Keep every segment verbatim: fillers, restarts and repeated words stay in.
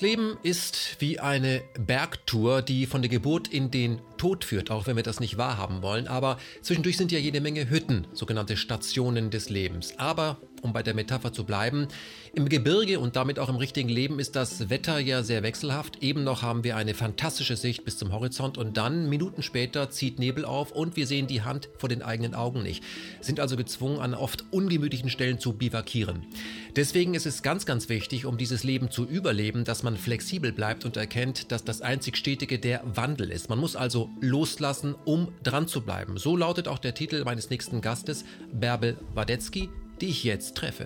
Leben ist wie eine Bergtour, die von der Geburt in den Tod führt, auch wenn wir das nicht wahrhaben wollen. Aber zwischendurch sind ja jede Menge Hütten, sogenannte Stationen des Lebens. Aber, um bei der Metapher zu bleiben, im Gebirge und damit auch im richtigen Leben ist das Wetter ja sehr wechselhaft. Eben noch haben wir eine fantastische Sicht bis zum Horizont und dann, Minuten später, zieht Nebel auf und wir sehen die Hand vor den eigenen Augen nicht. Sind also gezwungen, an oft ungemütlichen Stellen zu bivakieren. Deswegen ist es ganz, ganz wichtig, um dieses Leben zu überleben, dass man flexibel bleibt und erkennt, dass das einzig Stetige der Wandel ist. Man muss also loslassen, um dran zu bleiben. So lautet auch der Titel meines nächsten Gastes, Bärbel Wadetzky, die ich jetzt treffe.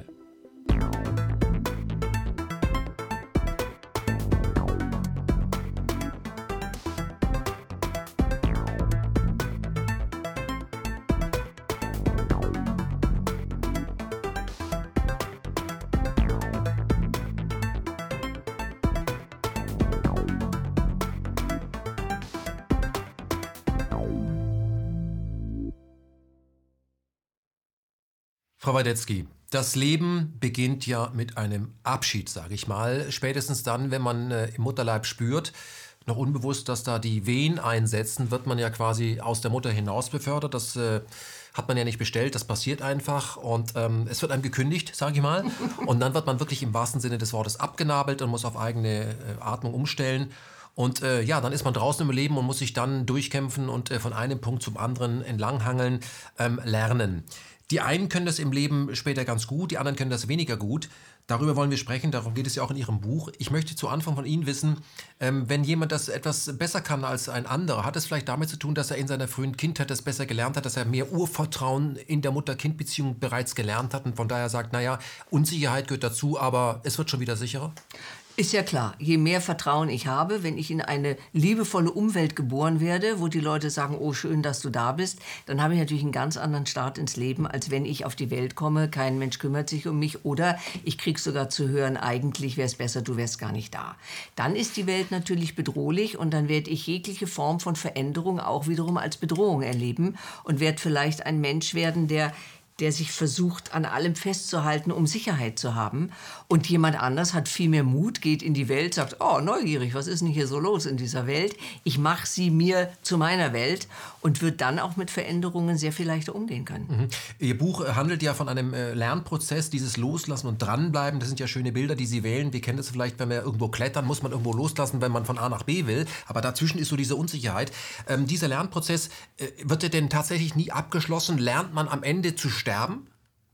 Frau Wadetzky, das Leben beginnt ja mit einem Abschied, sage ich mal. Spätestens dann, wenn man äh, im Mutterleib spürt, noch unbewusst, dass da die Wehen einsetzen, wird man ja quasi aus der Mutter hinaus befördert. Das äh, hat man ja nicht bestellt, das passiert einfach. Und ähm, es wird einem gekündigt, sage ich mal. Und dann wird man wirklich im wahrsten Sinne des Wortes abgenabelt und muss auf eigene äh, Atmung umstellen. Und äh, ja, dann ist man draußen im Leben und muss sich dann durchkämpfen und äh, von einem Punkt zum anderen entlanghangeln, ähm, lernen. Die einen können das im Leben später ganz gut, die anderen können das weniger gut. Darüber wollen wir sprechen, darum geht es ja auch in Ihrem Buch. Ich möchte zu Anfang von Ihnen wissen, ähm, wenn jemand das etwas besser kann als ein anderer, hat es vielleicht damit zu tun, dass er in seiner frühen Kindheit das besser gelernt hat, dass er mehr Urvertrauen in der Mutter-Kind-Beziehung bereits gelernt hat und von daher sagt, naja, Unsicherheit gehört dazu, aber es wird schon wieder sicherer? Ist ja klar, je mehr Vertrauen ich habe, wenn ich in eine liebevolle Umwelt geboren werde, wo die Leute sagen, oh, schön, dass du da bist, dann habe ich natürlich einen ganz anderen Start ins Leben, als wenn ich auf die Welt komme, kein Mensch kümmert sich um mich oder ich kriege sogar zu hören, eigentlich wäre es besser, du wärst gar nicht da. Dann ist die Welt natürlich bedrohlich und dann werde ich jegliche Form von Veränderung auch wiederum als Bedrohung erleben und werde vielleicht ein Mensch werden, der der sich versucht, an allem festzuhalten, um Sicherheit zu haben. Und jemand anders hat viel mehr Mut, geht in die Welt, sagt, oh, neugierig, was ist denn hier so los in dieser Welt? Ich mache sie mir zu meiner Welt und wird dann auch mit Veränderungen sehr viel leichter umgehen können. Mhm. Ihr Buch handelt ja von einem äh, Lernprozess, dieses Loslassen und Dranbleiben. Das sind ja schöne Bilder, die Sie wählen. Wir kennen das vielleicht, wenn wir irgendwo klettern, muss man irgendwo loslassen, wenn man von A nach B will. Aber dazwischen ist so diese Unsicherheit. Ähm, dieser Lernprozess, äh, wird er denn tatsächlich nie abgeschlossen? Lernt man am Ende zu sterben?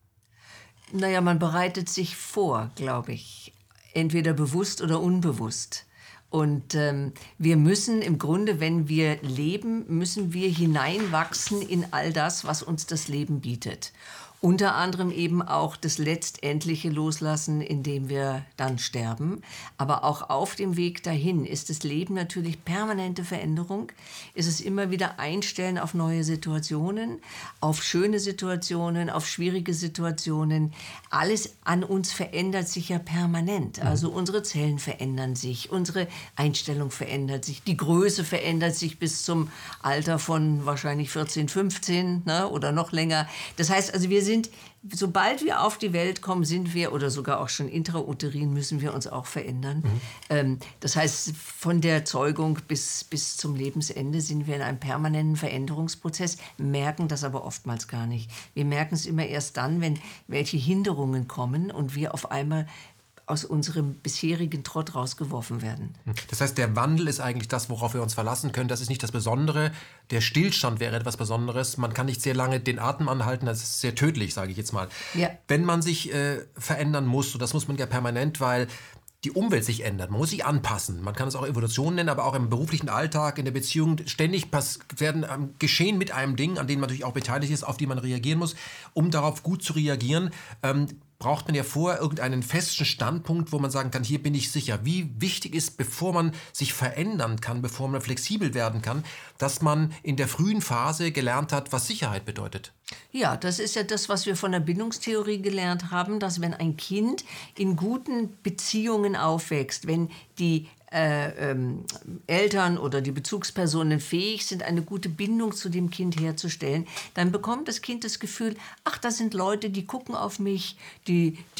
Naja, man bereitet sich vor, glaube ich. Entweder bewusst oder unbewusst. Und ähm, wir müssen im Grunde, wenn wir leben, müssen wir hineinwachsen in all das, was uns das Leben bietet. Unter anderem eben auch das letztendliche Loslassen, indem wir dann sterben. Aber auch auf dem Weg dahin ist das Leben natürlich permanente Veränderung. Ist es immer wieder Einstellen auf neue Situationen, auf schöne Situationen, auf schwierige Situationen. Alles an uns verändert sich ja permanent. Also unsere Zellen verändern sich, unsere Einstellung verändert sich, die Größe verändert sich bis zum Alter von wahrscheinlich vierzehn, fünfzehn, ne, oder noch länger. Das heißt also, wir sind Sind, sobald wir auf die Welt kommen, sind wir, oder sogar auch schon intrauterin, müssen wir uns auch verändern. Mhm. Ähm, das heißt, von der Zeugung bis, bis zum Lebensende sind wir in einem permanenten Veränderungsprozess, merken das aber oftmals gar nicht. Wir merken es immer erst dann, wenn welche Hinderungen kommen und wir auf einmal aus unserem bisherigen Trott rausgeworfen werden. Das heißt, der Wandel ist eigentlich das, worauf wir uns verlassen können. Das ist nicht das Besondere. Der Stillstand wäre etwas Besonderes. Man kann nicht sehr lange den Atem anhalten. Das ist sehr tödlich, sage ich jetzt mal. Ja. Wenn man sich äh, verändern muss, und das muss man ja permanent, weil die Umwelt sich ändert. Man muss sich anpassen. Man kann es auch Evolution nennen, aber auch im beruflichen Alltag, in der Beziehung, ständig pass- werden ähm, geschehen mit einem Ding, an dem man natürlich auch beteiligt ist, auf die man reagieren muss. Um darauf gut zu reagieren, ähm, braucht man ja vorher irgendeinen festen Standpunkt, wo man sagen kann, hier bin ich sicher. Wie wichtig ist, bevor man sich verändern kann, bevor man flexibel werden kann, dass man in der frühen Phase gelernt hat, was Sicherheit bedeutet? Ja, das ist ja das, was wir von der Bindungstheorie gelernt haben, dass wenn ein Kind in guten Beziehungen aufwächst, wenn die äh, ähm, Eltern oder die Bezugspersonen fähig sind, eine gute Bindung zu dem Kind herzustellen, dann bekommt das Kind das Gefühl, ach, das sind Leute, die gucken auf mich, die, die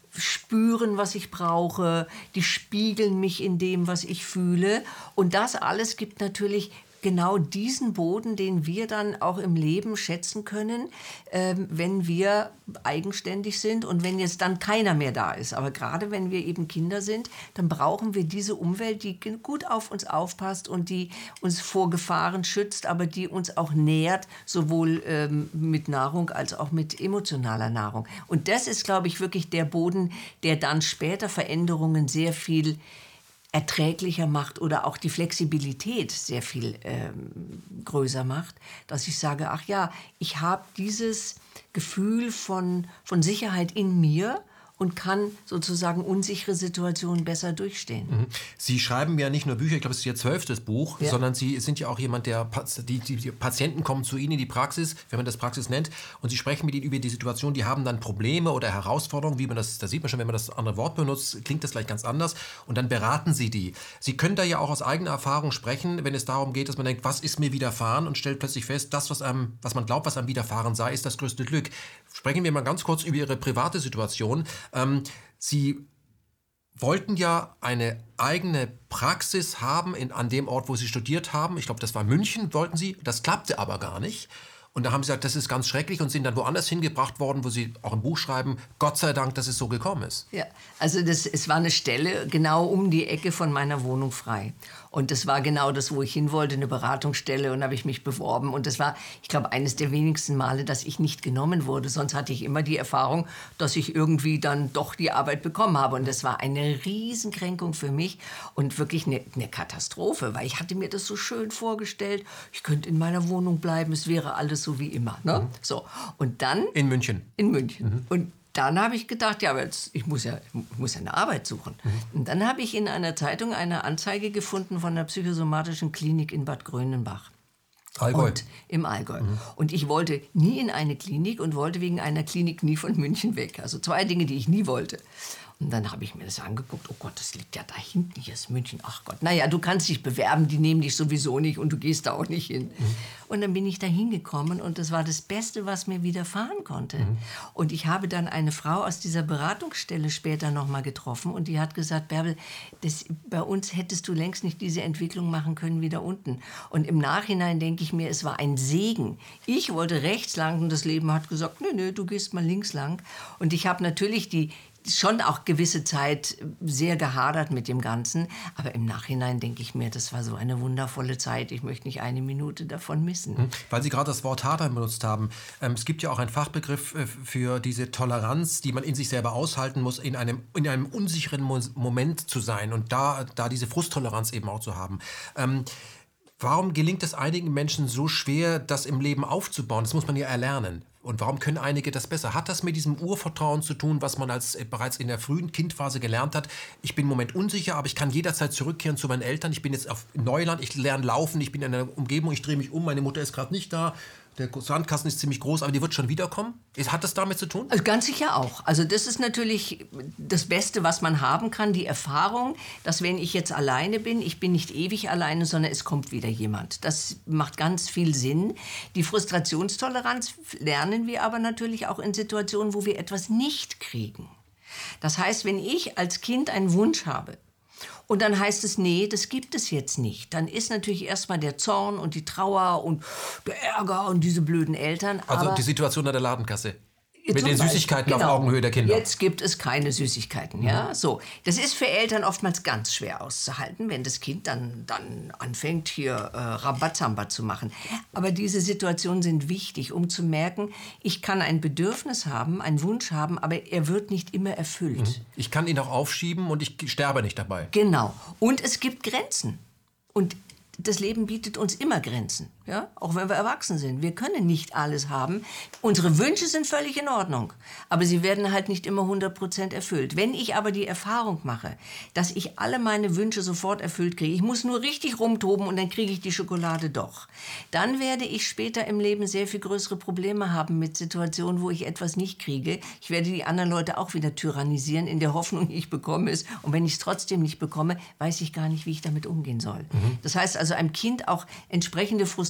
spüren, was ich brauche, die spiegeln mich in dem, was ich fühle. Und das alles gibt natürlich genau diesen Boden, den wir dann auch im Leben schätzen können, ähm, wenn wir eigenständig sind und wenn jetzt dann keiner mehr da ist. Aber gerade wenn wir eben Kinder sind, dann brauchen wir diese Umwelt, die gut auf uns aufpasst und die uns vor Gefahren schützt, aber die uns auch nährt, sowohl ähm, mit Nahrung als auch mit emotionaler Nahrung. Und das ist, glaube ich, wirklich der Boden, der dann später Veränderungen sehr viel erträglicher macht oder auch die Flexibilität sehr viel ähm, größer macht, dass ich sage, ach ja, ich habe dieses Gefühl von, von Sicherheit in mir und kann sozusagen unsichere Situationen besser durchstehen. Sie schreiben ja nicht nur Bücher, ich glaube, es ist Ihr zwölftes Buch, ja. sondern Sie sind ja auch jemand, der, die, die, die Patienten kommen zu Ihnen in die Praxis, wenn man das Praxis nennt, und Sie sprechen mit ihnen über die Situation, die haben dann Probleme oder Herausforderungen, wie man das, da sieht man schon, wenn man das andere Wort benutzt, klingt das gleich ganz anders, und dann beraten Sie die. Sie können da ja auch aus eigener Erfahrung sprechen, wenn es darum geht, dass man denkt, was ist mir widerfahren, und stellt plötzlich fest, das, was, einem, was man glaubt, was einem widerfahren sei, ist das größte Glück. Sprechen wir mal ganz kurz über Ihre private Situation. Ähm, Sie wollten ja eine eigene Praxis haben in, an dem Ort, wo Sie studiert haben. Ich glaube, das war München, wollten Sie. Das klappte aber gar nicht. Und da haben Sie gesagt, das ist ganz schrecklich, und sind dann woanders hingebracht worden, wo Sie auch im Buch schreiben, Gott sei Dank, dass es so gekommen ist. Ja, also das, es war eine Stelle genau um die Ecke von meiner Wohnung frei. Und das war genau das, wo ich hin wollte, eine Beratungsstelle, und da habe ich mich beworben. Und das war, ich glaube, eines der wenigsten Male, dass ich nicht genommen wurde. Sonst hatte ich immer die Erfahrung, dass ich irgendwie dann doch die Arbeit bekommen habe. Und das war eine Riesenkränkung für mich und wirklich eine, eine Katastrophe, weil ich hatte mir das so schön vorgestellt. Ich könnte in meiner Wohnung bleiben, es wäre alles so wie immer. Ne? Mhm. So. Und dann... In München? In München. Mhm. Und dann habe ich gedacht, ja, aber jetzt, ich muss ja, ich muss ja eine Arbeit suchen. Mhm. Und dann habe ich in einer Zeitung eine Anzeige gefunden von der psychosomatischen Klinik in Bad Grönenbach. Allgäu. Und im Allgäu. Mhm. Und ich wollte nie in eine Klinik und wollte wegen einer Klinik nie von München weg. Also zwei Dinge, die ich nie wollte. Und dann habe ich mir das angeguckt, oh Gott, das liegt ja da hinten, hier ist München, ach Gott. Naja, du kannst dich bewerben, die nehmen dich sowieso nicht und du gehst da auch nicht hin. Mhm. Und dann bin ich da hingekommen und das war das Beste, was mir widerfahren konnte. Mhm. Und ich habe dann eine Frau aus dieser Beratungsstelle später noch mal getroffen und die hat gesagt, Bärbel, das, bei uns hättest du längst nicht diese Entwicklung machen können wie da unten. Und im Nachhinein denke ich mir, es war ein Segen. Ich wollte rechts lang und das Leben hat gesagt, nö, nö, du gehst mal links lang. Und ich habe natürlich die schon auch gewisse Zeit sehr gehadert mit dem Ganzen. Aber im Nachhinein denke ich mir, das war so eine wundervolle Zeit. Ich möchte nicht eine Minute davon missen. Weil Sie gerade das Wort Hadern benutzt haben. Ähm, es gibt ja auch einen Fachbegriff äh, für diese Toleranz, die man in sich selber aushalten muss, in einem, in einem unsicheren Mo- Moment zu sein und da, da diese Frusttoleranz eben auch zu haben. Ähm, warum gelingt es einigen Menschen so schwer, das im Leben aufzubauen? Das muss man ja erlernen. Und warum können einige das besser? Hat das mit diesem Urvertrauen zu tun, was man als, äh, bereits in der frühen Kindphase gelernt hat? Ich bin im Moment unsicher, aber ich kann jederzeit zurückkehren zu meinen Eltern. Ich bin jetzt auf Neuland, ich lerne laufen, ich bin in einer Umgebung, ich drehe mich um, meine Mutter ist gerade nicht da. Der Sandkasten ist ziemlich groß, aber die wird schon wiederkommen. Hat das damit zu tun? Also ganz sicher auch. Also das ist natürlich das Beste, was man haben kann, die Erfahrung, dass wenn ich jetzt alleine bin, ich bin nicht ewig alleine, sondern es kommt wieder jemand. Das macht ganz viel Sinn. Die Frustrationstoleranz lernen wir aber natürlich auch in Situationen, wo wir etwas nicht kriegen. Das heißt, wenn ich als Kind einen Wunsch habe, und dann heißt es, nee, das gibt es jetzt nicht. Dann ist natürlich erstmal der Zorn und die Trauer und der Ärger und diese blöden Eltern. Also aber die Situation an der Ladenkasse. Mit den Süßigkeiten genau. auf Augenhöhe der Kinder. Jetzt gibt es keine Süßigkeiten. Ja? Mhm. So. Das ist für Eltern oftmals ganz schwer auszuhalten, wenn das Kind dann, dann anfängt, hier äh, Rambazamba zu machen. Aber diese Situationen sind wichtig, um zu merken, ich kann ein Bedürfnis haben, einen Wunsch haben, aber er wird nicht immer erfüllt. Mhm. Ich kann ihn auch aufschieben und ich sterbe nicht dabei. Genau. Und es gibt Grenzen. Und das Leben bietet uns immer Grenzen, ja? Auch wenn wir erwachsen sind. Wir können nicht alles haben. Unsere Wünsche sind völlig in Ordnung, aber sie werden halt nicht immer hundert Prozent erfüllt. Wenn ich aber die Erfahrung mache, dass ich alle meine Wünsche sofort erfüllt kriege, ich muss nur richtig rumtoben und dann kriege ich die Schokolade doch, dann werde ich später im Leben sehr viel größere Probleme haben mit Situationen, wo ich etwas nicht kriege. Ich werde die anderen Leute auch wieder tyrannisieren, in der Hoffnung, ich bekomme es. Und wenn ich es trotzdem nicht bekomme, weiß ich gar nicht, wie ich damit umgehen soll. Mhm. Das heißt also, einem Kind auch entsprechende Frustration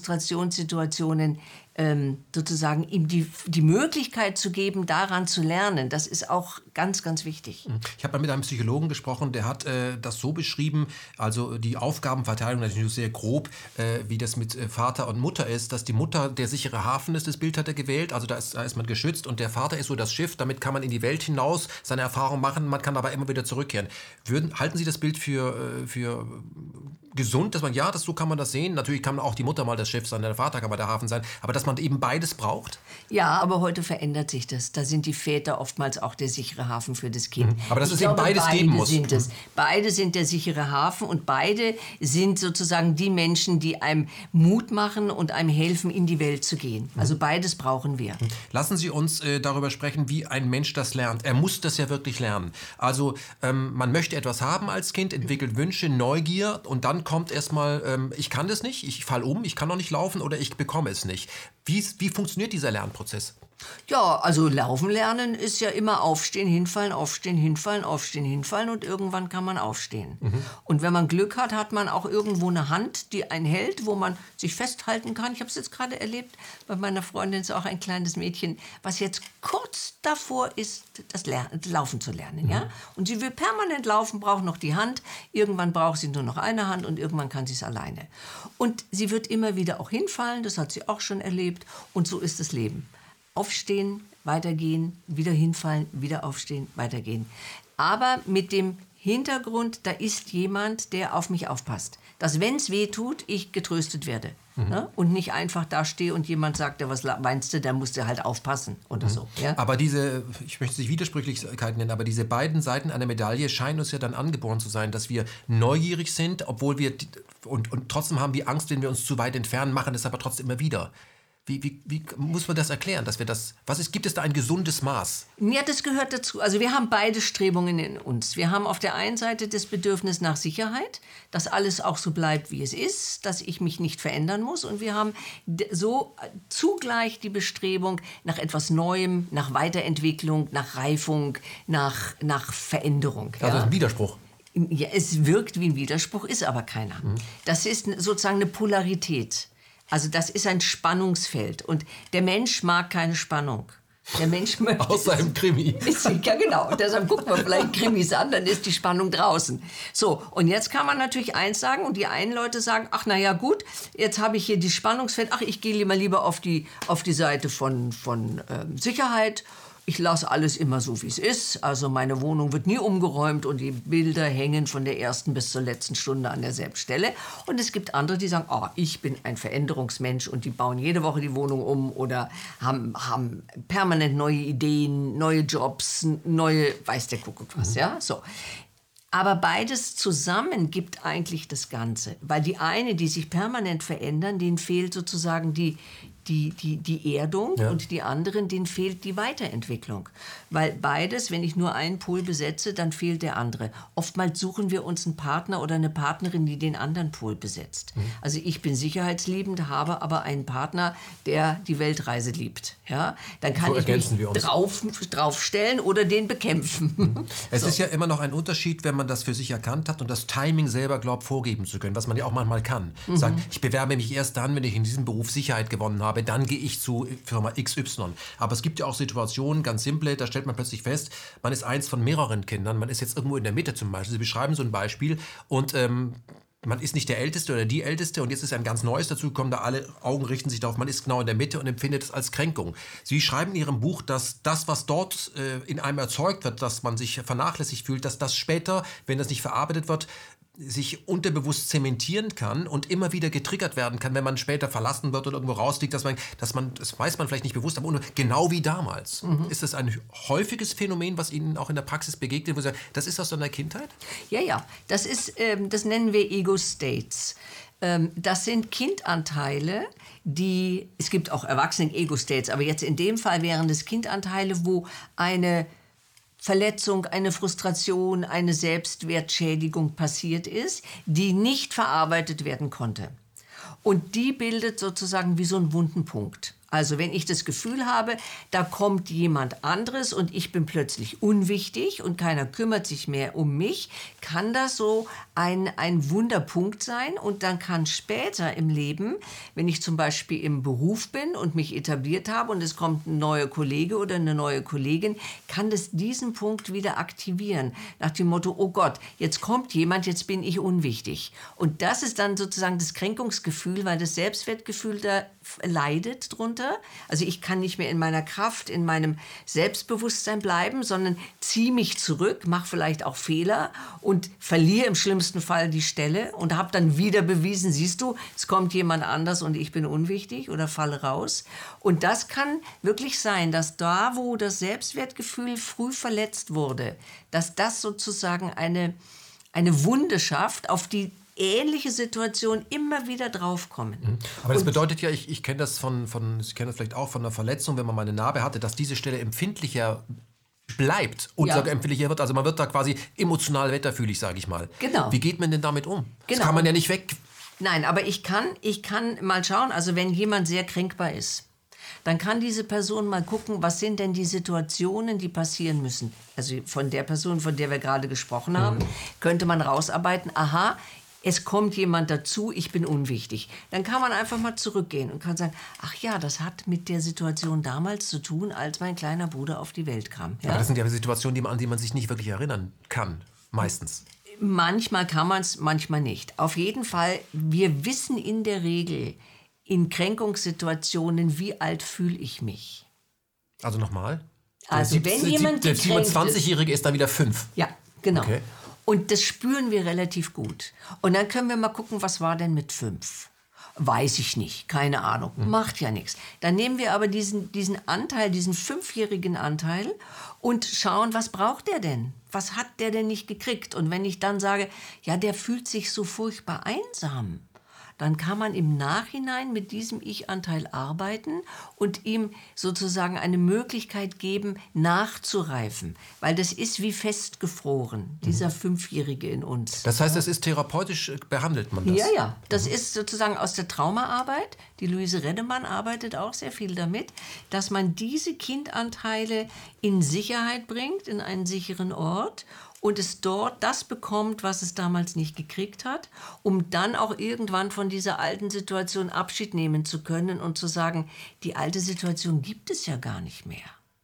Frustrationssituationen ähm, sozusagen ihm die, die Möglichkeit zu geben, daran zu lernen. Das ist auch ganz, ganz wichtig. Ich habe mal mit einem Psychologen gesprochen, der hat äh, das so beschrieben, also die Aufgabenverteilung, natürlich nur sehr grob, äh, wie das mit äh, Vater und Mutter ist, dass die Mutter der sichere Hafen ist, das Bild hat er gewählt, also da ist, da ist man geschützt und der Vater ist so das Schiff, damit kann man in die Welt hinaus seine Erfahrungen machen, man kann aber immer wieder zurückkehren. Würden, halten Sie das Bild für, äh, für gesund, dass man, ja, das, so kann man das sehen, natürlich kann auch die Mutter mal das Schiff sein, der Vater kann mal der Hafen sein, aber dass man eben beides braucht? Ja, aber heute verändert sich das. Da sind die Väter oftmals auch der sichere Hafen für das Kind. Mhm. Aber dass ich es glaube, eben beides beide geben muss. Sind es. Mhm. Beide sind der sichere Hafen und beide sind sozusagen die Menschen, die einem Mut machen und einem helfen, in die Welt zu gehen. Also beides brauchen wir. Lassen Sie uns äh, darüber sprechen, wie ein Mensch das lernt. Er muss das ja wirklich lernen. Also ähm, man möchte etwas haben als Kind, entwickelt Wünsche, Neugier und dann kommt erstmal, ähm, ich kann das nicht, ich falle um, ich kann noch nicht laufen oder ich bekomme es nicht. Wie, wie funktioniert dieser Lernprozess? Ja, also laufen lernen ist ja immer aufstehen, hinfallen, aufstehen, hinfallen, aufstehen, hinfallen und irgendwann kann man aufstehen. Mhm. Und wenn man Glück hat, hat man auch irgendwo eine Hand, die einen hält, wo man sich festhalten kann. Ich habe es jetzt gerade erlebt, bei meiner Freundin ist auch ein kleines Mädchen, was jetzt kurz davor ist, das Ler- Laufen zu lernen. Mhm. Ja? Und sie will permanent laufen, braucht noch die Hand. Irgendwann braucht sie nur noch eine Hand und irgendwann kann sie es alleine. Und sie wird immer wieder auch hinfallen, das hat sie auch schon erlebt. Und so ist das Leben. Aufstehen, weitergehen, wieder hinfallen, wieder aufstehen, weitergehen. Aber mit dem Hintergrund, da ist jemand, der auf mich aufpasst. Dass, wenn es weh tut, ich getröstet werde. Mhm. Ne? Und nicht einfach da stehe und jemand sagt, was meinst du, da musst du halt aufpassen oder mhm. so. Ja? Aber diese, ich möchte es nicht Widersprüchlichkeiten nennen, aber diese beiden Seiten einer Medaille scheinen uns ja dann angeboren zu sein, dass wir neugierig sind, obwohl wir, und, und trotzdem haben wir Angst, wenn wir uns zu weit entfernen, machen das aber trotzdem immer wieder. Wie, wie, wie muss man das erklären, dass wir das, was ist, gibt es da ein gesundes Maß? Ja, das gehört dazu. Also wir haben beide Strebungen in uns. Wir haben auf der einen Seite das Bedürfnis nach Sicherheit, dass alles auch so bleibt, wie es ist, dass ich mich nicht verändern muss. Und wir haben so zugleich die Bestrebung nach etwas Neuem, nach Weiterentwicklung, nach Reifung, nach, nach Veränderung. Also ja? ein Widerspruch. Ja, es wirkt wie ein Widerspruch, ist aber keiner. Mhm. Das ist sozusagen eine Polarität. Also das ist ein Spannungsfeld und der Mensch mag keine Spannung. Der Mensch möchte außer im Krimi. Ist, ja genau, und deshalb gucken wir vielleicht Krimis an, dann ist die Spannung draußen. So, und jetzt kann man natürlich eins sagen und die einen Leute sagen, ach na ja gut, jetzt habe ich hier die Spannungsfeld, ach ich gehe lieber lieber auf die, auf die Seite von, von ähm, Sicherheit. Ich lasse alles immer so, wie es ist. Also meine Wohnung wird nie umgeräumt und die Bilder hängen von der ersten bis zur letzten Stunde an derselben Stelle. Und es gibt andere, die sagen, oh, ich bin ein Veränderungsmensch und die bauen jede Woche die Wohnung um oder haben, haben permanent neue Ideen, neue Jobs, neue, weiß der Kuckuck was, mhm. ja, so. Aber beides zusammen gibt eigentlich das Ganze. Weil die eine, die sich permanent verändern, denen fehlt sozusagen die, die, die, die Erdung ja. und die anderen, denen fehlt die Weiterentwicklung. Weil beides, wenn ich nur einen Pol besetze, dann fehlt der andere. Oftmals suchen wir uns einen Partner oder eine Partnerin, die den anderen Pol besetzt. Mhm. Also ich bin sicherheitsliebend, habe aber einen Partner, der die Weltreise liebt. Ja? Dann kann so ich mich drauf, draufstellen oder den bekämpfen. Mhm. Es so. ist ja immer noch ein Unterschied, wenn man das für sich erkannt hat und das Timing selber glaubt, vorgeben zu können, was man ja auch manchmal kann. Mhm. Sagen, ich bewerbe mich erst dann, wenn ich in diesem Beruf Sicherheit gewonnen habe, dann gehe ich zu Firma X Y. Aber es gibt ja auch Situationen, ganz simple, da stellt man plötzlich fest, man ist eins von mehreren Kindern, man ist jetzt irgendwo in der Mitte zum Beispiel. Sie beschreiben so ein Beispiel und ähm, man ist nicht der Älteste oder die Älteste und jetzt ist ein ganz Neues dazugekommen, da alle Augen richten sich darauf, man ist genau in der Mitte und empfindet es als Kränkung. Sie schreiben in Ihrem Buch, dass das, was dort äh, in einem erzeugt wird, dass man sich vernachlässigt fühlt, dass das später, wenn das nicht verarbeitet wird, sich unterbewusst zementieren kann und immer wieder getriggert werden kann, wenn man später verlassen wird oder irgendwo rausliegt, dass man, dass man, das weiß man vielleicht nicht bewusst, aber genau wie damals. Mhm. Ist das ein häufiges Phänomen, was Ihnen auch in der Praxis begegnet, wo Sie sagen, das ist aus so einer Kindheit? Ja, ja, das ist, ähm, das nennen wir Ego-States. Ähm, das sind Kindanteile, die, es gibt auch Erwachsenen-Ego-States, aber jetzt in dem Fall wären das Kindanteile, wo eine Verletzung, eine Frustration, eine Selbstwertschädigung passiert ist, die nicht verarbeitet werden konnte. Und die bildet sozusagen wie so einen wunden Punkt. Also wenn ich das Gefühl habe, da kommt jemand anderes und ich bin plötzlich unwichtig und keiner kümmert sich mehr um mich, kann das so ein, ein Wunderpunkt sein. Und dann kann später im Leben, wenn ich zum Beispiel im Beruf bin und mich etabliert habe und es kommt ein neuer Kollege oder eine neue Kollegin, kann das diesen Punkt wieder aktivieren. Nach dem Motto, oh Gott, jetzt kommt jemand, jetzt bin ich unwichtig. Und das ist dann sozusagen das Kränkungsgefühl, weil das Selbstwertgefühl da leidet drunter. Also ich kann nicht mehr in meiner Kraft, in meinem Selbstbewusstsein bleiben, sondern ziehe mich zurück, mache vielleicht auch Fehler und verliere im schlimmsten Fall die Stelle und habe dann wieder bewiesen, siehst du, es kommt jemand anders und ich bin unwichtig oder falle raus. Und das kann wirklich sein, dass da, wo das Selbstwertgefühl früh verletzt wurde, dass das sozusagen eine, eine Wunde schafft, auf die ähnliche Situation immer wieder draufkommen. Aber das bedeutet ja, ich, ich kenne das von, von, ich kenne das vielleicht auch von einer Verletzung, wenn man mal eine Narbe hatte, dass diese Stelle empfindlicher bleibt und Ja. sogar empfindlicher wird. Also man wird da quasi emotional wetterfühlig, sage ich mal. Genau. Wie geht man denn damit um? Das Genau. kann man ja nicht weg. Nein, aber ich kann, ich kann mal schauen, also wenn jemand sehr kränkbar ist, dann kann diese Person mal gucken, was sind denn die Situationen, die passieren müssen. Also von der Person, von der wir gerade gesprochen haben, könnte man rausarbeiten, aha, es kommt jemand dazu, ich bin unwichtig. Dann kann man einfach mal zurückgehen und kann sagen, ach ja, das hat mit der Situation damals zu tun, als mein kleiner Bruder auf die Welt kam. Ja? Aber das sind ja Situationen, die man, an die man sich nicht wirklich erinnern kann, meistens. Manchmal kann man es, manchmal nicht. Auf jeden Fall, wir wissen in der Regel in Kränkungssituationen, wie alt fühle ich mich. Also nochmal? Also der wenn sieb- jemand Der gekränkt ist- siebenundzwanzigjährige ist dann wieder fünf. Ja, genau. Okay. Und das spüren wir relativ gut. Und dann können wir mal gucken, was war denn mit fünf? Weiß ich nicht, keine Ahnung, macht ja nichts. Dann nehmen wir aber diesen, diesen Anteil, diesen fünfjährigen Anteil und schauen, was braucht der denn? Was hat der denn nicht gekriegt? Und wenn ich dann sage, ja, der fühlt sich so furchtbar einsam, dann kann man im Nachhinein mit diesem Ich-Anteil arbeiten und ihm sozusagen eine Möglichkeit geben, nachzureifen. Weil das ist wie festgefroren, dieser Fünfjährige in uns. Das heißt, es ist therapeutisch, äh, behandelt man das? Ja, ja. Das ist sozusagen aus der Traumaarbeit. Die Luise Reddemann arbeitet auch sehr viel damit, dass man diese Kindanteile in Sicherheit bringt, in einen sicheren Ort und es dort das bekommt, was es damals nicht gekriegt hat, um dann auch irgendwann von dieser alten Situation Abschied nehmen zu können und zu sagen, die alte Situation gibt es ja gar nicht mehr.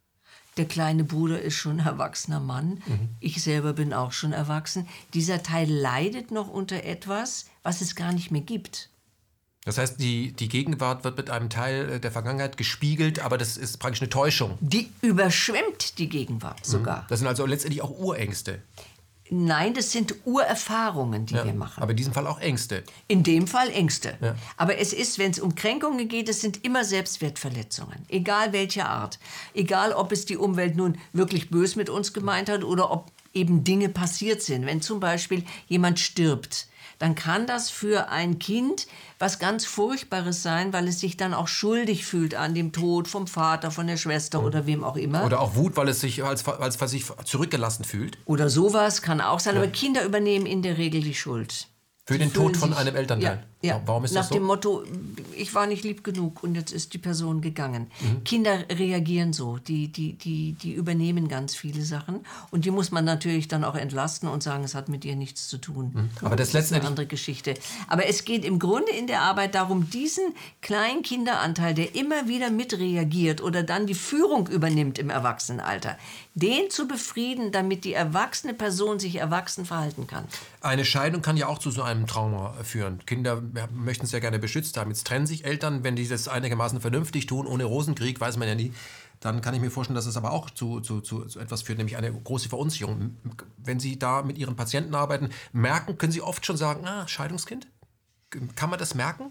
Der kleine Bruder ist schon ein erwachsener Mann. Mhm. Ich selber bin auch schon erwachsen. Dieser Teil leidet noch unter etwas, was es gar nicht mehr gibt. Das heißt, die, die Gegenwart wird mit einem Teil der Vergangenheit gespiegelt, aber das ist praktisch eine Täuschung. Die überschwemmt die Gegenwart sogar. Das sind also letztendlich auch Urängste. Nein, das sind Urerfahrungen, die Ja, wir machen. aber in diesem Fall auch Ängste. In dem Fall Ängste. Ja. Aber es ist, wenn es um Kränkungen geht, es sind immer Selbstwertverletzungen. Egal welcher Art. Egal, ob es die Umwelt nun wirklich bös mit uns gemeint hat oder ob eben Dinge passiert sind. Wenn zum Beispiel jemand stirbt, dann kann das für ein Kind was ganz Furchtbares sein, weil es sich dann auch schuldig fühlt an dem Tod vom Vater, von der Schwester oder wem auch immer. Oder auch Wut, weil es sich als, als, als sich zurückgelassen fühlt. Oder sowas kann auch sein, Ja. aber Kinder übernehmen in der Regel die Schuld. Für Sie den fühlen Tod von sich- einem Elternteil. Ja, ja. Warum ist Nach das so? dem Motto, ich war nicht lieb genug und jetzt ist die Person gegangen. Mhm. Kinder reagieren so, die, die, die, die übernehmen ganz viele Sachen und die muss man natürlich dann auch entlasten und sagen, es hat mit ihr nichts zu tun. Mhm. Aber das ist eine letztendlich- andere Geschichte. Aber es geht im Grunde in der Arbeit darum, diesen kleinen Kinderanteil, der immer wieder mitreagiert oder dann die Führung übernimmt im Erwachsenenalter, den zu befrieden, damit die erwachsene Person sich erwachsen verhalten kann. Eine Scheidung kann ja auch zu so einem Trauma führen. Kinder möchten es ja gerne beschützt haben. Jetzt trennen sich Eltern, wenn die das einigermaßen vernünftig tun, ohne Rosenkrieg, weiß man ja nie. Dann kann ich mir vorstellen, dass es aber auch zu, zu, zu, zu etwas führt, nämlich eine große Verunsicherung. Wenn Sie da mit Ihren Patienten arbeiten, merken, können Sie oft schon sagen, ah, Scheidungskind? Kann man das merken?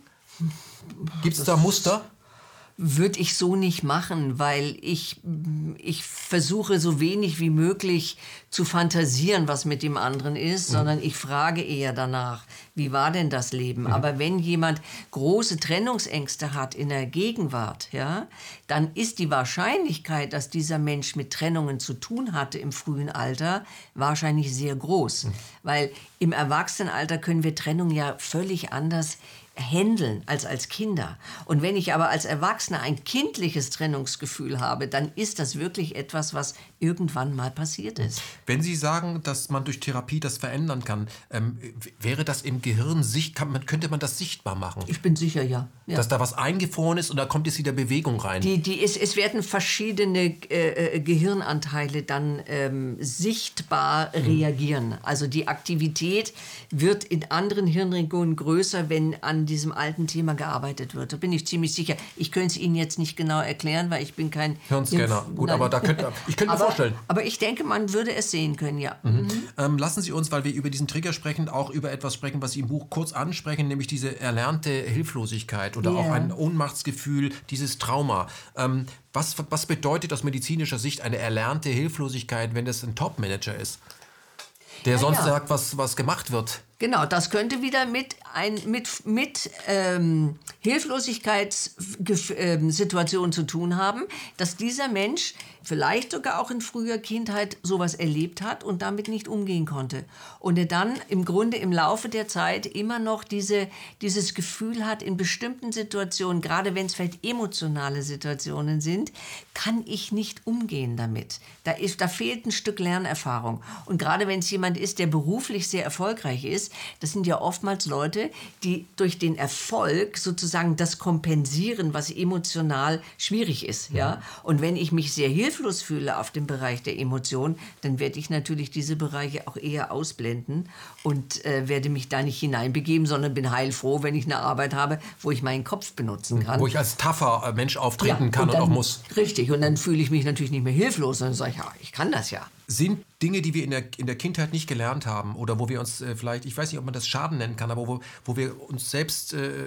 Gibt es da Muster? Würde ich so nicht machen, weil ich, ich versuche so wenig wie möglich zu fantasieren, was mit dem anderen ist, mhm. sondern ich frage eher danach, wie war denn das Leben? Mhm. Aber wenn jemand große Trennungsängste hat in der Gegenwart, ja, dann ist die Wahrscheinlichkeit, dass dieser Mensch mit Trennungen zu tun hatte im frühen Alter, wahrscheinlich sehr groß. Mhm. Weil im Erwachsenenalter können wir Trennung ja völlig anders handeln als als Kinder. Und wenn ich aber als Erwachsener ein kindliches Trennungsgefühl habe, dann ist das wirklich etwas, was irgendwann mal passiert ist. Wenn Sie sagen, dass man durch Therapie das verändern kann, ähm, wäre das im Gehirn, sicht, kann man, könnte man das sichtbar machen? Ich bin sicher, ja. ja. Dass da was eingefroren ist und da kommt jetzt wieder Bewegung rein? Die, die ist, es werden verschiedene äh, Gehirnanteile dann ähm, sichtbar mhm. reagieren. Also die Aktivität wird in anderen Hirnregionen größer, wenn an diesem alten Thema gearbeitet wird. Da bin ich ziemlich sicher. Ich könnte es Ihnen jetzt nicht genau erklären, weil ich bin kein Hirnscanner. Hirn, Gut, nein. aber da könnte ich könnte mir aber, vorstellen. Aber ich denke, man würde es sehen können, ja. Mhm. Mhm. Ähm, lassen Sie uns, weil wir über diesen Trigger sprechen, auch über etwas sprechen, was Sie im Buch kurz ansprechen, nämlich diese erlernte Hilflosigkeit oder yeah. auch ein Ohnmachtsgefühl, dieses Trauma. Ähm, was, was bedeutet aus medizinischer Sicht eine erlernte Hilflosigkeit, wenn das ein Top-Manager ist, der ja, sonst ja. sagt, was, was gemacht wird? Genau, das könnte wieder mit, ein, mit, mit ähm, Hilflosigkeitssituationen zu tun haben, dass dieser Mensch vielleicht sogar auch in früher Kindheit sowas erlebt hat und damit nicht umgehen konnte. Und er dann im Grunde im Laufe der Zeit immer noch diese, dieses Gefühl hat, in bestimmten Situationen, gerade wenn es vielleicht emotionale Situationen sind, kann ich nicht umgehen damit. Da, ist, da fehlt ein Stück Lernerfahrung. Und gerade wenn es jemand ist, der beruflich sehr erfolgreich ist, das sind ja oftmals Leute, die durch den Erfolg sozusagen das kompensieren, was emotional schwierig ist. Ja. Ja? Und wenn ich mich sehr hilflos fühle auf dem Bereich der Emotionen, dann werde ich natürlich diese Bereiche auch eher ausblenden und äh, werde mich da nicht hineinbegeben, sondern bin heilfroh, wenn ich eine Arbeit habe, wo ich meinen Kopf benutzen kann. Wo ich als tougher Mensch auftreten ja, kann und, dann, und auch muss. Richtig, und dann fühle ich mich natürlich nicht mehr hilflos, sondern sage ich, ja, ich kann das ja. Sind Dinge, die wir in der, in der Kindheit nicht gelernt haben oder wo wir uns äh, vielleicht, ich weiß nicht, ob man das Schaden nennen kann, aber wo, wo wir uns selbst... Äh,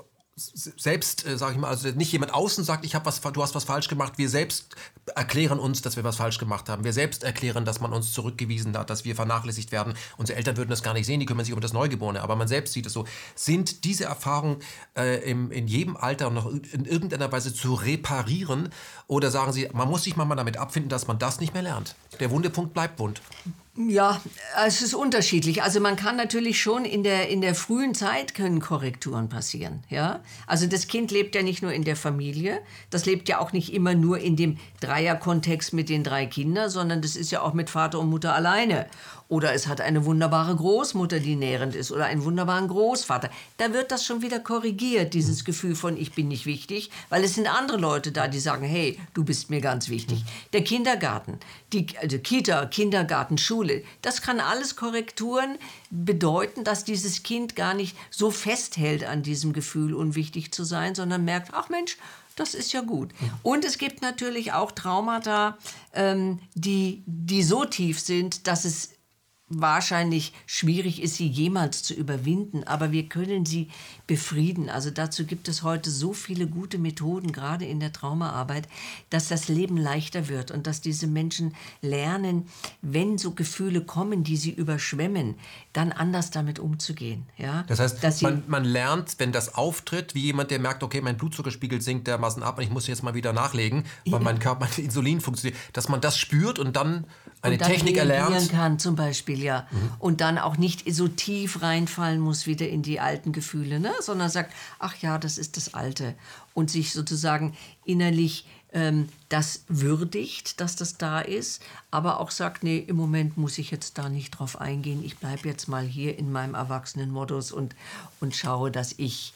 selbst, äh, sage ich mal, also nicht jemand außen sagt, ich hab was, du hast was falsch gemacht, wir selbst erklären uns, dass wir was falsch gemacht haben. Wir selbst erklären, dass man uns zurückgewiesen hat, dass wir vernachlässigt werden. Unsere Eltern würden das gar nicht sehen, die kümmern sich um das Neugeborene, aber man selbst sieht es so. Sind diese Erfahrungen äh, im, in jedem Alter noch in irgendeiner Weise zu reparieren oder sagen Sie, man muss sich mal damit abfinden, dass man das nicht mehr lernt? Der wunde Punkt bleibt wund. Ja, es ist unterschiedlich. Also man kann natürlich schon in der, in der frühen Zeit können Korrekturen passieren. Ja? Also das Kind lebt ja nicht nur in der Familie, das lebt ja auch nicht immer nur in dem Dreierkontext mit den drei Kindern, sondern das ist ja auch mit Vater und Mutter alleine. Oder es hat eine wunderbare Großmutter, die nährend ist, oder einen wunderbaren Großvater. Da wird das schon wieder korrigiert, dieses Gefühl von ich bin nicht wichtig, weil es sind andere Leute da, die sagen, hey, du bist mir ganz wichtig. Der Kindergarten, die also Kita, Kindergarten, Schule, das kann alles Korrekturen bedeuten, dass dieses Kind gar nicht so festhält an diesem Gefühl, unwichtig zu sein, sondern merkt, ach Mensch, das ist ja gut. Und es gibt natürlich auch Traumata, ähm, die, die so tief sind, dass es wahrscheinlich schwierig ist, sie jemals zu überwinden, aber wir können sie befrieden. Also dazu gibt es heute so viele gute Methoden, gerade in der Traumaarbeit, dass das Leben leichter wird und dass diese Menschen lernen, wenn so Gefühle kommen, die sie überschwemmen, dann anders damit umzugehen. Ja? Das heißt, dass man, man lernt, wenn das auftritt, wie jemand, der merkt, okay, mein Blutzuckerspiegel sinkt dermaßen ab und ich muss jetzt mal wieder nachlegen, weil mein Körper, mein Insulin funktioniert, dass man das spürt und dann eine und dann Technik erlernt. Kann zum Beispiel, ja. Mhm. Und dann auch nicht so tief reinfallen muss wieder in die alten Gefühle, ne? Sondern sagt, ach ja, das ist das Alte. Und sich sozusagen innerlich ähm, das würdigt, dass das da ist, aber auch sagt, nee, im Moment muss ich jetzt da nicht drauf eingehen. Ich bleibe jetzt mal hier in meinem Erwachsenenmodus und, und schaue, dass ich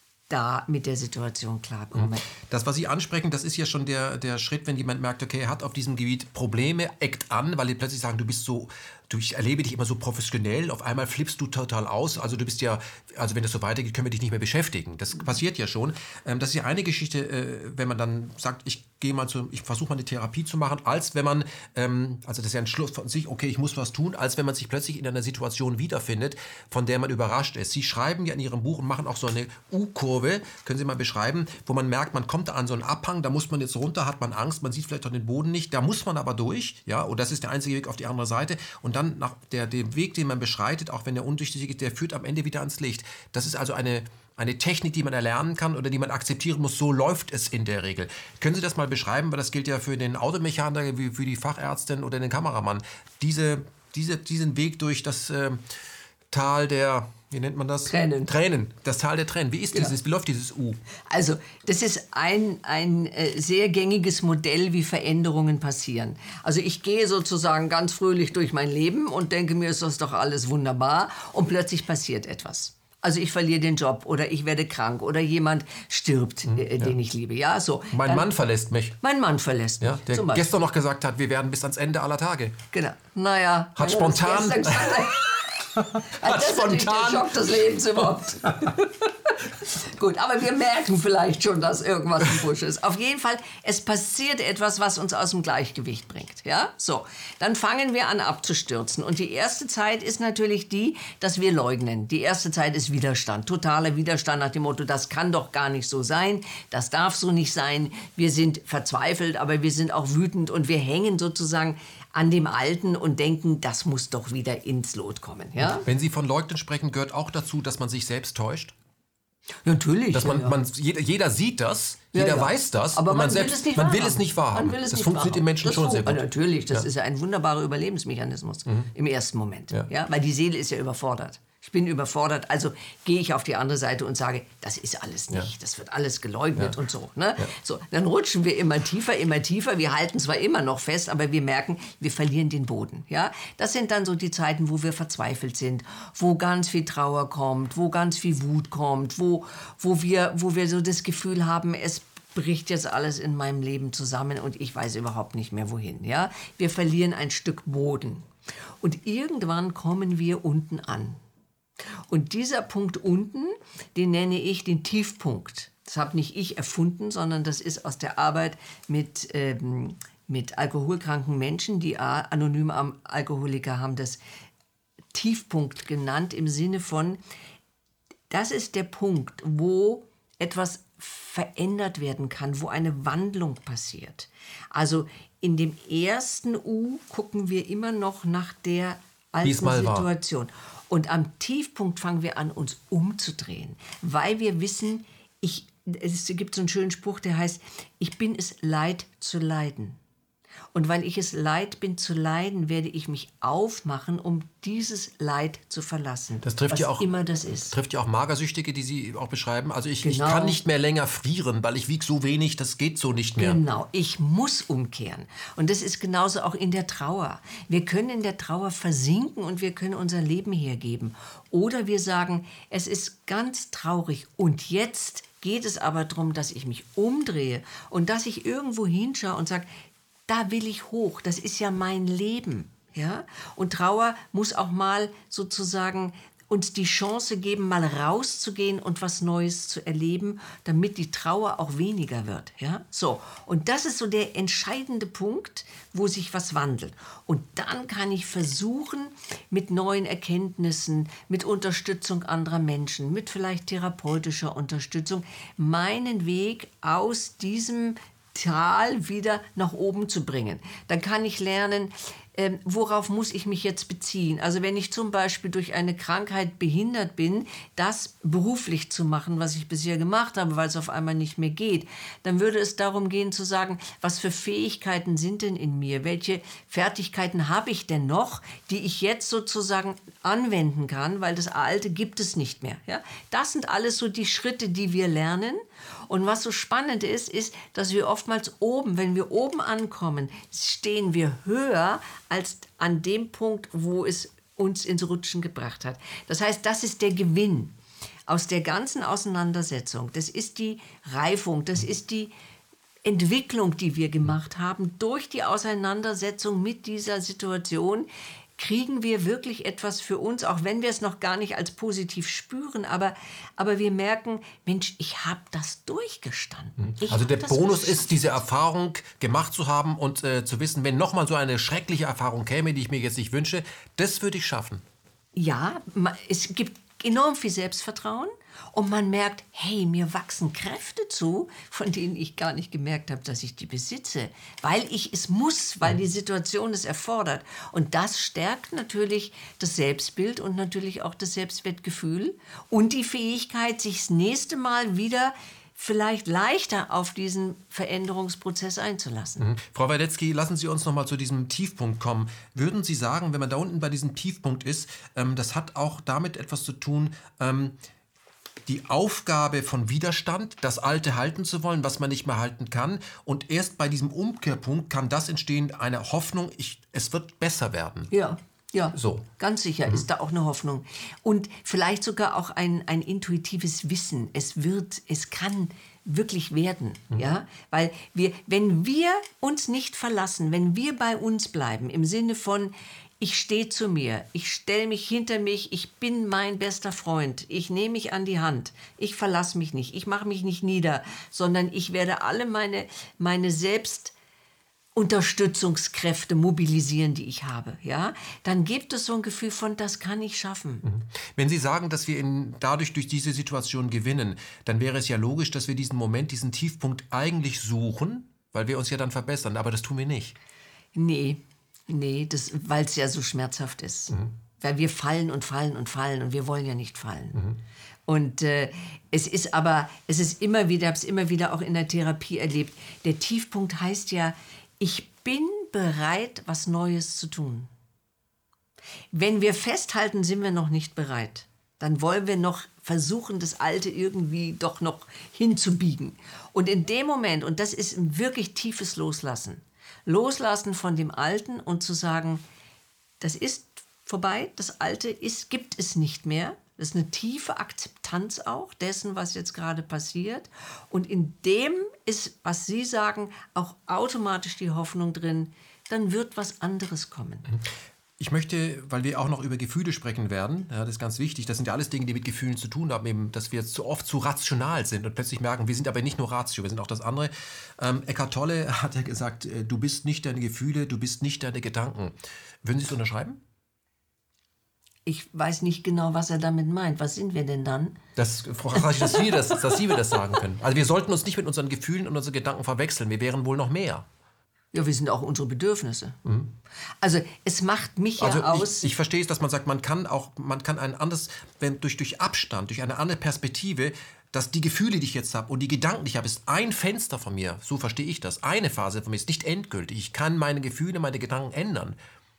da mit der Situation klarkomme. Das, was Sie ansprechen, das ist ja schon der, der Schritt, wenn jemand merkt, okay, er hat auf diesem Gebiet Probleme, eckt an, weil die plötzlich sagen, du bist so, du, ich erlebe dich immer so professionell, auf einmal flippst du total aus, also du bist ja, also wenn das so weitergeht, können wir dich nicht mehr beschäftigen. Das passiert ja schon. Das ist ja eine Geschichte, wenn man dann sagt, ich gehe mal zu, ich versuche mal eine Therapie zu machen, als wenn man, also das ist ja ein Schluss von sich, okay, ich muss was tun, als wenn man sich plötzlich in einer Situation wiederfindet, von der man überrascht ist. Sie schreiben ja in Ihrem Buch und machen auch so eine U-Kurve, können Sie mal beschreiben, wo man merkt, man kommt da an so einen Abhang, da muss man jetzt runter, hat man Angst, man sieht vielleicht auch den Boden nicht, da muss man aber durch, ja, und das ist der einzige Weg auf die andere Seite und dann nach der, dem Weg, den man beschreitet, auch wenn der undurchsichtig ist, der führt am Ende wieder ans Licht. Das ist also eine Eine Technik, die man erlernen kann oder die man akzeptieren muss, so läuft es in der Regel. Können Sie das mal beschreiben, weil das gilt ja für den Automechaniker, wie für die Fachärztin oder den Kameramann. Diese, diese, diesen Weg durch das, äh, Tal der, wie nennt man das? Tränen. Tränen, das Tal der Tränen. Wie ist Genau. dieses, wie läuft dieses U? Also, das ist ein, ein äh, sehr gängiges Modell, wie Veränderungen passieren. Also ich gehe sozusagen ganz fröhlich durch mein Leben und denke mir, ist das doch alles wunderbar und plötzlich passiert etwas. Also ich verliere den Job oder ich werde krank oder jemand stirbt, äh, den ich liebe. Ja, so. Mein Dann- Mann verlässt mich. Mein Mann verlässt mich. Ja, der zum Beispiel. gestern noch gesagt hat, wir werden bis ans Ende aller Tage. Genau. Naja. Hat wenn er das spontan- gestern gesagt hat, Hat das ist natürlich spontan- der Schock des Lebens überhaupt. Gut, aber wir merken vielleicht schon, dass irgendwas im Busch ist. Auf jeden Fall, es passiert etwas, was uns aus dem Gleichgewicht bringt. Ja? So, dann fangen wir an abzustürzen. Und die erste Zeit ist natürlich die, dass wir leugnen. Die erste Zeit ist Widerstand, totaler Widerstand nach dem Motto, das kann doch gar nicht so sein, das darf so nicht sein. Wir sind verzweifelt, aber wir sind auch wütend und wir hängen sozusagen an dem Alten und denken, das muss doch wieder ins Lot kommen. Ja? Wenn Sie von Leugnen sprechen, gehört auch dazu, dass man sich selbst täuscht? Natürlich. Dass man, ja, ja. man, jeder, jeder sieht das, Ja, jeder ja. weiß das, Aber und man, man, selbst, will es nicht man will wahrhaben. es nicht wahrhaben. Man will es das nicht funktioniert im wahrhaben. Menschen das schon sehr fun- gut. Natürlich, das Ja. ist ja ein wunderbarer Überlebensmechanismus im ersten Moment. Ja. Ja. Weil die Seele ist ja überfordert. Ich bin überfordert, also gehe ich auf die andere Seite und sage, das ist alles nicht, Ja. das wird alles geleugnet Ja. und so, ne? So. Dann rutschen wir immer tiefer, immer tiefer, wir halten zwar immer noch fest, aber wir merken, wir verlieren den Boden. Ja? Das sind dann so die Zeiten, wo wir verzweifelt sind, wo ganz viel Trauer kommt, wo ganz viel Wut kommt, wo, wo, wir, wo wir so das Gefühl haben, es bricht jetzt alles in meinem Leben zusammen und ich weiß überhaupt nicht mehr wohin. Ja? Wir verlieren ein Stück Boden. Und irgendwann kommen wir unten an. Und dieser Punkt unten, den nenne ich den Tiefpunkt. Das habe nicht ich erfunden, sondern das ist aus der Arbeit mit, ähm, mit alkoholkranken Menschen. Die A- anonyme Alkoholiker haben das Tiefpunkt genannt im Sinne von, das ist der Punkt, wo etwas verändert werden kann, wo eine Wandlung passiert. Also in dem ersten U gucken wir immer noch nach der alten Wie es mal war. Situation. Und am Tiefpunkt fangen wir an, uns umzudrehen, weil wir wissen, ich, es gibt so einen schönen Spruch, der heißt, ich bin es leid zu leiden. Und weil ich es leid bin zu leiden, werde ich mich aufmachen, um dieses Leid zu verlassen. Das trifft was ja auch, immer das ist. trifft ja auch Magersüchtige, die Sie auch beschreiben. Also ich, ich Genau. kann nicht mehr länger frieren, weil ich wiege so wenig, das geht so nicht mehr. Genau, ich muss umkehren. Und das ist genauso auch in der Trauer. Wir können in der Trauer versinken und wir können unser Leben hergeben. Oder wir sagen, es ist ganz traurig und jetzt geht es aber darum, dass ich mich umdrehe und dass ich irgendwo hinschaue und sage, da will ich hoch, das ist ja mein Leben. Ja? Und Trauer muss auch mal sozusagen uns die Chance geben, mal rauszugehen und was Neues zu erleben, damit die Trauer auch weniger wird. Ja? So. Und das ist so der entscheidende Punkt, wo sich was wandelt. Und dann kann ich versuchen, mit neuen Erkenntnissen, mit Unterstützung anderer Menschen, mit vielleicht therapeutischer Unterstützung, meinen Weg aus diesem Tal wieder nach oben zu bringen. Dann kann ich lernen, ähm, worauf muss ich mich jetzt beziehen. Also wenn ich zum Beispiel durch eine Krankheit behindert bin, das beruflich zu machen, was ich bisher gemacht habe, weil es auf einmal nicht mehr geht, dann würde es darum gehen zu sagen, was für Fähigkeiten sind denn in mir? Welche Fertigkeiten habe ich denn noch, die ich jetzt sozusagen anwenden kann, weil das Alte gibt es nicht mehr. Ja? Das sind alles so die Schritte, die wir lernen. Und was so spannend ist, ist, dass wir oftmals oben, wenn wir oben ankommen, stehen wir höher als an dem Punkt, wo es uns ins Rutschen gebracht hat. Das heißt, das ist der Gewinn aus der ganzen Auseinandersetzung. Das ist die Reifung, das ist die Entwicklung, die wir gemacht haben. Durch die Auseinandersetzung mit dieser Situation kriegen wir wirklich etwas für uns, auch wenn wir es noch gar nicht als positiv spüren, aber, aber wir merken, Mensch, ich habe das durchgestanden. Ich Also hab der das Bonus geschafft. ist, diese Erfahrung gemacht zu haben und äh, zu wissen, wenn nochmal so eine schreckliche Erfahrung käme, die ich mir jetzt nicht wünsche, das würde ich schaffen. Ja, ma- es gibt enorm viel Selbstvertrauen und man merkt, hey, mir wachsen Kräfte zu, von denen ich gar nicht gemerkt habe, dass ich die besitze, weil ich es muss, weil die Situation es erfordert. Und das stärkt natürlich das Selbstbild und natürlich auch das Selbstwertgefühl und die Fähigkeit, sich das nächste Mal wieder vielleicht leichter auf diesen Veränderungsprozess einzulassen. Mhm. Frau Weidetzky, lassen Sie uns noch mal zu diesem Tiefpunkt kommen. Würden Sie sagen, wenn man da unten bei diesem Tiefpunkt ist, ähm, das hat auch damit etwas zu tun, ähm, die Aufgabe von Widerstand, das Alte halten zu wollen, was man nicht mehr halten kann. Und erst bei diesem Umkehrpunkt kann das entstehen, eine Hoffnung, ich, es wird besser werden. Ja, ja, so. Ganz sicher mhm. ist da auch eine Hoffnung. Und vielleicht sogar auch ein, ein intuitives Wissen. Es wird, es kann wirklich werden. Mhm. Ja? Weil wir, wenn wir uns nicht verlassen, wenn wir bei uns bleiben, im Sinne von, ich stehe zu mir, ich stelle mich hinter mich, ich bin mein bester Freund, ich nehme mich an die Hand, ich verlasse mich nicht, ich mache mich nicht nieder, sondern ich werde alle meine, meine Selbstunterstützungskräfte mobilisieren, die ich habe. Ja? Dann gibt es so ein Gefühl von, das kann ich schaffen. Wenn Sie sagen, dass wir in, dadurch durch diese Situation gewinnen, dann wäre es ja logisch, dass wir diesen Moment, diesen Tiefpunkt eigentlich suchen, weil wir uns ja dann verbessern, aber das tun wir nicht. Nee. Nee, weil es ja so schmerzhaft ist. Mhm. Weil wir fallen und fallen und fallen und wir wollen ja nicht fallen. Mhm. Und äh, es ist aber, es ist immer wieder, ich habe es immer wieder auch in der Therapie erlebt, der Tiefpunkt heißt ja, ich bin bereit, was Neues zu tun. Wenn wir festhalten, sind wir noch nicht bereit. Dann wollen wir noch versuchen, das Alte irgendwie doch noch hinzubiegen. Und in dem Moment, und das ist ein wirklich tiefes Loslassen, Loslassen von dem Alten und zu sagen, das ist vorbei, das Alte ist, gibt es nicht mehr. Das ist eine tiefe Akzeptanz auch dessen, was jetzt gerade passiert. Und in dem ist, was Sie sagen, auch automatisch die Hoffnung drin, dann wird was anderes kommen. Ich möchte, weil wir auch noch über Gefühle sprechen werden, ja, das ist ganz wichtig, das sind ja alles Dinge, die mit Gefühlen zu tun haben, eben, dass wir zu oft zu rational sind und plötzlich merken, wir sind aber nicht nur Ratio, wir sind auch das andere. Ähm, Eckhart Tolle hat ja gesagt, äh, du bist nicht deine Gefühle, du bist nicht deine Gedanken. Würden Sie es unterschreiben? Ich weiß nicht genau, was er damit meint. Was sind wir denn dann? Das, Frau Rassig, dass Sie, das, dass Sie mir das sagen können. Also wir sollten uns nicht mit unseren Gefühlen und unseren Gedanken verwechseln, wir wären wohl noch mehr. Ja, wir sind auch unsere Bedürfnisse. Mhm. Also es macht mich ja also aus... Ich, ich verstehe es, dass man sagt, man kann auch, man kann ein anderes, wenn durch, durch Abstand, durch eine andere Perspektive, dass die Gefühle, die ich jetzt habe und die Gedanken, die ich habe, ist ein Fenster von mir. So verstehe ich das. Eine Phase von mir ist nicht endgültig. Ich kann meine Gefühle, meine Gedanken ändern.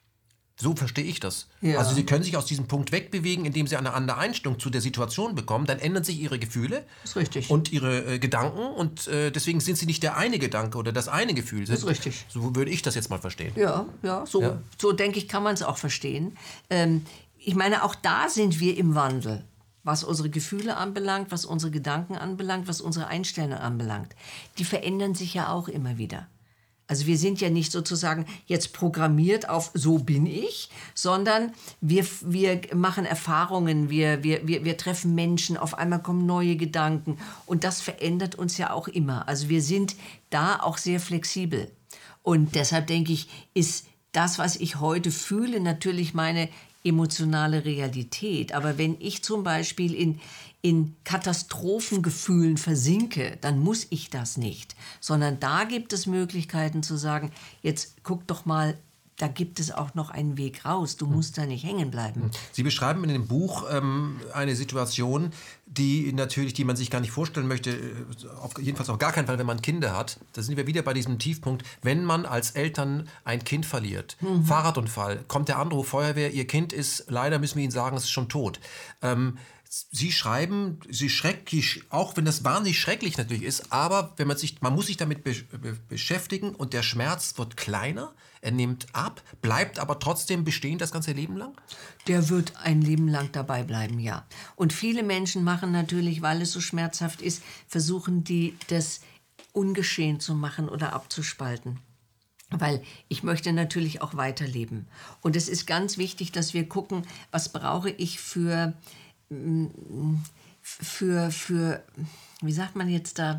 So verstehe ich das. Ja. Also Sie können sich aus diesem Punkt wegbewegen, indem Sie eine andere Einstellung zu der Situation bekommen. Dann ändern sich Ihre Gefühle das ist richtig. Und Ihre äh, Gedanken. Und äh, deswegen sind Sie nicht der eine Gedanke oder das eine Gefühl. Das ist richtig. So würde ich das jetzt mal verstehen. Ja, ja, so, ja. so denke ich, kann man es auch verstehen. Ähm, ich meine, auch da sind wir im Wandel. Was unsere Gefühle anbelangt, was unsere Gedanken anbelangt, was unsere Einstellungen anbelangt. Die verändern sich ja auch immer wieder. Also wir sind ja nicht sozusagen jetzt programmiert auf so bin ich, sondern wir, wir machen Erfahrungen, wir, wir, wir, wir treffen Menschen, auf einmal kommen neue Gedanken und das verändert uns ja auch immer. Also wir sind da auch sehr flexibel und deshalb denke ich, ist das, was ich heute fühle, natürlich meine emotionale Realität. Aber wenn ich zum Beispiel in, in Katastrophengefühlen versinke, dann muss ich das nicht. Sondern da gibt es Möglichkeiten zu sagen, jetzt guck doch mal, da gibt es auch noch einen Weg raus. Du musst da nicht hängen bleiben. Sie beschreiben in dem Buch ähm, eine Situation, die natürlich, die man sich gar nicht vorstellen möchte, auf jedenfalls auf gar keinen Fall, wenn man Kinder hat. Da sind wir wieder bei diesem Tiefpunkt, wenn man als Eltern ein Kind verliert. Mhm. Fahrradunfall, kommt der Anruf, Feuerwehr, Ihr Kind ist, leider müssen wir Ihnen sagen, es ist schon tot. Ähm, Sie schreiben, Sie schrecklich, auch wenn das wahnsinnig schrecklich natürlich ist, aber wenn man sich, man muss sich damit be, be, beschäftigen und der Schmerz wird kleiner, er nimmt ab, bleibt aber trotzdem bestehen das ganze Leben lang? Der wird ein Leben lang dabei bleiben, ja. Und viele Menschen machen natürlich, weil es so schmerzhaft ist, versuchen die das ungeschehen zu machen oder abzuspalten. Weil ich möchte natürlich auch weiterleben. Und es ist ganz wichtig, dass wir gucken, was brauche ich für... für, für, wie sagt man jetzt da,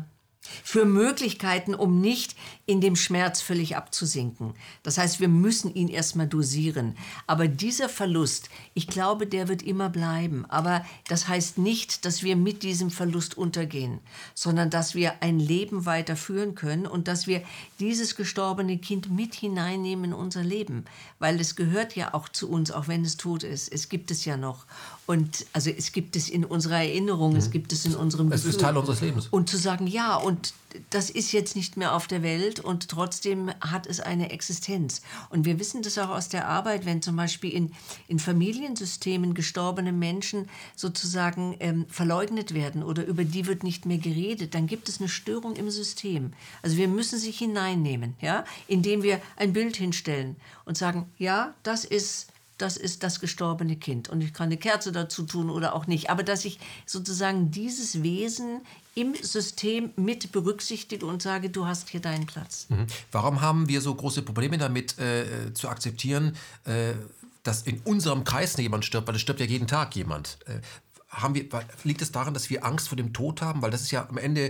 Für Möglichkeiten, um nicht in dem Schmerz völlig abzusinken. Das heißt, wir müssen ihn erstmal dosieren. Aber dieser Verlust, ich glaube, der wird immer bleiben. Aber das heißt nicht, dass wir mit diesem Verlust untergehen, sondern dass wir ein Leben weiterführen können und dass wir dieses gestorbene Kind mit hineinnehmen in unser Leben. Weil es gehört ja auch zu uns, auch wenn es tot ist. Es gibt es ja noch. Und also es gibt es in unserer Erinnerung, mhm. es gibt es in unserem Es Gefühl. ist Teil unseres Lebens. Und zu sagen, ja, und das ist jetzt nicht mehr auf der Welt und trotzdem hat es eine Existenz. Und wir wissen das auch aus der Arbeit, wenn zum Beispiel in, in Familiensystemen gestorbene Menschen sozusagen ähm, verleugnet werden oder über die wird nicht mehr geredet, dann gibt es eine Störung im System. Also wir müssen sich hineinnehmen, ja, indem wir ein Bild hinstellen und sagen, ja, das ist... das ist das gestorbene Kind. Und ich kann eine Kerze dazu tun oder auch nicht. Aber dass ich sozusagen dieses Wesen im System mit berücksichtige und sage, du hast hier deinen Platz. Mhm. Warum haben wir so große Probleme damit, äh, zu akzeptieren, äh, dass in unserem Kreis jemand stirbt? Weil es stirbt ja jeden Tag jemand. Äh, haben wir, liegt es daran, dass wir Angst vor dem Tod haben? Weil das ist ja am Ende,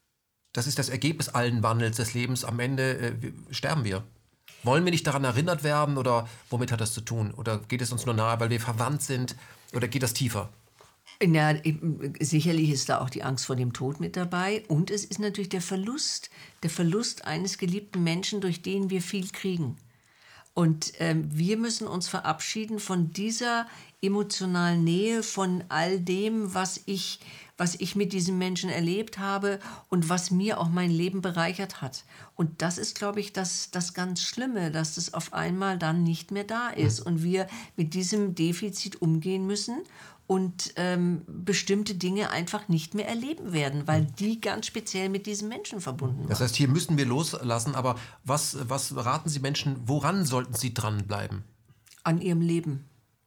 das ist das Ergebnis allen Wandels des Lebens. Am Ende äh, sterben wir. Wollen wir nicht daran erinnert werden oder womit hat das zu tun? Oder geht es uns nur nahe, weil wir verwandt sind? Oder geht das tiefer? Ja, sicherlich ist da auch die Angst vor dem Tod mit dabei. Und es ist natürlich der Verlust, der Verlust eines geliebten Menschen, durch den wir viel kriegen. Und ähm, wir müssen uns verabschieden von dieser emotionalen Nähe, von all dem, was ich, was ich mit diesem Menschen erlebt habe und was mir auch mein Leben bereichert hat. Und das ist, glaube ich, das, das ganz Schlimme, dass das auf einmal dann nicht mehr da ist und wir mit diesem Defizit umgehen müssen und ähm, bestimmte Dinge einfach nicht mehr erleben werden, weil die ganz speziell mit diesem Menschen verbunden waren. Das heißt, hier müssen wir loslassen, aber was, was raten Sie Menschen, woran sollten sie dranbleiben? An ihrem Leben.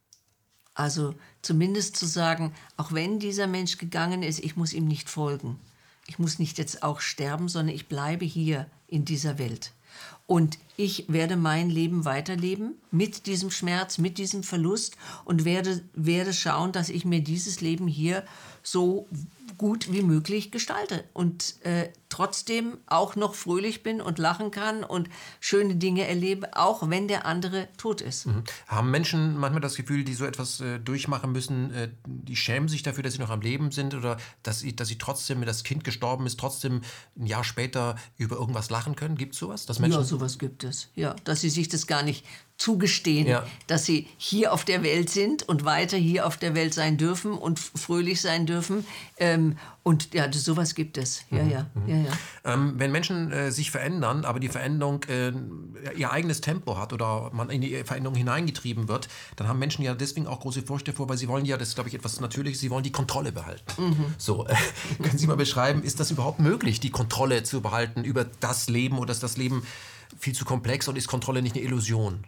Also zumindest zu sagen, auch wenn dieser Mensch gegangen ist, ich muss ihm nicht folgen. Ich muss nicht jetzt auch sterben, sondern ich bleibe hier in dieser Welt. Und ich werde mein Leben weiterleben mit diesem Schmerz, mit diesem Verlust und werde, werde schauen, dass ich mir dieses Leben hier so gut wie möglich gestalte und äh, trotzdem auch noch fröhlich bin und lachen kann und schöne Dinge erlebe, auch wenn der andere tot ist. Mhm. Haben Menschen manchmal das Gefühl, die so etwas äh, durchmachen müssen, äh, die schämen sich dafür, dass sie noch am Leben sind oder dass sie, dass sie trotzdem, wenn das Kind gestorben ist, trotzdem ein Jahr später über irgendwas lachen können? Gibt es sowas? Dass Menschen Ja, sowas gibt es. Ja, dass sie sich das gar nicht zugestehen, ja. dass sie hier auf der Welt sind und weiter hier auf der Welt sein dürfen und fröhlich sein dürfen. Ähm, und ja, das, sowas gibt es. Ja, mhm. ja, Mhm. ja, ja. Ähm, wenn Menschen äh, sich verändern, aber die Veränderung äh, ihr eigenes Tempo hat oder man in die Veränderung hineingetrieben wird, dann haben Menschen ja deswegen auch große Furcht davor, weil sie wollen ja, das ist glaube ich etwas Natürliches, sie wollen die Kontrolle behalten. Mhm. So, äh, können Sie mal beschreiben, ist das überhaupt möglich, die Kontrolle zu behalten über das Leben oder ist das Leben viel zu komplex und ist Kontrolle nicht eine Illusion?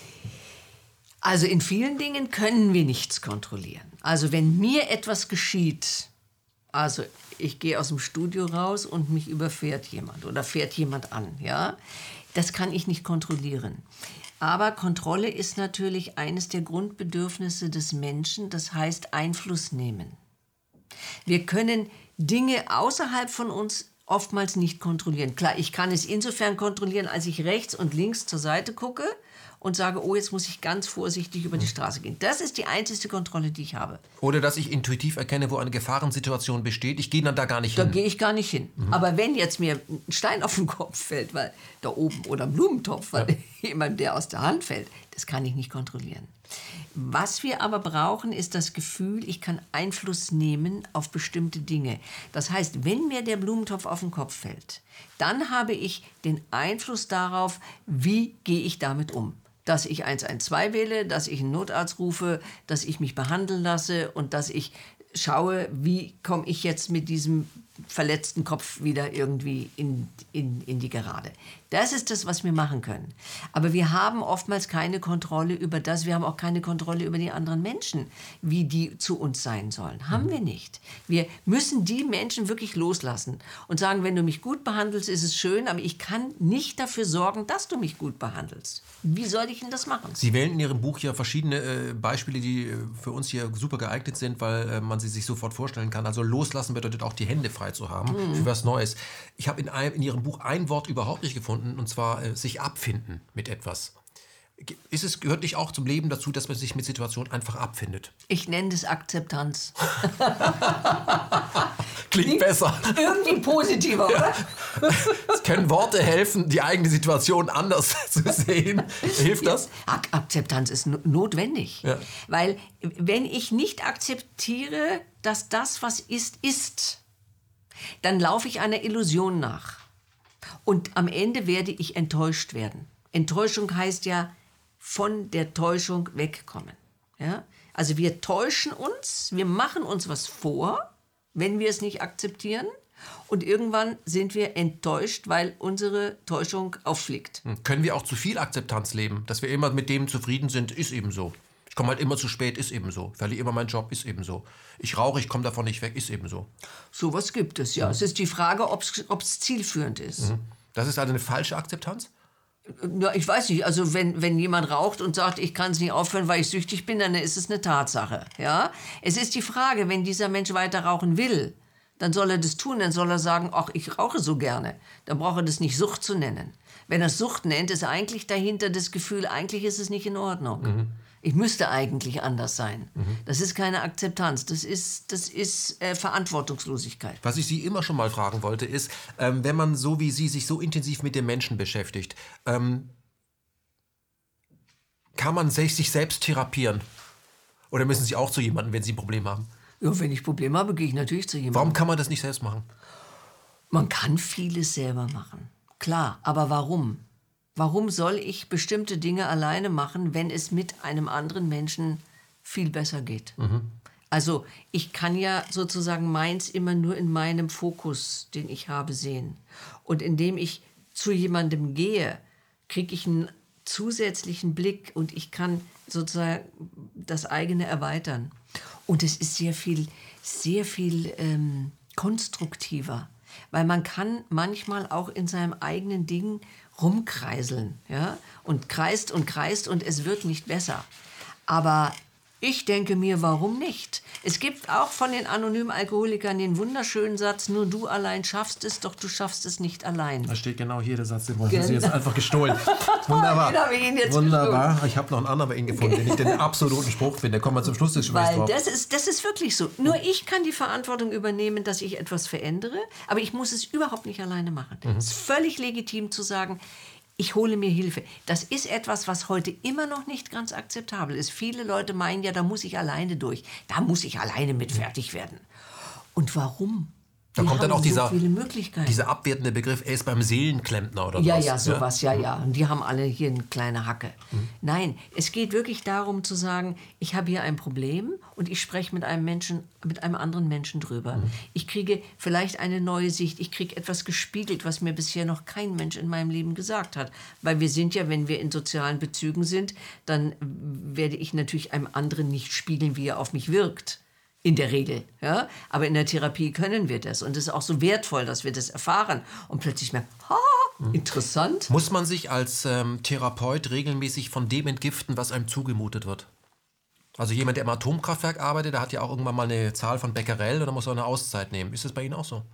Also in vielen Dingen können wir nichts kontrollieren. Also wenn mir etwas geschieht, also ich gehe aus dem Studio raus und mich überfährt jemand oder fährt jemand an, ja, das kann ich nicht kontrollieren. Aber Kontrolle ist natürlich eines der Grundbedürfnisse des Menschen, das heißt Einfluss nehmen. Wir können Dinge außerhalb von uns oftmals nicht kontrollieren. Klar, ich kann es insofern kontrollieren, als ich rechts und links zur Seite gucke und sage, oh, jetzt muss ich ganz vorsichtig über die Straße gehen. Das ist die einzige Kontrolle, die ich habe. Oder dass ich intuitiv erkenne, wo eine Gefahrensituation besteht. Ich gehe dann da gar nicht da hin. Da gehe ich gar nicht hin. Mhm. Aber wenn jetzt mir ein Stein auf den Kopf fällt, weil da oben oder ein Blumentopf, weil ja. jemand, der aus der Hand fällt, das kann ich nicht kontrollieren. Was wir aber brauchen, ist das Gefühl, ich kann Einfluss nehmen auf bestimmte Dinge. Das heißt, wenn mir der Blumentopf auf den Kopf fällt, dann habe ich den Einfluss darauf, wie gehe ich damit um. Dass ich eins eins zwei wähle, dass ich einen Notarzt rufe, dass ich mich behandeln lasse und dass ich schaue, wie komme ich jetzt mit diesem verletzten Kopf wieder irgendwie in, in, in die Gerade. Das ist das, was wir machen können. Aber wir haben oftmals keine Kontrolle über das. Wir haben auch keine Kontrolle über die anderen Menschen, wie die zu uns sein sollen. Haben wir nicht. Wir müssen die Menschen wirklich loslassen und sagen, wenn du mich gut behandelst, ist es schön, aber ich kann nicht dafür sorgen, dass du mich gut behandelst. Wie soll ich denn das machen? Sie wählen in Ihrem Buch ja verschiedene äh, Beispiele, die äh, für uns hier super geeignet sind, weil äh, man sie sich sofort vorstellen kann. Also loslassen bedeutet auch, die Hände frei zu haben mhm. für was Neues. Ich habe in, in Ihrem Buch ein Wort überhaupt nicht gefunden, und zwar äh, sich abfinden mit etwas. Ist es, gehört nicht auch zum Leben dazu, dass man sich mit Situationen einfach abfindet? Ich nenne das Akzeptanz. Klingt besser. Irgendwie positiver, oder? Es können Worte helfen, die eigene Situation anders zu sehen. Hilft das? Ak- Akzeptanz ist no- notwendig. Ja. Weil wenn ich nicht akzeptiere, dass das, was ist, ist, dann laufe ich einer Illusion nach. Und am Ende werde ich enttäuscht werden. Enttäuschung heißt ja, von der Täuschung wegkommen. Ja? Also wir täuschen uns, wir machen uns was vor, wenn wir es nicht akzeptieren. Und irgendwann sind wir enttäuscht, weil unsere Täuschung auffliegt. Können wir auch zu viel Akzeptanz leben? Dass wir immer mit dem zufrieden sind, ist eben so. Ich komme halt immer zu spät, ist eben so. Ich verliere immer meinen Job, ist eben so. Ich rauche, ich komme davon nicht weg, ist eben so. Sowas gibt es, ja. Mhm. Es ist die Frage, ob es zielführend ist. Mhm. Das ist also eine falsche Akzeptanz? Ja, ich weiß nicht. Also wenn, wenn jemand raucht und sagt, ich kann es nicht aufhören, weil ich süchtig bin, dann ist es eine Tatsache. Ja? Es ist die Frage, wenn dieser Mensch weiter rauchen will, dann soll er das tun, dann soll er sagen, ach, ich rauche so gerne. Dann braucht er das nicht Sucht zu nennen. Wenn er es Sucht nennt, ist eigentlich dahinter das Gefühl, eigentlich ist es nicht in Ordnung. Mhm. Ich müsste eigentlich anders sein. Mhm. Das ist keine Akzeptanz, das ist, das ist äh, Verantwortungslosigkeit. Was ich Sie immer schon mal fragen wollte, ist, ähm, wenn man so wie Sie sich so intensiv mit dem Menschen beschäftigt, ähm, kann man sich, sich selbst therapieren? Oder müssen Sie auch zu jemandem, wenn Sie ein Problem haben? Ja, wenn ich Probleme habe, gehe ich natürlich zu jemandem. Warum kann man das nicht selbst machen? Man kann vieles selber machen, klar. Aber warum? Warum soll ich bestimmte Dinge alleine machen, wenn es mit einem anderen Menschen viel besser geht? Mhm. Also ich kann ja sozusagen meins immer nur in meinem Fokus, den ich habe, sehen. Und indem ich zu jemandem gehe, kriege ich einen zusätzlichen Blick und ich kann sozusagen das eigene erweitern. Und es ist sehr viel, sehr viel ähm, konstruktiver, weil man kann manchmal auch in seinem eigenen Ding rumkreiseln, ja, und kreist und kreist und es wird nicht besser. Aber ich denke mir, warum nicht? Es gibt auch von den anonymen Alkoholikern den wunderschönen Satz, nur du allein schaffst es, doch du schaffst es nicht allein. Da steht genau hier der Satz, den haben Sie jetzt einfach gestohlen. Wunderbar. Den habe ich Ihnen jetzt Wunderbar. Gestohlen. Ich habe noch einen anderen bei Ihnen gefunden, den ich den absoluten Spruch finde. Da kommen wir zum Schluss des Gesprächs drauf. Das ist, das ist wirklich so. Nur ich kann die Verantwortung übernehmen, dass ich etwas verändere, aber ich muss es überhaupt nicht alleine machen. Mhm. Es ist völlig legitim zu sagen, ich hole mir Hilfe. Das ist etwas, was heute immer noch nicht ganz akzeptabel ist. Viele Leute meinen ja, da muss ich alleine durch. Da muss ich alleine mit fertig werden. Und warum? Da Wir kommt dann auch so dieser, viele Möglichkeiten. dieser abwertende Begriff, er ist beim Seelenklempner oder ja, was. Ja, sowas, ja, ja, ja. Und die haben alle hier eine kleine Hacke. Mhm. Nein, es geht wirklich darum zu sagen, ich habe hier ein Problem und ich spreche mit einem Menschen, mit einem anderen Menschen drüber. Mhm. Ich kriege vielleicht eine neue Sicht, ich kriege etwas gespiegelt, was mir bisher noch kein Mensch in meinem Leben gesagt hat. Weil wir sind ja, wenn wir in sozialen Bezügen sind, dann werde ich natürlich einem anderen nicht spiegeln, wie er auf mich wirkt. In der Regel, ja. Aber in der Therapie können wir das. Und es ist auch so wertvoll, dass wir das erfahren. Und plötzlich merken, ha, interessant. Muss man sich als ähm, Therapeut regelmäßig von dem entgiften, was einem zugemutet wird? Also jemand, der im Atomkraftwerk arbeitet, der hat ja auch irgendwann mal eine Zahl von Becquerel oder muss er eine Auszeit nehmen. Ist das bei Ihnen auch so?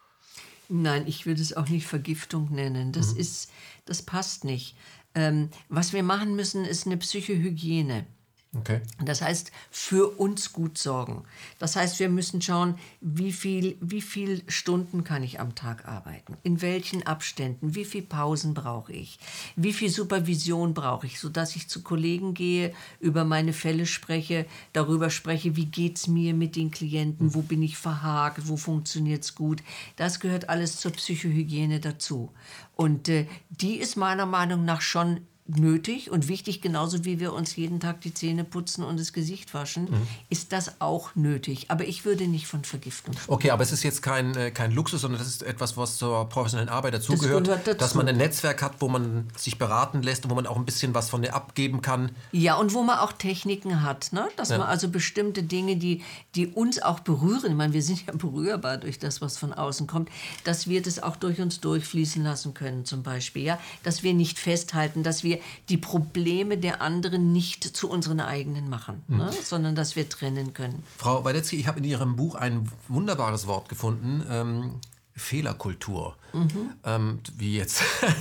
Nein, ich würde es auch nicht Vergiftung nennen. Das mhm. ist, das passt nicht. Ähm, was wir machen müssen, ist eine Psychohygiene. Okay. Das heißt, für uns gut sorgen. Das heißt, wir müssen schauen, wie viel, wie viel Stunden kann ich am Tag arbeiten, in welchen Abständen, wie viel Pausen brauche ich, wie viel Supervision brauche ich, sodass ich zu Kollegen gehe, über meine Fälle spreche, darüber spreche, wie geht es mir mit den Klienten, wo bin ich verhakt, wo funktioniert es gut. Das gehört alles zur Psychohygiene dazu. Und äh, die ist meiner Meinung nach schon nötig und wichtig, genauso wie wir uns jeden Tag die Zähne putzen und das Gesicht waschen, mhm. ist das auch nötig. Aber ich würde nicht von Vergiftung sprechen. Okay, aber es ist jetzt kein, äh, kein Luxus, sondern das ist etwas, was zur professionellen Arbeit dazugehört, das dazu. dass man ein Netzwerk hat, wo man sich beraten lässt und wo man auch ein bisschen was von dir abgeben kann. Ja, und wo man auch Techniken hat, ne? Dass ja. man also bestimmte Dinge, die, die uns auch berühren, ich meine, wir sind ja berührbar durch das, was von außen kommt, dass wir das auch durch uns durchfließen lassen können zum Beispiel, ja? Dass wir nicht festhalten, dass wir die Probleme der anderen nicht zu unseren eigenen machen, mhm. ne? Sondern dass wir trennen können. Frau Waldetzky, ich habe in Ihrem Buch ein wunderbares Wort gefunden, ähm, Fehlerkultur. Mhm. Ähm, wie jetzt?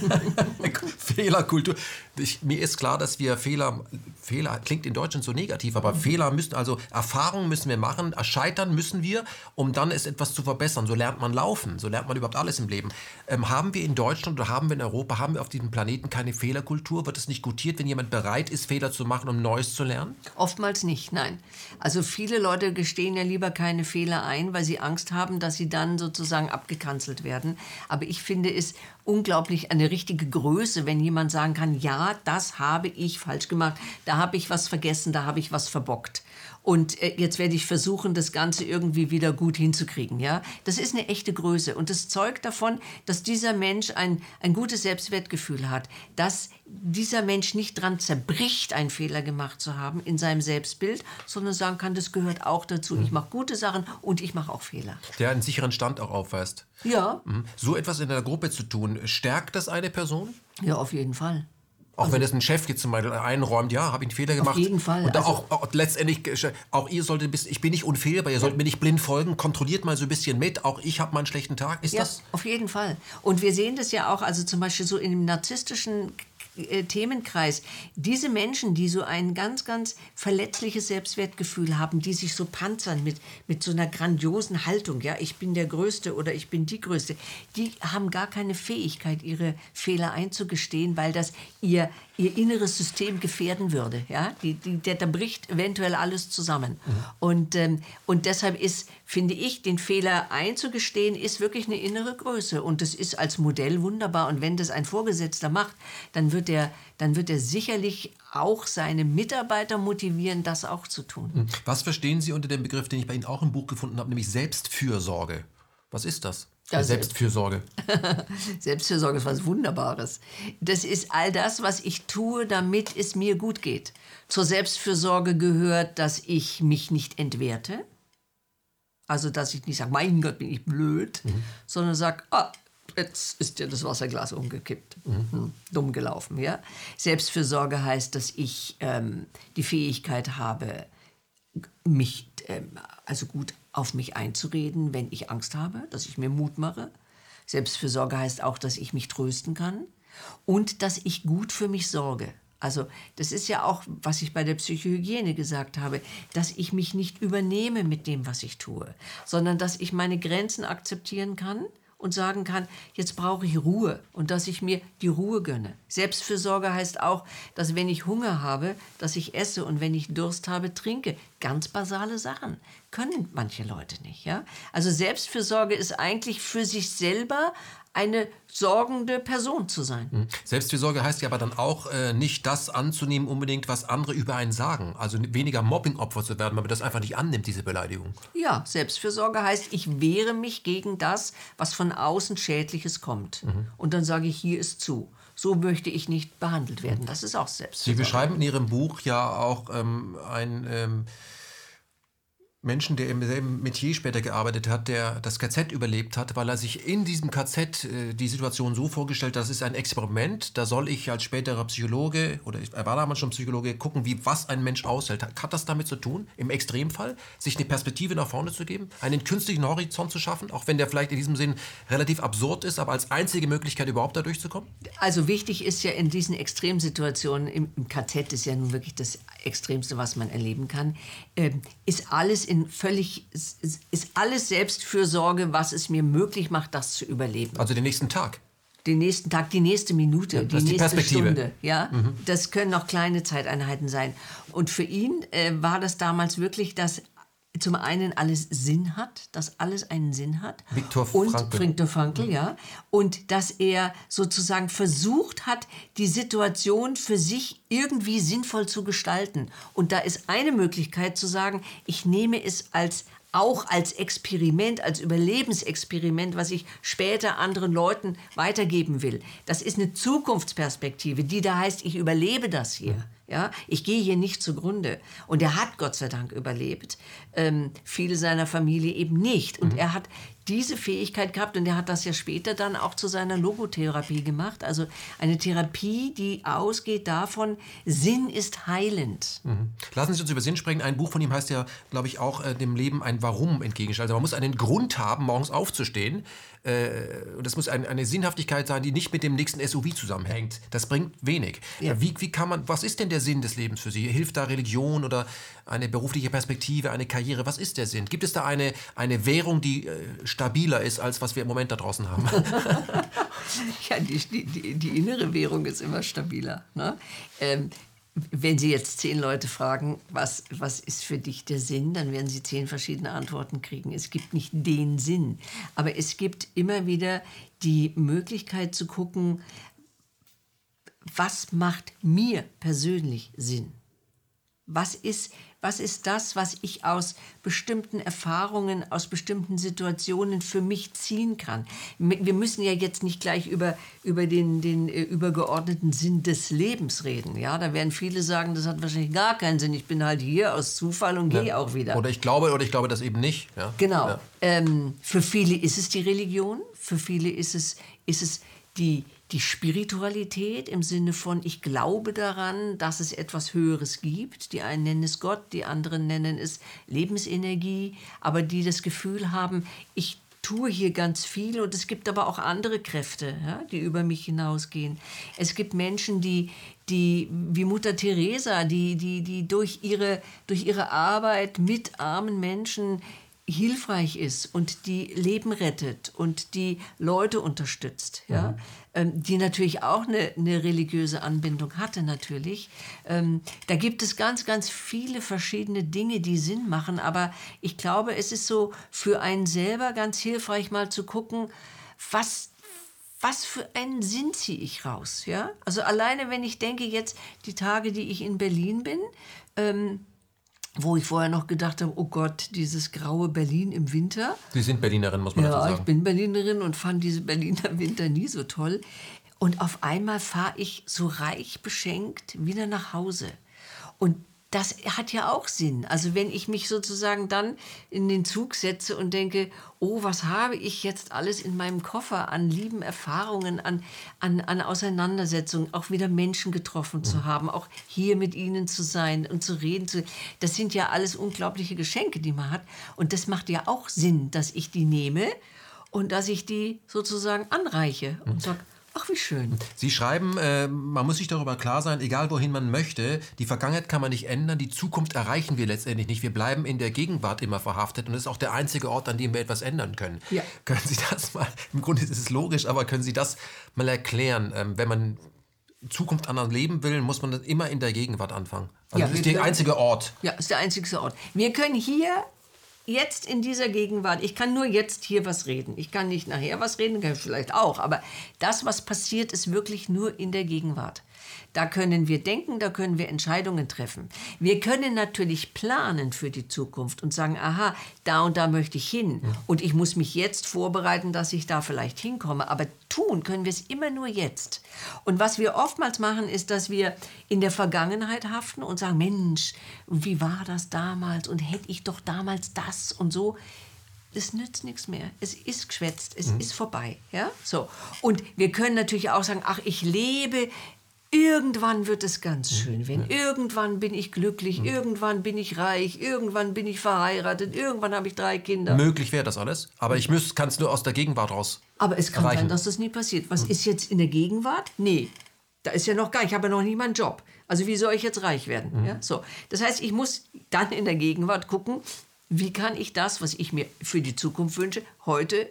Fehlerkultur. Ich, mir ist klar, dass wir Fehler, Fehler klingt in Deutschland so negativ, aber mhm. Fehler müssen, also Erfahrungen müssen wir machen, scheitern müssen wir, um dann es etwas zu verbessern. So lernt man laufen, so lernt man überhaupt alles im Leben. Ähm, haben wir in Deutschland oder haben wir in Europa, haben wir auf diesem Planeten keine Fehlerkultur? Wird es nicht gutiert, wenn jemand bereit ist, Fehler zu machen, um Neues zu lernen? Oftmals nicht, nein. Also viele Leute gestehen ja lieber keine Fehler ein, weil sie Angst haben, dass sie dann sozusagen abgekanzelt werden. Aber ich finde es unglaublich eine richtige Größe, wenn jemand sagen kann, ja, das habe ich falsch gemacht, da habe ich was vergessen, da habe ich was verbockt. Und äh, jetzt werde ich versuchen, das Ganze irgendwie wieder gut hinzukriegen. Ja? Das ist eine echte Größe. Und das zeugt davon, dass dieser Mensch ein, ein gutes Selbstwertgefühl hat. Dass dieser Mensch nicht dran zerbricht, einen Fehler gemacht zu haben in seinem Selbstbild, sondern sagen kann, das gehört auch dazu. Ich mache gute Sachen und ich mache auch Fehler. Der einen sicheren Stand auch aufweist. Ja. So etwas in einer Gruppe zu tun, stärkt das eine Person? Ja, auf jeden Fall. Auch also, wenn es ein Chef jetzt zum Beispiel einräumt, ja, habe ich einen Fehler gemacht. Auf jeden Fall. Und also, auch, auch letztendlich, auch ihr solltet ein bisschen, ich bin nicht unfehlbar, ihr ja. sollt mir nicht blind folgen, kontrolliert mal so ein bisschen mit, auch ich habe mal einen schlechten Tag. Ist ja, das? Auf jeden Fall. Und wir sehen das ja auch, also zum Beispiel so in dem narzisstischen äh, Themenkreis, diese Menschen, die so ein ganz, ganz verletzliches Selbstwertgefühl haben, die sich so panzern mit, mit so einer grandiosen Haltung, ja, ich bin der Größte oder ich bin die Größte, die haben gar keine Fähigkeit, ihre Fehler einzugestehen, weil das ihr, ihr inneres System gefährden würde, ja, die, die, der, da bricht eventuell alles zusammen. Mhm. Und, ähm, und deshalb ist, finde ich, den Fehler einzugestehen, ist wirklich eine innere Größe und das ist als Modell wunderbar und wenn das ein Vorgesetzter macht, dann wird er, dann wird er sicherlich auch seine Mitarbeiter motivieren, das auch zu tun. Was verstehen Sie unter dem Begriff, den ich bei Ihnen auch im Buch gefunden habe, nämlich Selbstfürsorge? Was ist das? das Selbstfürsorge. Selbstfürsorge ist was Wunderbares. Das ist all das, was ich tue, damit es mir gut geht. Zur Selbstfürsorge gehört, dass ich mich nicht entwerte. Also, dass ich nicht sage, mein Gott, bin ich blöd, mhm. sondern sage, ah, jetzt ist dir das Wasserglas umgekippt. Mhm. Hm, dumm gelaufen, ja. Selbstfürsorge heißt, dass ich ähm, die Fähigkeit habe, mich ähm, also gut auf mich einzureden, wenn ich Angst habe, dass ich mir Mut mache. Selbstfürsorge heißt auch, dass ich mich trösten kann und dass ich gut für mich sorge. Also das ist ja auch, was ich bei der Psychohygiene gesagt habe, dass ich mich nicht übernehme mit dem, was ich tue, sondern dass ich meine Grenzen akzeptieren kann und sagen kann, jetzt brauche ich Ruhe und dass ich mir die Ruhe gönne. Selbstfürsorge heißt auch, dass wenn ich Hunger habe, dass ich esse und wenn ich Durst habe, trinke. Ganz basale Sachen können manche Leute nicht. Ja? Also Selbstfürsorge ist eigentlich für sich selber eine sorgende Person zu sein. Selbstfürsorge heißt ja aber dann auch, äh, nicht das anzunehmen unbedingt, was andere über einen sagen. Also weniger Mobbing-Opfer zu werden, weil man das einfach nicht annimmt, diese Beleidigung. Ja, Selbstfürsorge heißt, ich wehre mich gegen das, was von außen Schädliches kommt. Mhm. Und dann sage ich, hier ist zu. So möchte ich nicht behandelt werden. Das ist auch Selbstfürsorge. Sie beschreiben in Ihrem Buch ja auch ähm, ein... Ähm Menschen, der im selben Metier später gearbeitet hat, der das K Z überlebt hat, weil er sich in diesem K Z äh, die Situation so vorgestellt hat, das ist ein Experiment, da soll ich als späterer Psychologe, oder er war damals schon Psychologe, gucken, wie was ein Mensch aushält. Hat das damit zu tun, im Extremfall, sich eine Perspektive nach vorne zu geben, einen künstlichen Horizont zu schaffen, auch wenn der vielleicht in diesem Sinn relativ absurd ist, aber als einzige Möglichkeit überhaupt da durchzukommen? Also wichtig ist ja in diesen Extremsituationen, im, im K Z ist ja nun wirklich das Extremste, was man erleben kann, äh, ist alles in völlig, ist, ist alles Selbstfürsorge, was es mir möglich macht, das zu überleben. Also den nächsten Tag? Den nächsten Tag, die nächste Minute, ja, die nächste die Perspektive. Stunde. Ja? Mhm. Das können auch kleine Zeiteinheiten sein. Und für ihn äh, war das damals wirklich das zum einen alles Sinn hat, dass alles einen Sinn hat. Viktor und Frankl. Viktor Frankl, ja. Und dass er sozusagen versucht hat, die Situation für sich irgendwie sinnvoll zu gestalten. Und da ist eine Möglichkeit zu sagen, ich nehme es als auch als Experiment, als Überlebensexperiment, was ich später anderen Leuten weitergeben will. Das ist eine Zukunftsperspektive, die da heißt, ich überlebe das hier. Ja, ich gehe hier nicht zugrunde. Und er hat Gott sei Dank überlebt. Ähm, viele seiner Familie eben nicht. Und mhm. er hat diese Fähigkeit gehabt und er hat das ja später dann auch zu seiner Logotherapie gemacht. Also eine Therapie, die ausgeht davon, Sinn ist heilend. Mhm. Lassen Sie uns über Sinn sprechen. Ein Buch von ihm heißt ja, glaube ich, auch äh, dem Leben ein Warum entgegenstellen. Also man muss einen Grund haben, morgens aufzustehen. Äh, und das muss ein, eine Sinnhaftigkeit sein, die nicht mit dem nächsten S U V zusammenhängt. Das bringt wenig. Ja. Wie, wie kann man, was ist denn der Sinn des Lebens für Sie? Hilft da Religion oder eine berufliche Perspektive, eine Karriere? Was ist der Sinn? Gibt es da eine, eine Währung, die äh, stabiler ist, als was wir im Moment da draußen haben? Ja, die, die, die innere Währung ist immer stabiler. Ne? Ähm, wenn Sie jetzt zehn Leute fragen, was, was ist für dich der Sinn, dann werden Sie zehn verschiedene Antworten kriegen. Es gibt nicht den Sinn, aber es gibt immer wieder die Möglichkeit zu gucken, was macht mir persönlich Sinn? Was ist, was ist das, was ich aus bestimmten Erfahrungen, aus bestimmten Situationen für mich ziehen kann? Wir müssen ja jetzt nicht gleich über, über den, den äh, übergeordneten Sinn des Lebens reden. Ja? Da werden viele sagen, das hat wahrscheinlich gar keinen Sinn. Ich bin halt hier aus Zufall und gehe ja. auch wieder. Oder ich glaube, oder ich glaube das eben nicht. Ja? Genau. Ja. Ähm, für viele ist es die Religion, für viele ist es, ist es die Die Spiritualität im Sinne von, ich glaube daran, dass es etwas Höheres gibt. Die einen nennen es Gott, die anderen nennen es Lebensenergie, aber die das Gefühl haben, ich tue hier ganz viel und es gibt aber auch andere Kräfte, ja, die über mich hinausgehen. Es gibt Menschen, die, die wie Mutter Teresa, die, die, die durch ihre, durch ihre Arbeit mit armen Menschen hilfreich ist und die Leben rettet und die Leute unterstützt, ja, mhm. ähm, die natürlich auch eine, eine religiöse Anbindung hatte natürlich. Ähm, da gibt es ganz, ganz viele verschiedene Dinge, die Sinn machen, aber ich glaube, es ist so für einen selber ganz hilfreich, mal zu gucken, was Was für einen Sinn ziehe ich raus, ja? Also alleine, wenn ich denke jetzt, die Tage, die ich in Berlin bin, ähm, wo ich vorher noch gedacht habe, oh Gott, dieses graue Berlin im Winter. Sie sind Berlinerin, muss man ja, dazu sagen. Ja, ich bin Berlinerin und fand diese Berliner Winter nie so toll. Und auf einmal fahre ich so reich beschenkt wieder nach Hause. Und das hat ja auch Sinn. Also wenn ich mich sozusagen dann in den Zug setze und denke, oh, was habe ich jetzt alles in meinem Koffer an lieben Erfahrungen, an, an, an Auseinandersetzungen, auch wieder Menschen getroffen mhm. zu haben, auch hier mit ihnen zu sein und zu reden. Zu, das sind ja alles unglaubliche Geschenke, die man hat. Und das macht ja auch Sinn, dass ich die nehme und dass ich die sozusagen anreiche und sage, ach, wie schön. Sie schreiben, äh, man muss sich darüber klar sein, egal wohin man möchte, die Vergangenheit kann man nicht ändern, die Zukunft erreichen wir letztendlich nicht. Wir bleiben in der Gegenwart immer verhaftet und das ist auch der einzige Ort, an dem wir etwas ändern können. Ja. Können Sie das mal, im Grunde ist es logisch, aber können Sie das mal erklären? Ähm, wenn man Zukunft anders leben will, muss man das immer in der Gegenwart anfangen. Also ja, das ist der einzige Ort. Ja, ist der einzige Ort. Wir können hier jetzt in dieser Gegenwart, ich kann nur jetzt hier was reden. Ich kann nicht nachher was reden, kann ich vielleicht auch, aber das, was passiert, ist wirklich nur in der Gegenwart. Da können wir denken, da können wir Entscheidungen treffen. Wir können natürlich planen für die Zukunft und sagen, aha, da und da möchte ich hin. Und ich muss mich jetzt vorbereiten, dass ich da vielleicht hinkomme. Aber tun können wir es immer nur jetzt. Und was wir oftmals machen, ist, dass wir in der Vergangenheit haften und sagen, Mensch, wie war das damals? Und hätte ich doch damals das und so. Es nützt nichts mehr. Es ist geschwätzt. Es mhm. ist vorbei. Ja? So. Und wir können natürlich auch sagen, ach, ich lebe. Irgendwann wird es ganz schön, wenn ja. irgendwann bin ich glücklich, mhm. irgendwann bin ich reich, irgendwann bin ich verheiratet, irgendwann habe ich drei Kinder. Möglich wäre das alles, aber ich kann es nur aus der Gegenwart raus Aber es kann erreichen. sein, dass das nie passiert. Was mhm. ist jetzt in der Gegenwart? Nee, da ist ja noch gar, ich habe ja noch nie meinen Job. Also wie soll ich jetzt reich werden? Mhm. Ja, so. Das heißt, ich muss dann in der Gegenwart gucken, wie kann ich das, was ich mir für die Zukunft wünsche, heute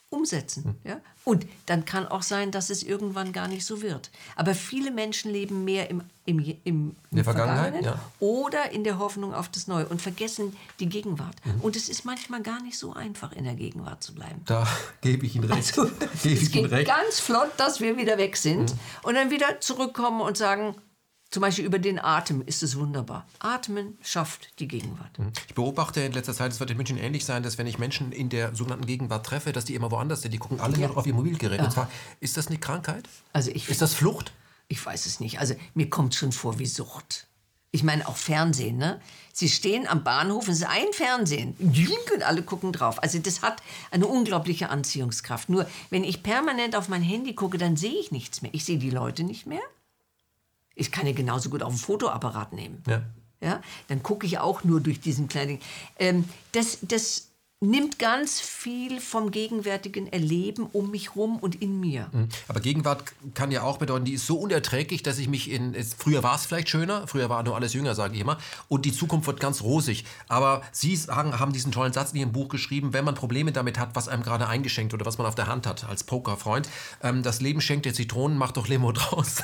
umsetzen. Hm. Ja? Und dann kann auch sein, dass es irgendwann gar nicht so wird. Aber viele Menschen leben mehr im, im, im, im in der Vergangenheit ja. oder in der Hoffnung auf das Neue und vergessen die Gegenwart. Mhm. Und es ist manchmal gar nicht so einfach, in der Gegenwart zu bleiben. Da gebe ich Ihnen recht. Also, es geht recht. Ganz flott, dass wir wieder weg sind mhm. und dann wieder zurückkommen und sagen, zum Beispiel über den Atem ist es wunderbar. Atmen schafft die Gegenwart. Ich beobachte in letzter Zeit, es wird in München ähnlich sein, dass wenn ich Menschen in der sogenannten Gegenwart treffe, dass die immer woanders sind. Die gucken alle ja. nur auf ihr Mobilgerät. Ja. Und zwar, ist das eine Krankheit? Also ich, ist das Flucht? Ich weiß es nicht. Also mir kommt schon vor wie Sucht. Ich meine auch Fernsehen, ne? Sie stehen am Bahnhof, es ist ein Fernsehen und alle gucken drauf. Also das hat eine unglaubliche Anziehungskraft. Nur wenn ich permanent auf mein Handy gucke, dann sehe ich nichts mehr. Ich sehe die Leute nicht mehr. Ich kann ja genauso gut auf einen Fotoapparat nehmen. Ja. Ja? Dann gucke ich auch nur durch diesen kleinen... Ähm, das, das nimmt ganz viel vom gegenwärtigen Erleben um mich rum und in mir. Aber Gegenwart kann ja auch bedeuten, die ist so unerträglich, dass ich mich in... Früher war es vielleicht schöner, früher war nur alles jünger, sage ich immer. Und die Zukunft wird ganz rosig. Aber Sie haben diesen tollen Satz in Ihrem Buch geschrieben, wenn man Probleme damit hat, was einem gerade eingeschenkt oder was man auf der Hand hat, als Pokerfreund. Ähm, das Leben schenkt dir Zitronen, mach doch Limo draus.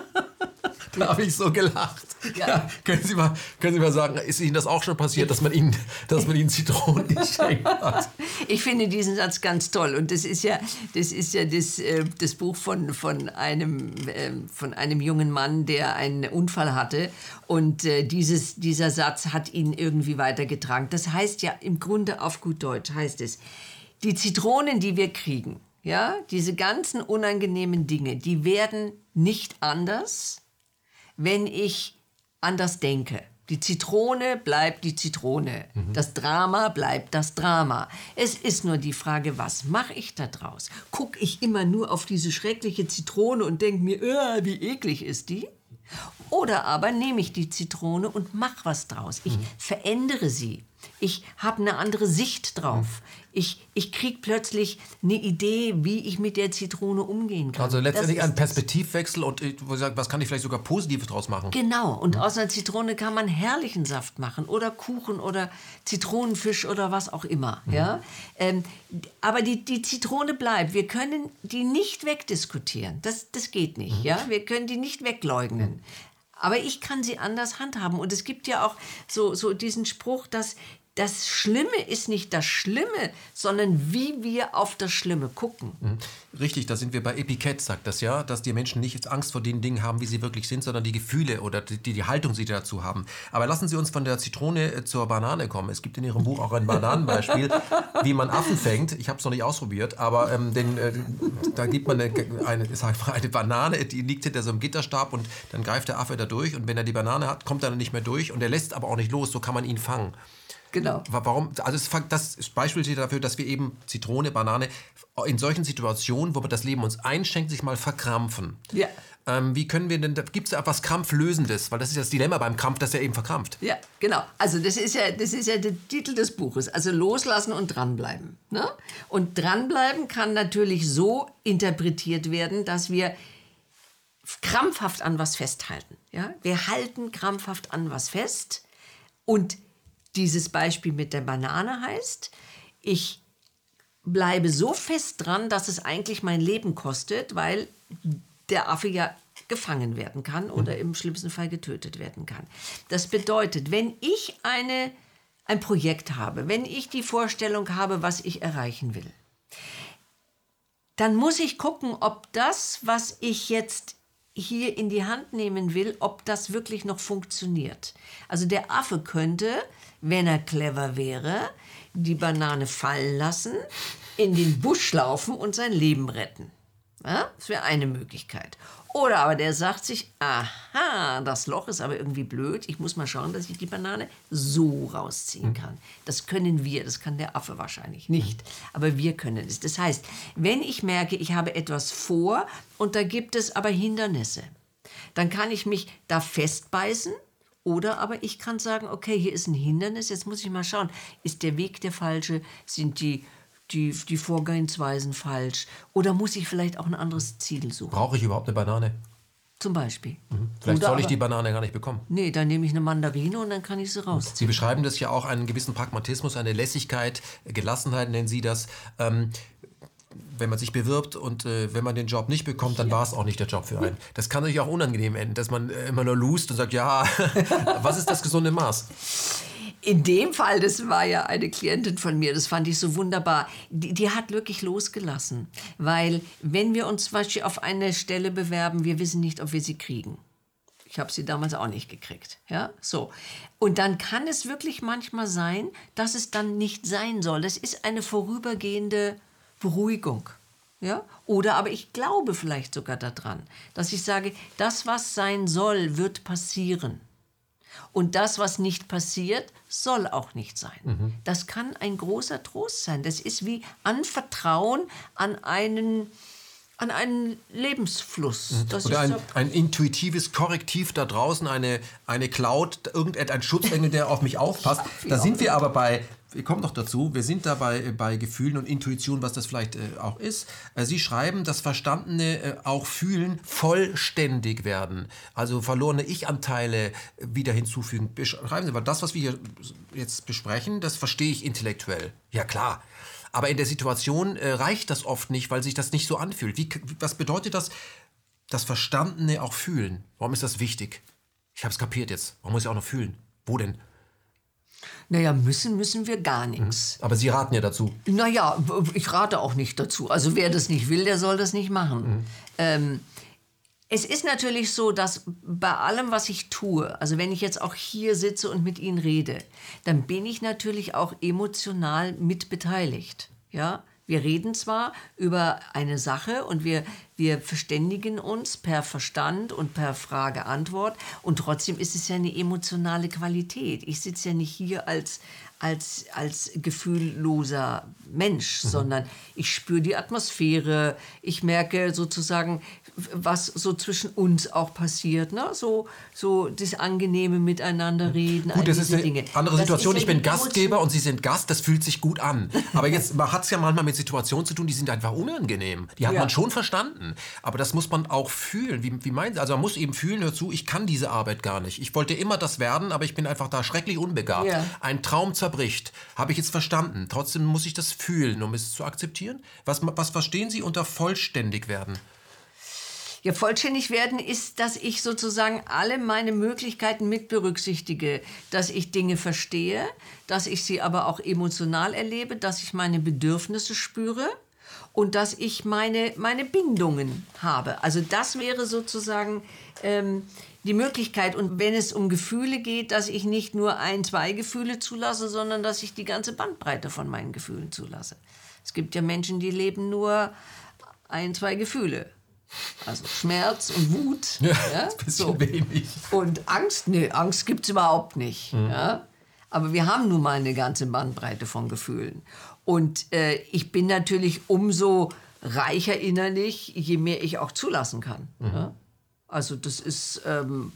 Da habe ich so gelacht. Ja. Ja, können Sie mal, können Sie mal sagen, ist Ihnen das auch schon passiert, dass man Ihnen, dass man Ihnen Zitronen geschenkt hat? Ich finde diesen Satz ganz toll. Und das ist ja das, ist ja das, äh, das Buch von, von, einem, äh, von einem jungen Mann, der einen Unfall hatte. Und äh, dieses, dieser Satz hat ihn irgendwie weitergetragen. Das heißt ja im Grunde auf gut Deutsch, heißt es, die Zitronen, die wir kriegen, ja, diese ganzen unangenehmen Dinge, die werden nicht anders, wenn ich anders denke. Die Zitrone bleibt die Zitrone. Mhm. Das Drama bleibt das Drama. Es ist nur die Frage, was mache ich da draus? Gucke ich immer nur auf diese schreckliche Zitrone und denke mir, äh, wie eklig ist die? Oder aber nehme ich die Zitrone und mache was draus. Ich mhm. verändere sie. Ich habe eine andere Sicht drauf. Ich, ich kriege plötzlich eine Idee, wie ich mit der Zitrone umgehen kann. Also letztendlich ein Perspektivwechsel und was kann ich vielleicht sogar Positives draus machen? Genau. Und mhm. aus einer Zitrone kann man herrlichen Saft machen oder Kuchen oder Zitronenfisch oder was auch immer. Mhm. Ja? Ähm, aber die, die Zitrone bleibt. Wir können die nicht wegdiskutieren. Das, das geht nicht. Mhm. Ja? Wir können die nicht wegleugnen. Mhm. Aber ich kann sie anders handhaben. Und es gibt ja auch so, so diesen Spruch, dass das Schlimme ist nicht das Schlimme, sondern wie wir auf das Schlimme gucken. Richtig, da sind wir bei Epiket, sagt das ja, dass die Menschen nicht Angst vor den Dingen haben, wie sie wirklich sind, sondern die Gefühle oder die, die Haltung, die sie dazu haben. Aber lassen Sie uns von der Zitrone zur Banane kommen. Es gibt in Ihrem Buch auch ein Bananenbeispiel, wie man Affen fängt. Ich habe es noch nicht ausprobiert, aber ähm, den, äh, da gibt man eine, eine, sag mal, eine Banane, die liegt hinter so einem Gitterstab und dann greift der Affe da durch und wenn er die Banane hat, kommt er dann nicht mehr durch und er lässt aber auch nicht los, so kann man ihn fangen. Genau. Warum? Also das ist Beispiel dafür, dass wir eben Zitrone, Banane in solchen Situationen, wo wir das Leben uns einschenkt, sich mal verkrampfen. Ja. Ähm, wie können wir denn, gibt es da etwas Krampflösendes? Weil das ist ja das Dilemma beim Krampf, dass er eben verkrampft. Ja, genau. Also das ist ja, das ist ja der Titel des Buches. Also loslassen und dranbleiben. Ne? Und dranbleiben kann natürlich so interpretiert werden, dass wir krampfhaft an was festhalten. Ja? Wir halten krampfhaft an was fest und dieses Beispiel mit der Banane heißt, ich bleibe so fest dran, dass es eigentlich mein Leben kostet, weil der Affe ja gefangen werden kann oder im schlimmsten Fall getötet werden kann. Das bedeutet, wenn ich eine, ein Projekt habe, wenn ich die Vorstellung habe, was ich erreichen will, dann muss ich gucken, ob das, was ich jetzt hier in die Hand nehmen will, ob das wirklich noch funktioniert. Also der Affe könnte, wenn er clever wäre, die Banane fallen lassen, in den Busch laufen und sein Leben retten. Ja, das wäre eine Möglichkeit. Oder aber der sagt sich, aha, das Loch ist aber irgendwie blöd, ich muss mal schauen, dass ich die Banane so rausziehen kann. Das können wir, das kann der Affe wahrscheinlich nicht, aber wir können es. Das heißt, wenn ich merke, ich habe etwas vor und da gibt es aber Hindernisse, dann kann ich mich da festbeißen. Oder aber ich kann sagen, okay, hier ist ein Hindernis, jetzt muss ich mal schauen, ist der Weg der falsche, sind die, die, die Vorgehensweisen falsch oder muss ich vielleicht auch ein anderes Ziel suchen? Brauche ich überhaupt eine Banane? Zum Beispiel. Mhm. Vielleicht oder soll ich aber die Banane gar nicht bekommen. Nee, dann nehme ich eine Mandarine und dann kann ich sie rausziehen. Sie beschreiben das ja auch, einen gewissen Pragmatismus, eine Lässigkeit, Gelassenheit nennen Sie das. Ähm, wenn man sich bewirbt und äh, wenn man den Job nicht bekommt, dann war es auch nicht der Job für einen. Das kann natürlich auch unangenehm enden, dass man äh, immer nur lust und sagt, ja, was ist das gesunde Maß? In dem Fall, das war ja eine Klientin von mir, das fand ich so wunderbar, die, die hat wirklich losgelassen. Weil wenn wir uns zum Beispiel auf eine Stelle bewerben, wir wissen nicht, ob wir sie kriegen. Ich habe sie damals auch nicht gekriegt. Ja? So. Und dann kann es wirklich manchmal sein, dass es dann nicht sein soll. Das ist eine vorübergehende Beruhigung. Ja? Oder aber ich glaube vielleicht sogar daran, dass ich sage, das, was sein soll, wird passieren. Und das, was nicht passiert, soll auch nicht sein. Mhm. Das kann ein großer Trost sein. Das ist wie Anvertrauen an einen, an einen Lebensfluss. Das Oder ist ein, so ein intuitives Korrektiv da draußen, eine, eine Cloud, irgendein Schutzengel, der auf mich aufpasst. Ja, da sind wir aber bei, wir kommen noch dazu, wir sind da bei, bei Gefühlen und Intuition, was das vielleicht äh, auch ist. Äh, Sie schreiben, dass Verstandene äh, auch fühlen, vollständig werden. Also verlorene Ich-Anteile äh, wieder hinzufügen. Beschreiben Sie mal, das, was wir hier jetzt besprechen, das verstehe ich intellektuell. Ja, klar. Aber in der Situation äh, reicht das oft nicht, weil sich das nicht so anfühlt. Wie, was bedeutet das, das Verstandene auch fühlen? Warum ist das wichtig? Ich habe es kapiert jetzt. Warum muss ich auch noch fühlen? Wo denn? Naja, müssen müssen wir gar nichts. Aber Sie raten ja dazu. Naja, ich rate auch nicht dazu. Also wer das nicht will, der soll das nicht machen. Mhm. Ähm, es ist natürlich so, dass bei allem, was ich tue, also wenn ich jetzt auch hier sitze und mit Ihnen rede, dann bin ich natürlich auch emotional mitbeteiligt. Ja? Wir reden zwar über eine Sache und wir, wir verständigen uns per Verstand und per Frage-Antwort und trotzdem ist es ja eine emotionale Qualität. Ich sitze ja nicht hier als, als, als gefühlloser Mensch, mhm. sondern ich spüre die Atmosphäre, ich merke sozusagen, was so zwischen uns auch passiert, ne? So, so das angenehme Miteinander reden. Gut, das ist eine Dinge. andere Situation. Ich bin Gastgeber und Sie sind Gast, das fühlt sich gut an. Aber jetzt hat es ja manchmal mit Situationen zu tun, die sind einfach unangenehm. Die hat ja. man schon verstanden. Aber das muss man auch fühlen. Wie, wie meinen Sie? Also man muss eben fühlen, hör zu, ich kann diese Arbeit gar nicht. Ich wollte immer das werden, aber ich bin einfach da schrecklich unbegabt. Ja. Ein Traum zerbricht. Habe ich jetzt verstanden. Trotzdem muss ich das fühlen, um es zu akzeptieren. Was, was verstehen Sie unter vollständig werden? Ja, vollständig werden ist, dass ich sozusagen alle meine Möglichkeiten mit berücksichtige, dass ich Dinge verstehe, dass ich sie aber auch emotional erlebe, dass ich meine Bedürfnisse spüre und dass ich meine, meine Bindungen habe. Also das wäre sozusagen ähm, die Möglichkeit. Und wenn es um Gefühle geht, dass ich nicht nur ein, zwei Gefühle zulasse, sondern dass ich die ganze Bandbreite von meinen Gefühlen zulasse. Es gibt ja Menschen, die leben nur ein, zwei Gefühle. Also Schmerz und Wut. Ja, ja? Ein bisschen so. wenig. Und Angst, nee, Angst gibt es überhaupt nicht. Mhm. Ja? Aber wir haben nun mal eine ganze Bandbreite von Gefühlen. Und äh, ich bin natürlich umso reicher innerlich, je mehr ich auch zulassen kann. Mhm. Ja? Also das ist... Ähm,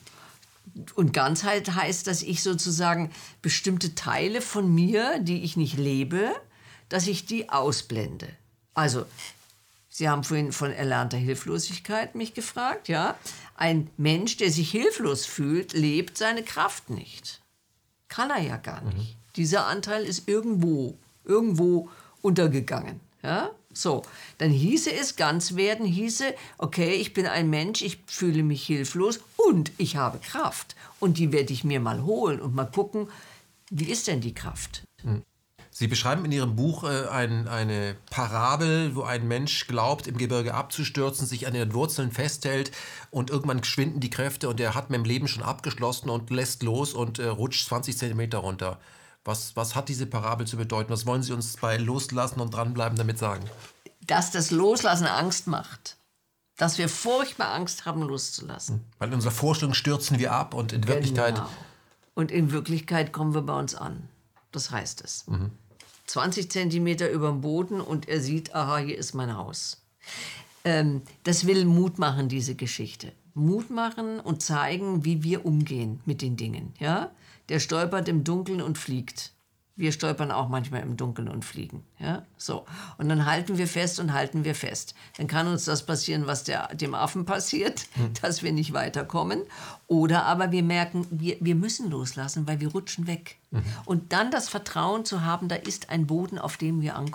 und Ganzheit heißt, dass ich sozusagen bestimmte Teile von mir, die ich nicht lebe, dass ich die ausblende. Also... Sie haben vorhin von erlernter Hilflosigkeit mich gefragt, ja? Ein Mensch, der sich hilflos fühlt, lebt seine Kraft nicht. Kann er ja gar nicht. Mhm. Dieser Anteil ist irgendwo, irgendwo untergegangen, ja? So, dann hieße es, ganz werden hieße, okay, ich bin ein Mensch, ich fühle mich hilflos und ich habe Kraft. Und die werde ich mir mal holen und mal gucken, wie ist denn die Kraft? Mhm. Sie beschreiben in Ihrem Buch äh, ein, eine Parabel, wo ein Mensch glaubt, im Gebirge abzustürzen, sich an den Wurzeln festhält und irgendwann schwinden die Kräfte und er hat mit dem Leben schon abgeschlossen und lässt los und äh, rutscht zwanzig Zentimeter runter. Was, was hat diese Parabel zu bedeuten? Was wollen Sie uns bei Loslassen und Dranbleiben damit sagen? Dass das Loslassen Angst macht. Dass wir furchtbar Angst haben, loszulassen. Weil in unserer Vorstellung stürzen wir ab und in genau. Wirklichkeit... Und in Wirklichkeit kommen wir bei uns an. Das heißt es. Mhm. zwanzig Zentimeter über dem Boden und er sieht, aha, hier ist mein Haus. Ähm, das will Mut machen, diese Geschichte. Mut machen und zeigen, wie wir umgehen mit den Dingen. Ja? Der stolpert im Dunkeln und fliegt. Wir stolpern auch manchmal im Dunkeln und fliegen. Ja? So. Und dann halten wir fest und halten wir fest. Dann kann uns das passieren, was der, dem Affen passiert, hm. dass wir nicht weiterkommen. Oder aber wir merken, wir, wir müssen loslassen, weil wir rutschen weg. Mhm. Und dann das Vertrauen zu haben, da ist ein Boden, auf dem wir ankommen.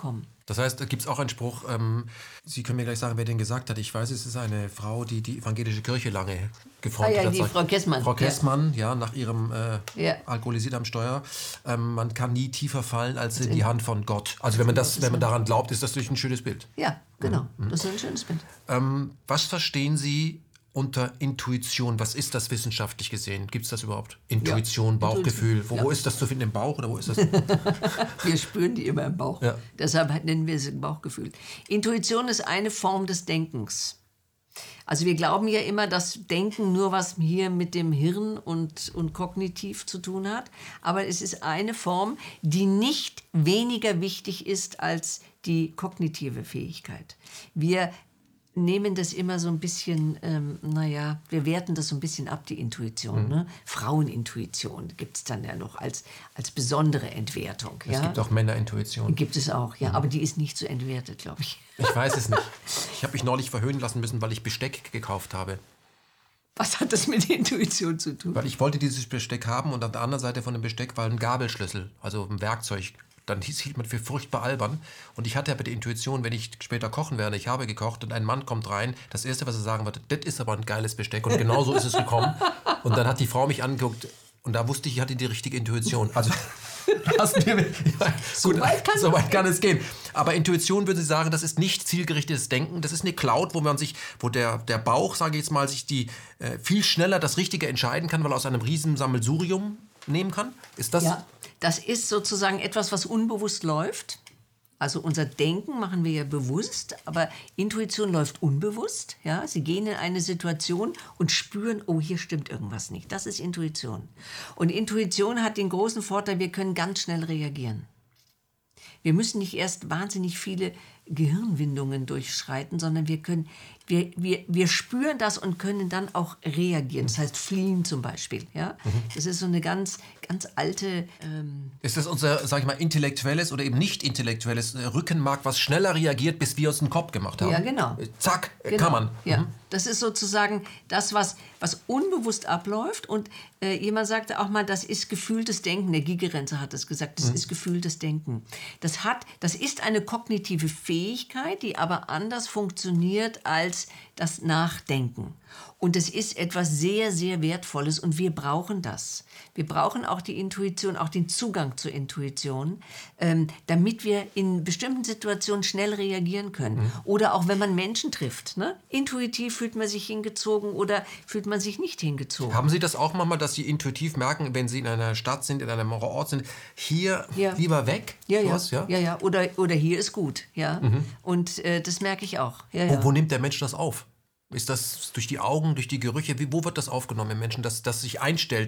Das heißt, da gibt es auch einen Spruch, ähm, Sie können mir gleich sagen, wer den gesagt hat. Ich weiß, es ist eine Frau, die die evangelische Kirche lange gefrontet ah, ja, hat. die Sagt, Frau Kessmann. Frau Kessmann, ja, ja nach ihrem äh, ja. Alkoholisiert am Steuer. Ähm, man kann nie tiefer fallen als in die Hand von Gott. Also wenn man, das, wenn man daran glaubt, ist das natürlich ein schönes Bild. Ja, genau. Mhm. Das ist ein schönes Bild. Ähm, was verstehen Sie unter Intuition? Was ist das wissenschaftlich gesehen? Gibt es das überhaupt? Intuition, ja. Bauchgefühl. Wo, ja. wo ist das zu finden? Im Bauch oder wo ist das? Wir spüren die immer im Bauch. Ja. Deshalb nennen wir es Bauchgefühl. Intuition ist eine Form des Denkens. Also wir glauben ja immer, dass Denken nur was hier mit dem Hirn und, und kognitiv zu tun hat. Aber es ist eine Form, die nicht weniger wichtig ist als die kognitive Fähigkeit. Wir nehmen das immer so ein bisschen, ähm, naja, wir werten das so ein bisschen ab, die Intuition. Mhm. Ne? Frauenintuition gibt es dann ja noch als, als besondere Entwertung. Es ja? gibt auch Männerintuition. Gibt es auch, ja, mhm. aber die ist nicht so entwertet, glaube ich. Ich weiß es nicht. Ich habe mich neulich verhöhnen lassen müssen, weil ich Besteck gekauft habe. Was hat das mit Intuition zu tun? Weil ich wollte dieses Besteck haben und an der anderen Seite von dem Besteck war ein Gabelschlüssel, also ein Werkzeug. Dann hielt man für furchtbar albern. Und ich hatte aber die Intuition, wenn ich später kochen werde, ich habe gekocht und ein Mann kommt rein, das Erste, was er sagen würde, das ist aber ein geiles Besteck. Und genau so ist es gekommen. Und dann hat die Frau mich angeguckt und da wusste ich, ich hatte die richtige Intuition. Also, lassen wir, ja, so, gut, weit kann, so weit kann es gehen. Aber Intuition, würde ich sagen, das ist nicht zielgerichtetes Denken. Das ist eine Cloud, wo man sich, wo der, der Bauch, sage ich jetzt mal, sich die äh, viel schneller das Richtige entscheiden kann, weil er aus einem riesen Sammelsurium nehmen kann. Ist das... Ja. Das ist sozusagen etwas, was unbewusst läuft. Also unser Denken machen wir ja bewusst, aber Intuition läuft unbewusst. Ja? Sie gehen in eine Situation und spüren, oh, hier stimmt irgendwas nicht. Das ist Intuition. Und Intuition hat den großen Vorteil, wir können ganz schnell reagieren. Wir müssen nicht erst wahnsinnig viele Gehirnwindungen durchschreiten, sondern wir können, wir, wir, wir spüren das und können dann auch reagieren. Das heißt fliehen zum Beispiel. Ja? Mhm. Das ist so eine ganz, ganz alte... Ähm ist das unser, sag ich mal, intellektuelles oder eben nicht intellektuelles Rückenmark, was schneller reagiert, bis wir uns den Kopf gemacht haben? Ja, genau. Zack, genau. kann man. Ja. Mhm. Das ist sozusagen das, was, was unbewusst abläuft. Und äh, jemand sagte auch mal, das ist gefühltes Denken. Der Gigerenzer hat das gesagt, das mhm. ist gefühltes Denken. Das, hat, das ist eine kognitive Fähigkeit, die aber anders funktioniert als das Nachdenken. Und es ist etwas sehr, sehr Wertvolles und wir brauchen das. Wir brauchen auch die Intuition, auch den Zugang zur Intuition, ähm, damit wir in bestimmten Situationen schnell reagieren können. Mhm. Oder auch wenn man Menschen trifft. Ne? Intuitiv fühlt man sich hingezogen oder fühlt man sich nicht hingezogen. Haben Sie das auch manchmal, dass Sie intuitiv merken, wenn Sie in einer Stadt sind, in einem Ort sind, hier ja. lieber weg? Ja, ja. Sowas, ja? ja, ja. Oder, oder hier ist gut. Ja? Mhm. Und äh, das merke ich auch. Ja, ja. Wo, wo nimmt der Mensch das auf? Ist das durch die Augen, durch die Gerüche? Wie, wo wird das aufgenommen im Menschen, dass das sich einstellt?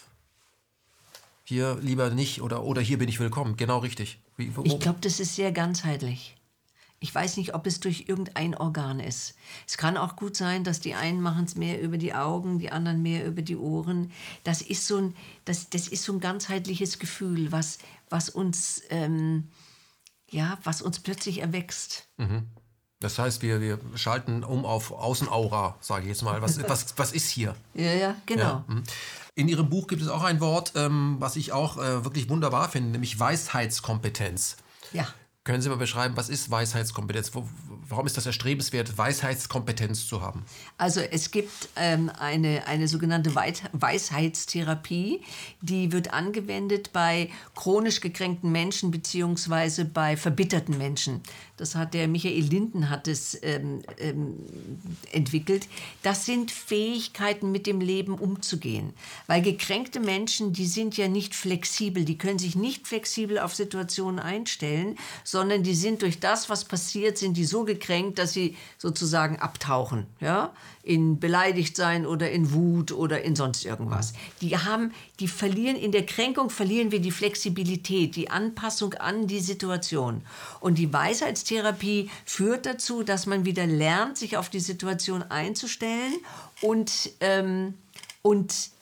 Hier lieber nicht oder, oder hier bin ich willkommen. Genau richtig. Wie, wo, ich glaube, das ist sehr ganzheitlich. Ich weiß nicht, ob es durch irgendein Organ ist. Es kann auch gut sein, dass die einen machen es mehr über die Augen, die anderen mehr über die Ohren. Das ist so ein, das, das ist so ein ganzheitliches Gefühl, was, was, uns, ähm, ja, was uns plötzlich erwächst. Mhm. Das heißt, wir, wir schalten um auf Außenaura, sage ich jetzt mal. Was, was, was ist hier? Ja, ja, genau. Ja. In Ihrem Buch gibt es auch ein Wort, ähm, was ich auch äh, wirklich wunderbar finde, nämlich Weisheitskompetenz. Ja. Können Sie mal beschreiben, was ist Weisheitskompetenz? Wo, warum ist das erstrebenswert, Weisheitskompetenz zu haben? Also es gibt ähm, eine, eine sogenannte Weisheitstherapie, die wird angewendet bei chronisch gekränkten Menschen beziehungsweise bei verbitterten Menschen. Das hat der Michael Linden hat es ähm, ähm, entwickelt. Das sind Fähigkeiten, mit dem Leben umzugehen. Weil gekränkte Menschen, die sind ja nicht flexibel, die können sich nicht flexibel auf Situationen einstellen, sondern die sind durch das, was passiert, sind die so gekränkt, dass sie sozusagen abtauchen, ja, in Beleidigtsein oder in Wut oder in sonst irgendwas. Die haben, die verlieren, in der Kränkung verlieren wir die Flexibilität, die Anpassung an die Situation. Und die Weisheitstherapie führt dazu, dass man wieder lernt, sich auf die Situation einzustellen und, ähm, und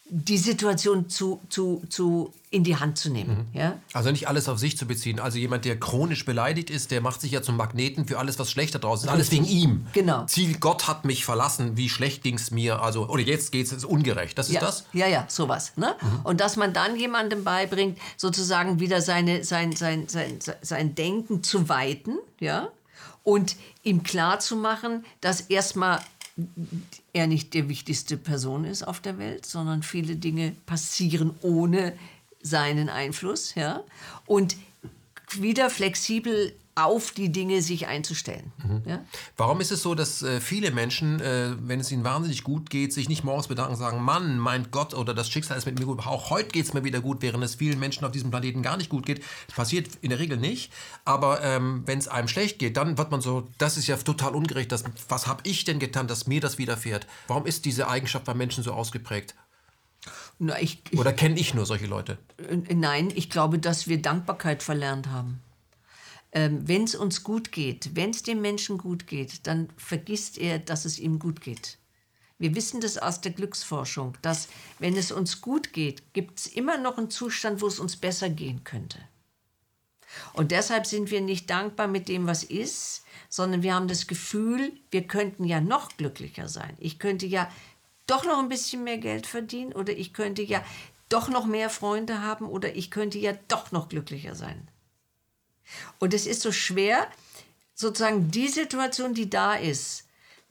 die Situation zu, zu, zu in die Hand zu nehmen. Mhm. Ja? Also nicht alles auf sich zu beziehen. Also jemand, der chronisch beleidigt ist, der macht sich ja zum Magneten für alles, was schlechter draußen ist. Alles wegen ihm. Genau. Ziel, Gott hat mich verlassen, wie schlecht ging es mir, also, oder jetzt geht es, ist ungerecht. Das ist ja. das? Ja, ja, sowas. Ne? Mhm. Und dass man dann jemandem beibringt, sozusagen wieder seine, sein, sein, sein, sein Denken zu weiten, ja? Und ihm klarzumachen, dass erstmal er nicht die wichtigste Person ist auf der Welt, sondern viele Dinge passieren ohne seinen Einfluss. Ja? Und wieder flexibel auf die Dinge sich einzustellen. Mhm. Ja? Warum ist es so, dass äh, viele Menschen, äh, wenn es ihnen wahnsinnig gut geht, sich nicht morgens bedanken und sagen, Mann, mein Gott, oder das Schicksal ist mit mir gut, auch heute geht es mir wieder gut, während es vielen Menschen auf diesem Planeten gar nicht gut geht. Das passiert in der Regel nicht. Aber ähm, wenn es einem schlecht geht, dann wird man so, das ist ja total ungerecht. Das, was habe ich denn getan, dass mir das widerfährt? Warum ist diese Eigenschaft bei Menschen so ausgeprägt? Na, ich, ich, oder kenne ich nur solche Leute? Äh, nein, ich glaube, dass wir Dankbarkeit verlernt haben. Ähm, wenn es uns gut geht, wenn es dem Menschen gut geht, dann vergisst er, dass es ihm gut geht. Wir wissen das aus der Glücksforschung, dass wenn es uns gut geht, gibt es immer noch einen Zustand, wo es uns besser gehen könnte. Und deshalb sind wir nicht dankbar mit dem, was ist, sondern wir haben das Gefühl, wir könnten ja noch glücklicher sein. Ich könnte ja doch noch ein bisschen mehr Geld verdienen oder ich könnte ja doch noch mehr Freunde haben oder ich könnte ja doch noch glücklicher sein. Und es ist so schwer, sozusagen die Situation, die da ist,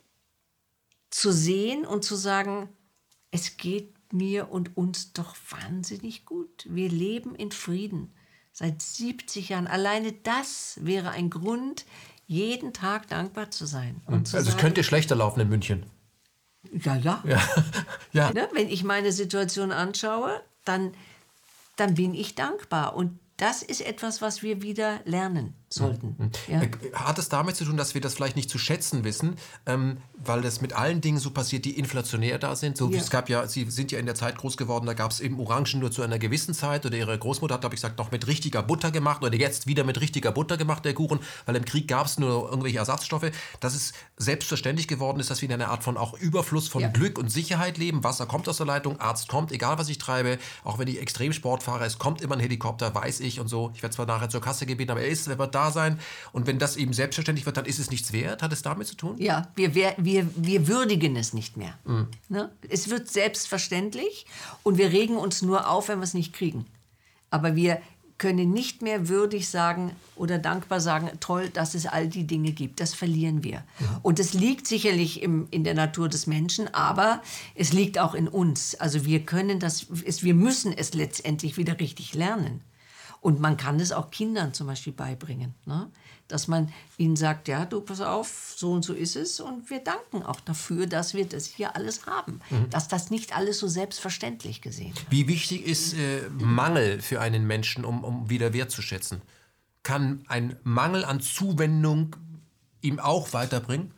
zu sehen und zu sagen, es geht mir und uns doch wahnsinnig gut. Wir leben in Frieden seit siebzig Jahren. Alleine das wäre ein Grund, jeden Tag dankbar zu sein. Und zu also sagen, es könnte schlechter laufen in München. Ja, ja. ja. ja. Ne? Wenn ich meine Situation anschaue, dann, dann bin ich dankbar. Und das ist etwas, was wir wieder lernen sollten. Mhm. Ja? Hat es damit zu tun, dass wir das vielleicht nicht zu schätzen wissen, ähm, weil das mit allen Dingen so passiert, die inflationär da sind? So, ja. Es gab ja, Sie sind ja in der Zeit groß geworden, da gab es eben Orangen nur zu einer gewissen Zeit oder Ihre Großmutter hat, glaube ich, gesagt, noch mit richtiger Butter gemacht oder jetzt wieder mit richtiger Butter gemacht, der Kuchen, weil im Krieg gab es nur irgendwelche Ersatzstoffe. Dass es selbstverständlich geworden ist, dass wir in einer Art von auch Überfluss von ja. Glück und Sicherheit leben. Wasser kommt aus der Leitung, Arzt kommt, egal was ich treibe, auch wenn ich Extremsport fahre, es kommt immer ein Helikopter, weiß ich und so. Ich werde zwar nachher zur Kasse gebeten, aber er ist, er wird da sein. Und wenn das eben selbstverständlich wird, dann ist es nichts wert. Hat es damit zu tun? Ja, wir, wir, wir würdigen es nicht mehr. Mhm. Ne? Es wird selbstverständlich und wir regen uns nur auf, wenn wir es nicht kriegen. Aber wir können nicht mehr würdig sagen oder dankbar sagen, toll, dass es all die Dinge gibt. Das verlieren wir. Mhm. Und es liegt sicherlich im, in der Natur des Menschen, aber es liegt auch in uns. Also wir können das, es, wir müssen es letztendlich wieder richtig lernen. Und man kann es auch Kindern zum Beispiel beibringen, ne? Dass man ihnen sagt, ja, du, pass auf, so und so ist es. Und wir danken auch dafür, dass wir das hier alles haben. Mhm. Dass das nicht alles so selbstverständlich gesehen wird. Wie wichtig ist äh, Mangel für einen Menschen, um, um wieder wertzuschätzen? Kann ein Mangel an Zuwendung ihm auch weiterbringen?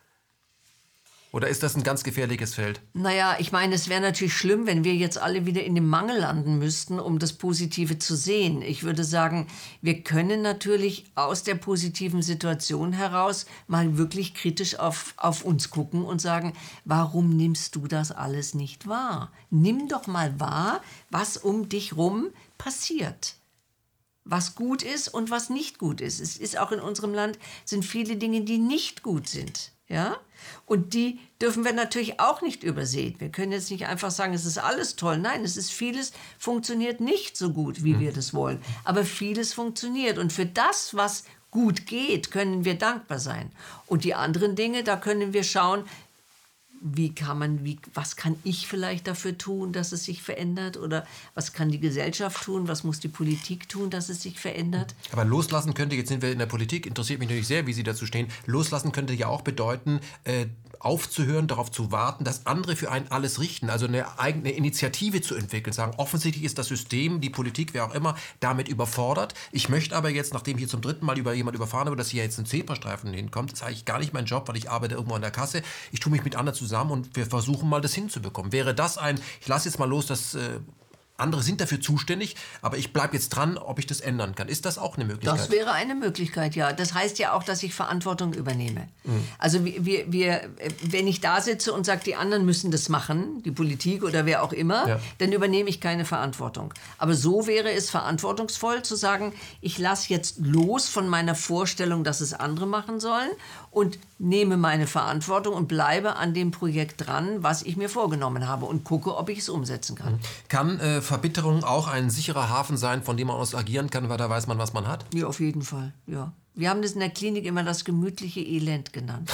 Oder ist das ein ganz gefährliches Feld? Naja, ich meine, es wäre natürlich schlimm, wenn wir jetzt alle wieder in dem Mangel landen müssten, um das Positive zu sehen. Ich würde sagen, wir können natürlich aus der positiven Situation heraus mal wirklich kritisch auf, auf uns gucken und sagen, warum nimmst du das alles nicht wahr? Nimm doch mal wahr, was um dich rum passiert. Was gut ist und was nicht gut ist. Es ist auch in unserem Land, sind viele Dinge, die nicht gut sind. Ja? Und die dürfen wir natürlich auch nicht übersehen. Wir können jetzt nicht einfach sagen, es ist alles toll. Nein, es ist vieles funktioniert nicht so gut, wie wir das wollen. Aber vieles funktioniert. Und für das, was gut geht, können wir dankbar sein. Und die anderen Dinge, da können wir schauen, wie kann man, wie, was kann ich vielleicht dafür tun, dass es sich verändert? Oder was kann die Gesellschaft tun? Was muss die Politik tun, dass es sich verändert? Aber loslassen könnte, jetzt sind wir in der Politik, interessiert mich natürlich sehr, wie Sie dazu stehen, loslassen könnte ja auch bedeuten, äh, aufzuhören, darauf zu warten, dass andere für einen alles richten, also eine eigene Initiative zu entwickeln, sagen, offensichtlich ist das System, die Politik, wer auch immer, damit überfordert. Ich möchte aber jetzt, nachdem hier zum dritten Mal über jemand überfahren habe, dass hier jetzt ein Zebrastreifen hinkommt, das ist eigentlich gar nicht mein Job, weil ich arbeite irgendwo an der Kasse. Ich tue mich mit anderen zusammen und wir versuchen mal, das hinzubekommen. Wäre das ein, ich lasse jetzt mal los, das äh, andere sind dafür zuständig, aber ich bleibe jetzt dran, ob ich das ändern kann. Ist das auch eine Möglichkeit? Das wäre eine Möglichkeit, ja. Das heißt ja auch, dass ich Verantwortung übernehme. Mhm. Also wir, wir, wir, wenn ich da sitze und sage, die anderen müssen das machen, die Politik oder wer auch immer, ja. dann übernehme ich keine Verantwortung. Aber so wäre es verantwortungsvoll zu sagen, ich lasse jetzt los von meiner Vorstellung, dass es andere machen sollen und nehme meine Verantwortung und bleibe an dem Projekt dran, was ich mir vorgenommen habe und gucke, ob ich es umsetzen kann. Kann äh, Verbitterung auch ein sicherer Hafen sein, von dem man aus agieren kann, weil da weiß man, was man hat? Ja, auf jeden Fall, ja. Wir haben das in der Klinik immer das gemütliche Elend genannt.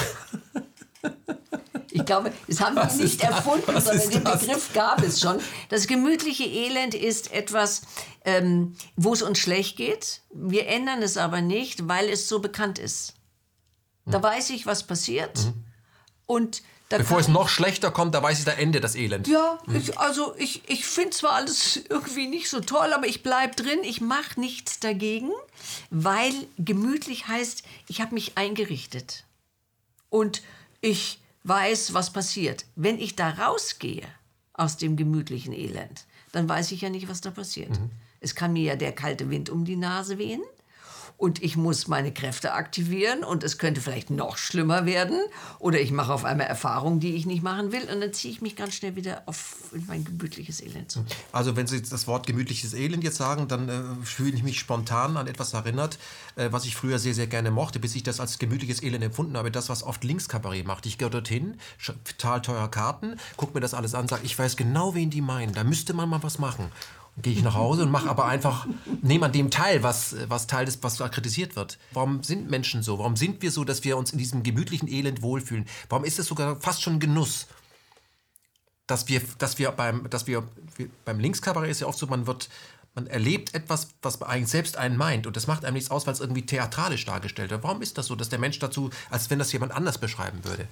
Ich glaube, das haben wir nicht erfunden, sondern den Begriff gab es schon. Das gemütliche Elend ist etwas, ähm, wo es uns schlecht geht. Wir ändern es aber nicht, weil es so bekannt ist. Da weiß ich, was passiert. Mhm. Und da Bevor es noch schlechter kommt, da weiß ich, da endet das Elend. Ja, mhm. ich, also ich, ich finde zwar alles irgendwie nicht so toll, aber ich bleibe drin, ich mache nichts dagegen, weil gemütlich heißt, ich habe mich eingerichtet. Und ich weiß, was passiert. Wenn ich da rausgehe aus dem gemütlichen Elend, dann weiß ich ja nicht, was da passiert. Mhm. Es kann mir ja der kalte Wind um die Nase wehen. Und ich muss meine Kräfte aktivieren und es könnte vielleicht noch schlimmer werden. Oder ich mache auf einmal Erfahrungen, die ich nicht machen will. Und dann ziehe ich mich ganz schnell wieder auf mein gemütliches Elend zurück. Also wenn Sie das Wort gemütliches Elend jetzt sagen, dann äh, fühle ich mich spontan an etwas erinnert, äh, was ich früher sehr, sehr gerne mochte, bis ich das als gemütliches Elend empfunden habe. Das, was oft Linkskabarett macht. Ich gehe dorthin, total teuer Karten, gucke mir das alles an, sage, ich weiß genau, wen die meinen. Da müsste man mal was machen. Gehe ich nach Hause und mache aber einfach, nehme an dem teil, was, was Teil ist, was da kritisiert wird. Warum sind Menschen so? Warum sind wir so, dass wir uns in diesem gemütlichen Elend wohlfühlen? Warum ist es sogar fast schon Genuss? Dass wir, dass wir beim, dass wir, beim Linkskabarett ist ja oft so, man wird, man erlebt etwas, was eigentlich selbst einen meint. Und das macht einem nichts aus, weil es irgendwie theatralisch dargestellt wird. Warum ist das so, dass der Mensch dazu, als wenn das jemand anders beschreiben würde?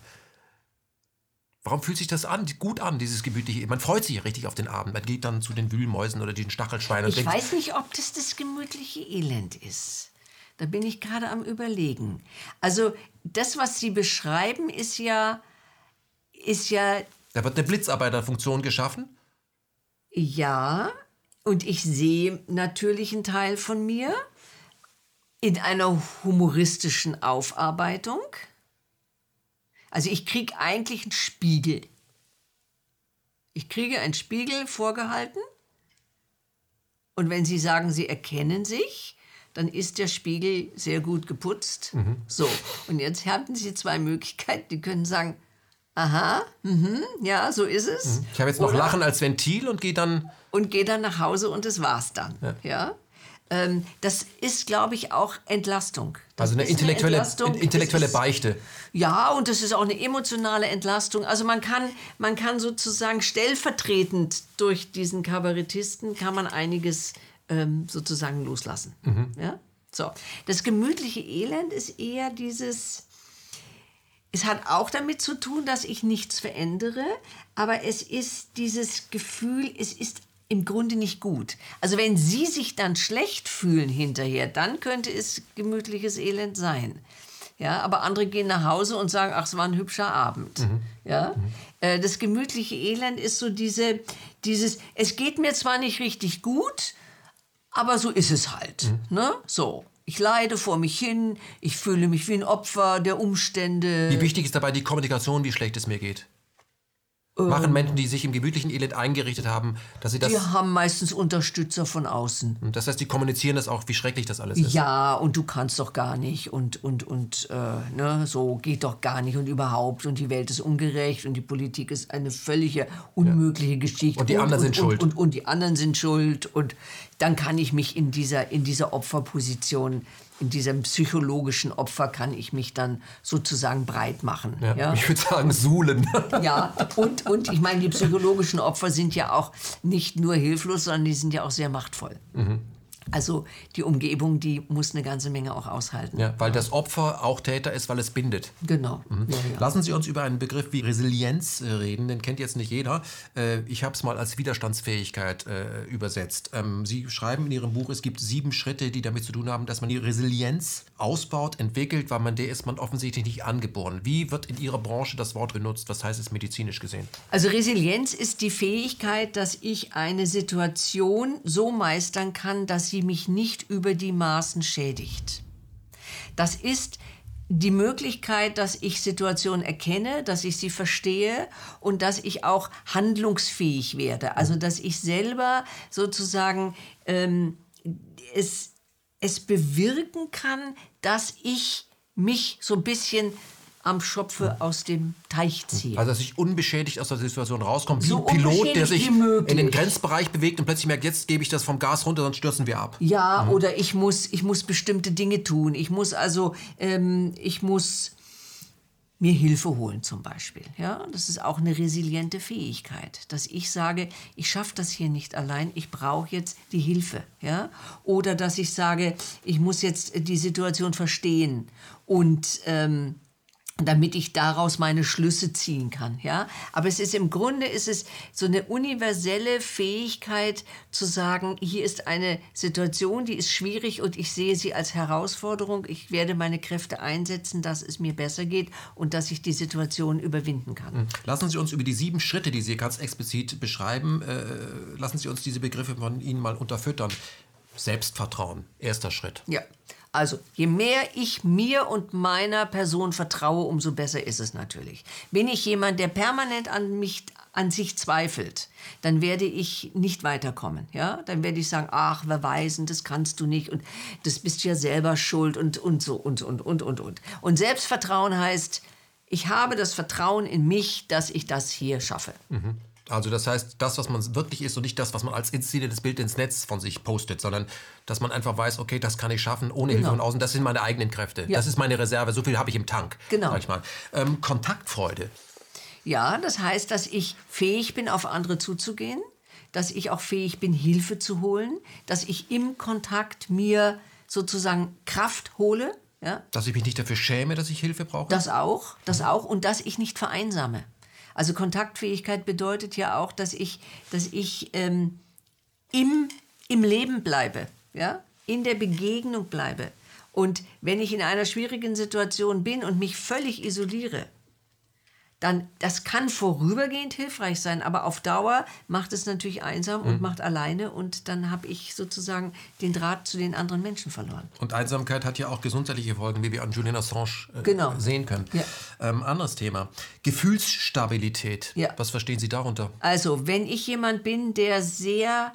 Warum fühlt sich das an, gut an, dieses gemütliche? Man freut sich richtig auf den Abend. Man geht dann zu den Wühlmäusen oder den Stachelschweinen. Ich weiß nicht, ob das das gemütliche Elend ist. Da bin ich gerade am Überlegen. Also das, was Sie beschreiben, ist ja, ist ja... Da wird eine Blitzarbeiterfunktion geschaffen? Ja, und ich sehe natürlich einen Teil von mir in einer humoristischen Aufarbeitung. Also ich kriege eigentlich einen Spiegel. Ich kriege einen Spiegel vorgehalten und wenn Sie sagen, Sie erkennen sich, dann ist der Spiegel sehr gut geputzt. Mhm. So, und jetzt haben Sie zwei Möglichkeiten. Die können sagen, aha, mh, ja, so ist es. Ich habe jetzt noch Oder, Lachen als Ventil und gehe dann... Und gehe dann nach Hause und das war's dann. Ja. Ja? Ähm, das ist, glaube ich, auch Entlastung. Das also eine intellektuelle, eine intellektuelle Beichte. Ja, und das ist auch eine emotionale Entlastung. Also man kann, man kann sozusagen stellvertretend durch diesen Kabarettisten kann man einiges ähm, sozusagen loslassen. Mhm. Ja? So. Das gemütliche Elend ist eher dieses... Es hat auch damit zu tun, dass ich nichts verändere, aber es ist dieses Gefühl, es ist im Grunde nicht gut. Also wenn Sie sich dann schlecht fühlen hinterher, dann könnte es gemütliches Elend sein. Ja, aber andere gehen nach Hause und sagen, ach, es war ein hübscher Abend. Mhm. Ja? Mhm. Äh, das gemütliche Elend ist so diese, dieses, es geht mir zwar nicht richtig gut, aber so ist es halt. Mhm. Ne? So. Ich leide vor mich hin, ich fühle mich wie ein Opfer der Umstände. Wie wichtig ist dabei die Kommunikation, wie schlecht es mir geht? Machen Menschen, die sich im gemütlichen Elend eingerichtet haben, dass sie das... Die haben meistens Unterstützer von außen. Das heißt, die kommunizieren das auch, wie schrecklich das alles ist. Ja, und du kannst doch gar nicht und, und, und äh, ne, so geht doch gar nicht und überhaupt und die Welt ist ungerecht und die Politik ist eine völlige unmögliche ja. Geschichte. Und die anderen und, sind und, schuld. Und, und, und die anderen sind schuld und dann kann ich mich in dieser, in dieser Opferposition... In diesem psychologischen Opfer kann ich mich dann sozusagen breit machen. Ja, ja? Ich würde sagen, suhlen. Ja, und, und ich meine, die psychologischen Opfer sind ja auch nicht nur hilflos, sondern die sind ja auch sehr machtvoll. Mhm. Also die Umgebung, die muss eine ganze Menge auch aushalten. Ja, weil das Opfer auch Täter ist, weil es bindet. Genau. Mhm. Ja, ja. Lassen Sie uns über einen Begriff wie Resilienz äh, reden, den kennt jetzt nicht jeder. Äh, ich habe es mal als Widerstandsfähigkeit äh, übersetzt. Ähm, Sie schreiben in Ihrem Buch, es gibt sieben Schritte, die damit zu tun haben, dass man die Resilienz ausbaut, entwickelt, weil man der ist man offensichtlich nicht angeboren. Wie wird in Ihrer Branche das Wort benutzt? Was heißt es medizinisch gesehen? Also Resilienz ist die Fähigkeit, dass ich eine Situation so meistern kann, dass sie mich nicht über die Maßen schädigt. Das ist die Möglichkeit, dass ich Situationen erkenne, dass ich sie verstehe und dass ich auch handlungsfähig werde. Also dass ich selber sozusagen ähm, es, es bewirken kann, dass ich mich so ein bisschen am Schopfe aus dem Teich ziehe. Also dass ich unbeschädigt aus der Situation rauskomme, wie So ein Pilot, der unbeschädigt sich wie möglich. in den Grenzbereich bewegt und plötzlich merkt, jetzt gebe ich das vom Gas runter, sonst stürzen wir ab. Ja, mhm. oder ich muss, ich muss bestimmte Dinge tun. Ich muss also, ähm, ich muss mir Hilfe holen zum Beispiel. Ja, das ist auch eine resiliente Fähigkeit, dass ich sage, ich schaffe das hier nicht allein, ich brauche jetzt die Hilfe. Ja, oder dass ich sage, ich muss jetzt die Situation verstehen und ähm, damit ich daraus meine Schlüsse ziehen kann, ja. Aber es ist im Grunde ist es so eine universelle Fähigkeit zu sagen, hier ist eine Situation, die ist schwierig und ich sehe sie als Herausforderung. Ich werde meine Kräfte einsetzen, dass es mir besser geht und dass ich die Situation überwinden kann. Lassen Sie uns über die sieben Schritte, die Sie ganz explizit beschreiben, äh, lassen Sie uns diese Begriffe von Ihnen mal unterfüttern. Selbstvertrauen, erster Schritt. Ja. Also, je mehr ich mir und meiner Person vertraue, umso besser ist es natürlich. Bin ich jemand, der permanent an mich, an sich zweifelt, dann werde ich nicht weiterkommen. Ja? Dann werde ich sagen, ach, wer weiß, und das kannst du nicht und das bist ja selber schuld und, und so und, und, und, und, und. Und Selbstvertrauen heißt, ich habe das Vertrauen in mich, dass ich das hier schaffe. Mhm. Also das heißt, das, was man wirklich ist und nicht das, was man als inszeniertes Bild ins Netz von sich postet, sondern dass man einfach weiß, okay, das kann ich schaffen, ohne Genau. Hilfe von außen, das sind meine eigenen Kräfte, Ja. das ist meine Reserve, so viel habe ich im Tank, Genau. sag ich mal. Ähm, Kontaktfreude. Ja, das heißt, dass ich fähig bin, auf andere zuzugehen, dass ich auch fähig bin, Hilfe zu holen, dass ich im Kontakt mir sozusagen Kraft hole. Ja? Dass ich mich nicht dafür schäme, dass ich Hilfe brauche. Das auch, das auch und dass ich nicht vereinsame. Also Kontaktfähigkeit bedeutet ja auch, dass ich, dass ich ähm, im, im Leben bleibe, ja? In der Begegnung bleibe. Und wenn ich in einer schwierigen Situation bin und mich völlig isoliere, dann, das kann vorübergehend hilfreich sein, aber auf Dauer macht es natürlich einsam und Mhm. macht alleine und dann habe ich sozusagen den Draht zu den anderen Menschen verloren. Und Einsamkeit hat ja auch gesundheitliche Folgen, wie wir an Julian Assange äh, Genau. sehen können. Ja. Ähm, anderes Thema. Gefühlsstabilität. Ja. Was verstehen Sie darunter? Also, wenn ich jemand bin, der sehr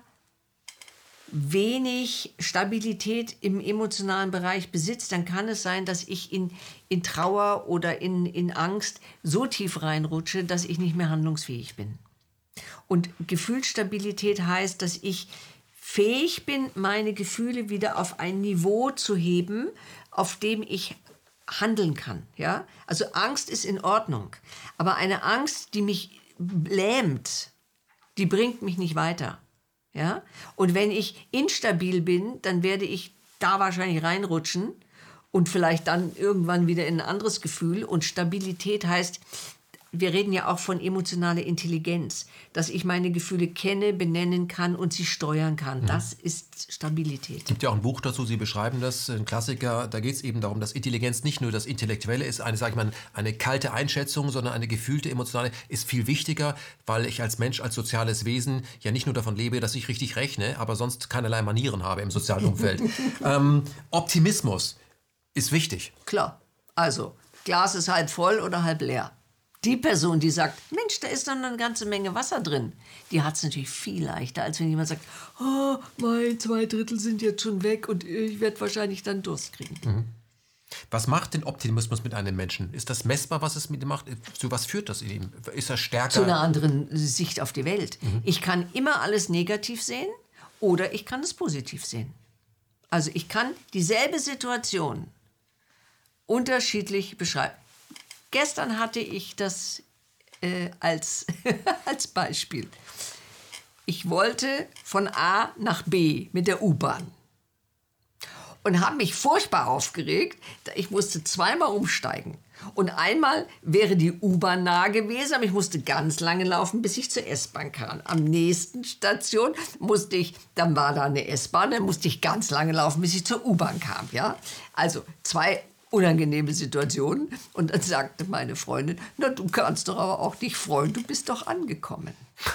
wenig Stabilität im emotionalen Bereich besitzt, dann kann es sein, dass ich in, in Trauer oder in, in Angst so tief reinrutsche, dass ich nicht mehr handlungsfähig bin. Und Gefühlsstabilität heißt, dass ich fähig bin, meine Gefühle wieder auf ein Niveau zu heben, auf dem ich handeln kann. Ja? Also Angst ist in Ordnung, aber eine Angst, die mich lähmt, die bringt mich nicht weiter. Ja? Und wenn ich instabil bin, dann werde ich da wahrscheinlich reinrutschen und vielleicht dann irgendwann wieder in ein anderes Gefühl. Und Stabilität heißt, wir reden ja auch von emotionaler Intelligenz, dass ich meine Gefühle kenne, benennen kann und sie steuern kann. Das ist Stabilität. Es gibt ja auch ein Buch dazu, Sie beschreiben das, ein Klassiker, da geht es eben darum, dass Intelligenz nicht nur das Intellektuelle ist, eine, sag ich mal, eine kalte Einschätzung, sondern eine gefühlte, emotionale, ist viel wichtiger, weil ich als Mensch, als soziales Wesen ja nicht nur davon lebe, dass ich richtig rechne, aber sonst keinerlei Manieren habe im sozialen Umfeld. ähm, Optimismus ist wichtig. Klar. Also, Glas ist halb voll oder halb leer. Die Person, die sagt, Mensch, da ist noch eine ganze Menge Wasser drin, die hat es natürlich viel leichter, als wenn jemand sagt, oh, mein zwei Drittel sind jetzt schon weg und ich werde wahrscheinlich dann Durst kriegen. Mhm. Was macht den Optimismus mit einem Menschen? Ist das messbar, was es mit ihm macht? Zu was führt das in ihm? Ist er stärker? Zu einer anderen Sicht auf die Welt. Mhm. Ich kann immer alles negativ sehen oder ich kann es positiv sehen. Also ich kann dieselbe Situation unterschiedlich beschreiben. Gestern hatte ich das äh, als, als Beispiel. Ich wollte von A nach B mit der U-Bahn. und habe mich furchtbar aufgeregt. Ich musste zweimal umsteigen. Und einmal wäre die U-Bahn nahe gewesen, aber ich musste ganz lange laufen, bis ich zur S-Bahn kam. Am nächsten Station musste ich, dann war da eine S-Bahn, dann musste ich ganz lange laufen, bis ich zur U-Bahn kam. Ja? Also zwei unangenehme Situationen. Und dann sagte meine Freundin, na, du kannst doch aber auch dich freuen, du bist doch angekommen.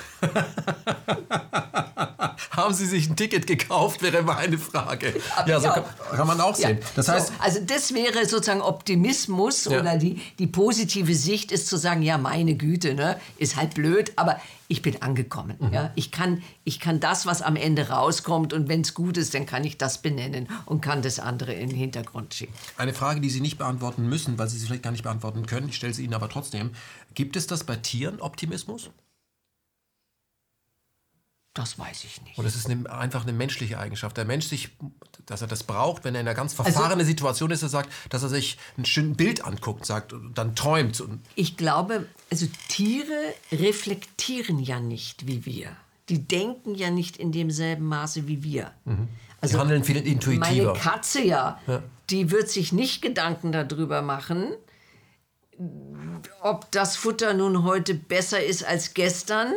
Haben Sie sich ein Ticket gekauft, wäre meine Frage. Hab Ja, ich so auch. kann, kann man auch sehen. Ja, Das heißt, so, also das wäre sozusagen Optimismus Ja. oder die, die positive Sicht ist zu sagen, ja, meine Güte, ne, ist halt blöd, aber ich bin angekommen. Mhm. Ja? Ich kann, ich kann das, was am Ende rauskommt und wenn es gut ist, dann kann ich das benennen und kann das andere in den Hintergrund schicken. eine Frage, die Sie nicht beantworten müssen, weil Sie sie vielleicht gar nicht beantworten können, ich stelle sie Ihnen aber trotzdem. Gibt es das bei Tieren, Optimismus? Das weiß ich nicht. Oder ist es eine, einfach eine menschliche Eigenschaft? Der Mensch sich, dass er das braucht, wenn er in einer ganz verfahrenen Situation ist, er sagt, dass er sich ein schönes Bild anguckt, sagt, und dann träumt. Und Ich glaube, also Tiere reflektieren ja nicht wie wir. Die denken ja nicht in demselben Maße wie wir. sie handeln viel intuitiver. Meine Katze ja, Ja. die wird sich nicht Gedanken darüber machen, ob das Futter nun heute besser ist als gestern,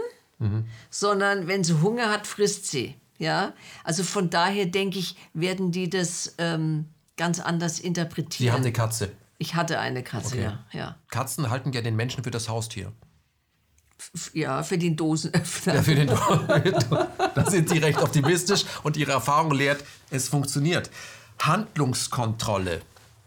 sondern wenn sie Hunger hat, frisst sie. Ja? Also von daher denke ich, werden die das ähm, ganz anders interpretieren. Sie haben eine Katze. Ich hatte eine Katze, Okay. ja, ja. Katzen halten ja den Menschen für das Haustier. F- Ja, für den Dosenöffner. Ja, für den da sind Sie recht optimistisch und Ihre Erfahrung lehrt, es funktioniert. Handlungskontrolle.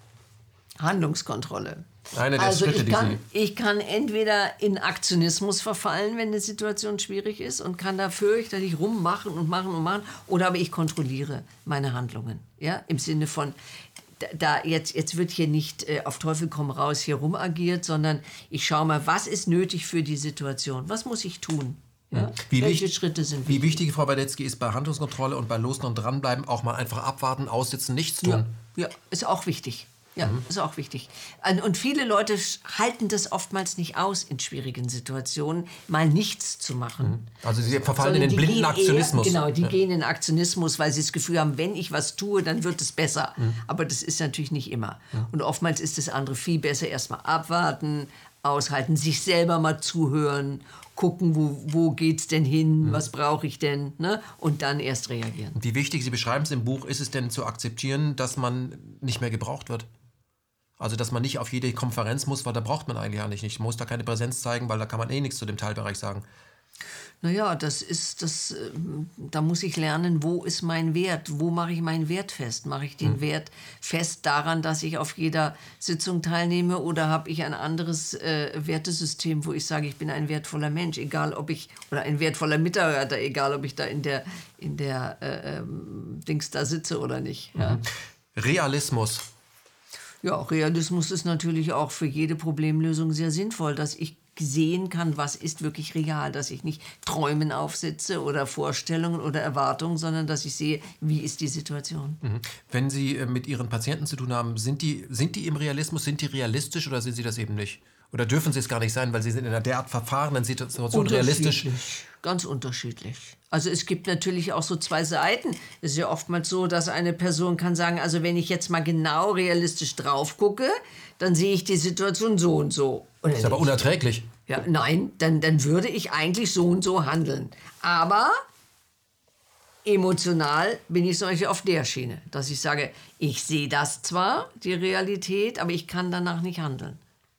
Handlungskontrolle. Eine der Also Schritte, ich die kann, Sie... ich kann entweder in Aktionismus verfallen, wenn eine Situation schwierig ist und kann da fürchterlich rummachen und machen und machen. Oder aber ich kontrolliere meine Handlungen. Ja? Im Sinne von, da, da jetzt, jetzt wird hier nicht äh, auf Teufel komm raus hier rumagiert, sondern ich schaue mal, was ist nötig für die Situation? Was muss ich tun? Ja? Wie Welche wichtig- Schritte sind Wie wichtig? wichtig, Frau Badetzky, ist bei Handlungskontrolle und bei Losen und Dranbleiben auch mal einfach abwarten, aussitzen, nichts tun? Ja, ja, ist auch wichtig. Ja, ist auch wichtig. Und und viele Leute sch- halten das oftmals nicht aus, in schwierigen Situationen mal nichts zu machen. Also Sie verfallen Sondern in den die blinden gehen Aktionismus. Eher, genau, die Ja. gehen in Aktionismus, weil sie das Gefühl haben, wenn ich was tue, dann wird es besser. Aber das ist natürlich nicht immer. Und oftmals ist das andere viel besser. Erstmal abwarten, aushalten, sich selber mal zuhören, gucken, wo, wo geht's denn hin, was brauche ich denn, ne? Und dann erst reagieren. Wie wichtig, Sie beschreiben es im Buch, ist es denn zu akzeptieren, dass man nicht mehr gebraucht wird? Also, dass man nicht auf jede Konferenz muss, weil da braucht man eigentlich nicht. Man muss da keine Präsenz zeigen, weil da kann man eh nichts zu dem Teilbereich sagen. Naja, das ist das, ähm, da muss ich lernen, wo ist mein Wert? Wo mache ich meinen Wert fest? Mache ich den Wert fest daran, dass ich auf jeder Sitzung teilnehme oder habe ich ein anderes äh, Wertesystem, wo ich sage, ich bin ein wertvoller Mensch, egal ob ich, oder ein wertvoller Mitarbeiter, egal ob ich da in der, in der äh, ähm, Dings da sitze oder nicht. Ja. Realismus. Ja, Realismus ist natürlich auch für jede Problemlösung sehr sinnvoll, dass ich sehen kann, was ist wirklich real, dass ich nicht Träumen aufsitze oder Vorstellungen oder Erwartungen, sondern dass ich sehe, wie ist die Situation. Wenn Sie äh, mit Ihren Patienten zu tun haben, sind die, sind die im Realismus, sind die realistisch oder sind sie das eben nicht? Oder dürfen sie es gar nicht sein, weil sie sind in einer derart verfahrenen Situation realistisch? Unterschiedlich, ganz unterschiedlich. Also es gibt natürlich auch so zwei Seiten. Es ist ja oftmals so, dass eine Person kann sagen, also wenn ich jetzt mal genau realistisch drauf gucke, dann sehe ich die Situation so und so. Oder Das ist aber nicht? unerträglich. Ja, nein, dann, dann würde ich eigentlich so und so handeln. Aber emotional bin ich solche auf der Schiene, dass ich sage, ich sehe das zwar, die Realität, aber ich kann danach nicht handeln.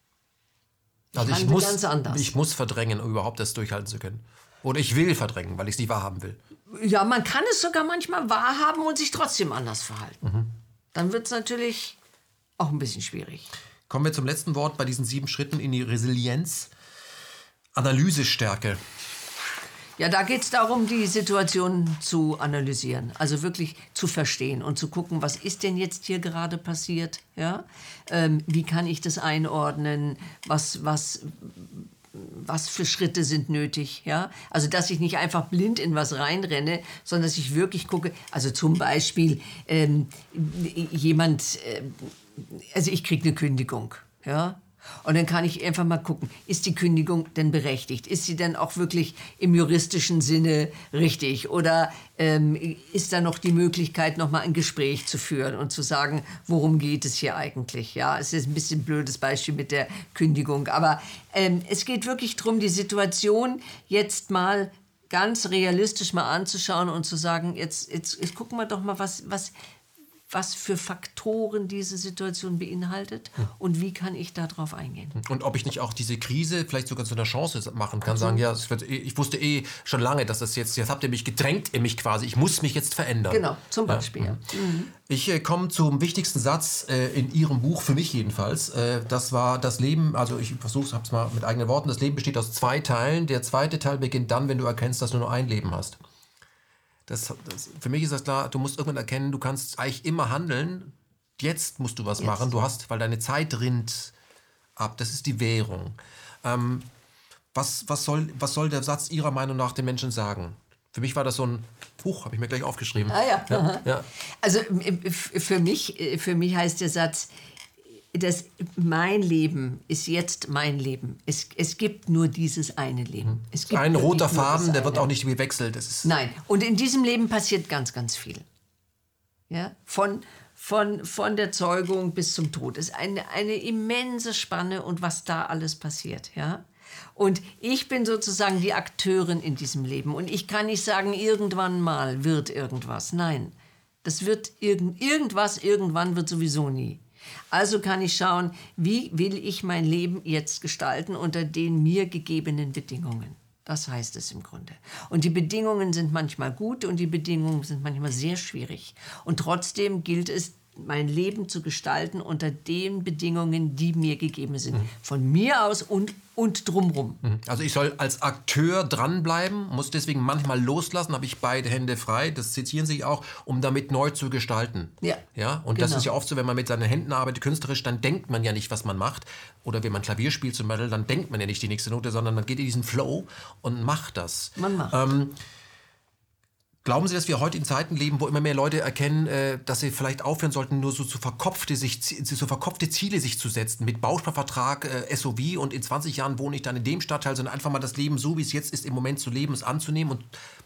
Also ich handle muss, ganz anders. ich muss verdrängen, um überhaupt das durchhalten zu können. Oder ich will verdrängen, weil ich es nicht wahrhaben will. Ja, man kann es sogar manchmal wahrhaben und sich trotzdem anders verhalten. Mhm. Dann wird es natürlich auch ein bisschen schwierig. Kommen wir zum letzten Wort bei diesen sieben Schritten in die Resilienz. Analysestärke. Ja, da geht es darum, die Situation zu analysieren, also wirklich zu verstehen und zu gucken, was ist denn jetzt hier gerade passiert, ja? Ähm, wie kann ich das einordnen, was, was, was für Schritte sind nötig, ja? Also, dass ich nicht einfach blind in was reinrenne, sondern dass ich wirklich gucke, also zum Beispiel ähm, jemand, äh, also ich kriege eine Kündigung, ja? Und dann kann ich einfach mal gucken, ist die Kündigung denn berechtigt? Ist sie denn auch wirklich im juristischen Sinne richtig? Oder ähm, ist da noch die Möglichkeit, noch mal ein Gespräch zu führen und zu sagen, worum geht es hier eigentlich? Ja, es ist ein bisschen ein blödes Beispiel mit der Kündigung. Aber ähm, es geht wirklich darum, die Situation jetzt mal ganz realistisch mal anzuschauen und zu sagen, jetzt, jetzt, jetzt gucken wir doch mal, was... was was für Faktoren diese Situation beinhaltet und wie kann ich darauf eingehen. Und ob ich nicht auch diese Krise vielleicht sogar zu einer Chance machen kann, sagen, ja, es wird, ich wusste eh schon lange, dass das jetzt, jetzt habt ihr mich gedrängt in mich quasi, ich muss mich jetzt verändern. Genau, zum Beispiel. Ja. Mhm. Ich äh, komme zum wichtigsten Satz äh, in Ihrem Buch, für mich jedenfalls. Äh, das war das Leben, also ich versuche es, habe es mal mit eigenen Worten, das Leben besteht aus zwei Teilen. Der zweite Teil beginnt dann, wenn du erkennst, dass du nur ein Leben hast. Das, das, für mich ist das klar, du musst irgendwann erkennen, du kannst eigentlich immer handeln. Jetzt musst du was Jetzt. machen. Du hast, weil deine Zeit rinnt ab. Das ist die Währung. Ähm, was, was, soll, was soll der Satz Ihrer Meinung nach den Menschen sagen? Für mich war das so ein Buch, habe ich mir gleich aufgeschrieben. Ah ja. ja, ja. Also für mich, für mich heißt der Satz, das, mein Leben ist jetzt mein Leben. Es, es gibt nur dieses eine Leben. Es gibt ein roter Faden, der wird auch nicht gewechselt. Das ist Nein, und in diesem Leben passiert ganz, ganz viel. Ja? Von, von, von der Zeugung bis zum Tod. Es ist eine, eine immense Spanne und was da alles passiert. Ja? Und ich bin sozusagen die Akteurin in diesem Leben. Und ich kann nicht sagen, irgendwann mal wird irgendwas. Nein, das wird irgend, irgendwas, irgendwann wird sowieso nie. Also kann ich schauen, wie will ich mein Leben jetzt gestalten unter den mir gegebenen Bedingungen. Das heißt es im Grunde. Und die Bedingungen sind manchmal gut und die Bedingungen sind manchmal sehr schwierig. Und trotzdem gilt es, mein Leben zu gestalten unter den Bedingungen, die mir gegeben sind. Mhm. Von mir aus und, und drumrum. Also ich soll als Akteur dranbleiben, muss deswegen manchmal loslassen, habe ich beide Hände frei, das zitieren Sie auch, um damit neu zu gestalten. Ja, ja? Und genau. Das ist ja oft so, wenn man mit seinen Händen arbeitet, künstlerisch, dann denkt man ja nicht, was man macht. Oder wenn man Klavier spielt zum Beispiel, dann denkt man ja nicht die nächste Note, sondern man geht in diesen Flow und macht das. Man macht. Ähm, Glauben Sie, dass wir heute in Zeiten leben, wo immer mehr Leute erkennen, äh, dass sie vielleicht aufhören sollten, nur so zu verkopfte, sich, so verkopfte Ziele sich zu setzen, mit Bausparvertrag, äh, S O V und in zwanzig Jahren wohne ich dann in dem Stadtteil, sondern einfach mal das Leben so, wie es jetzt ist, im Moment zu leben, es anzunehmen und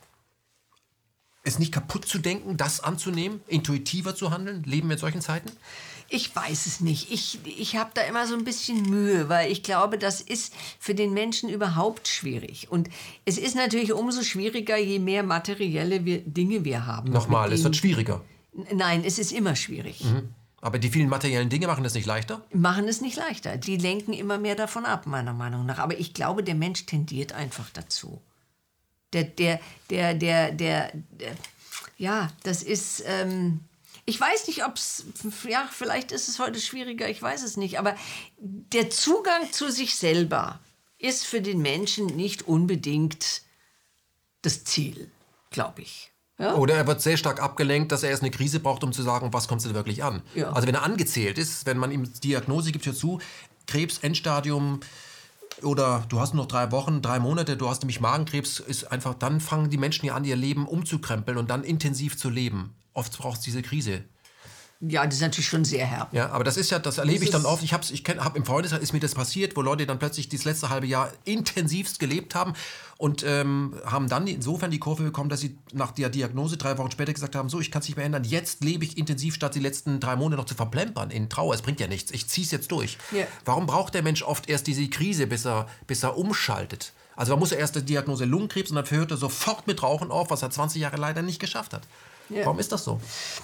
es nicht kaputt zu denken, das anzunehmen, intuitiver zu handeln? Leben wir in solchen Zeiten? Ich weiß es nicht. Ich, ich habe da immer so ein bisschen Mühe, weil ich glaube, das ist für den Menschen überhaupt schwierig. Und es ist natürlich umso schwieriger, je mehr materielle wir, Dinge wir haben. Nochmal, es wird schwieriger. Nein, es ist immer schwierig. Mhm. Aber die vielen materiellen Dinge machen es nicht leichter? Machen es nicht leichter. Die lenken immer mehr davon ab, meiner Meinung nach. Aber ich glaube, der Mensch tendiert einfach dazu. Der, der, der, der, der, der ja, das ist... Ähm, Ich weiß nicht, ob es, ja, vielleicht ist es heute schwieriger, ich weiß es nicht. Aber der Zugang zu sich selber ist für den Menschen nicht unbedingt das Ziel, glaube ich. Ja? Oder er wird sehr stark abgelenkt, dass er erst eine Krise braucht, um zu sagen, was kommt es denn wirklich an? Ja. Also wenn er angezählt ist, wenn man ihm Diagnose gibt hierzu, Krebs, Endstadium, oder du hast nur noch drei Wochen, drei Monate, du hast nämlich Magenkrebs, ist einfach, dann fangen die Menschen ja an, ihr Leben umzukrempeln und dann intensiv zu leben. Oft braucht es diese Krise. Ja, das ist natürlich schon sehr herb. Ja, aber das ist ja, das erlebe das ich dann oft. Ich habe ich hab im Freundeskreis ist mir das passiert, wo Leute dann plötzlich dieses letzte halbe Jahr intensivst gelebt haben und ähm, haben dann insofern die Kurve bekommen, dass sie nach der Diagnose drei Wochen später gesagt haben, so, ich kann es nicht mehr ändern, jetzt lebe ich intensiv, statt die letzten drei Monate noch zu verplempern in Trauer. Es bringt ja nichts, ich ziehe es jetzt durch. Ja. Warum braucht der Mensch oft erst diese Krise, bis er, bis er umschaltet? Also man muss ja erst die Diagnose Lungenkrebs und dann hört er sofort mit Rauchen auf, was er zwanzig Jahre leider nicht geschafft hat. Ja. Warum ist das so?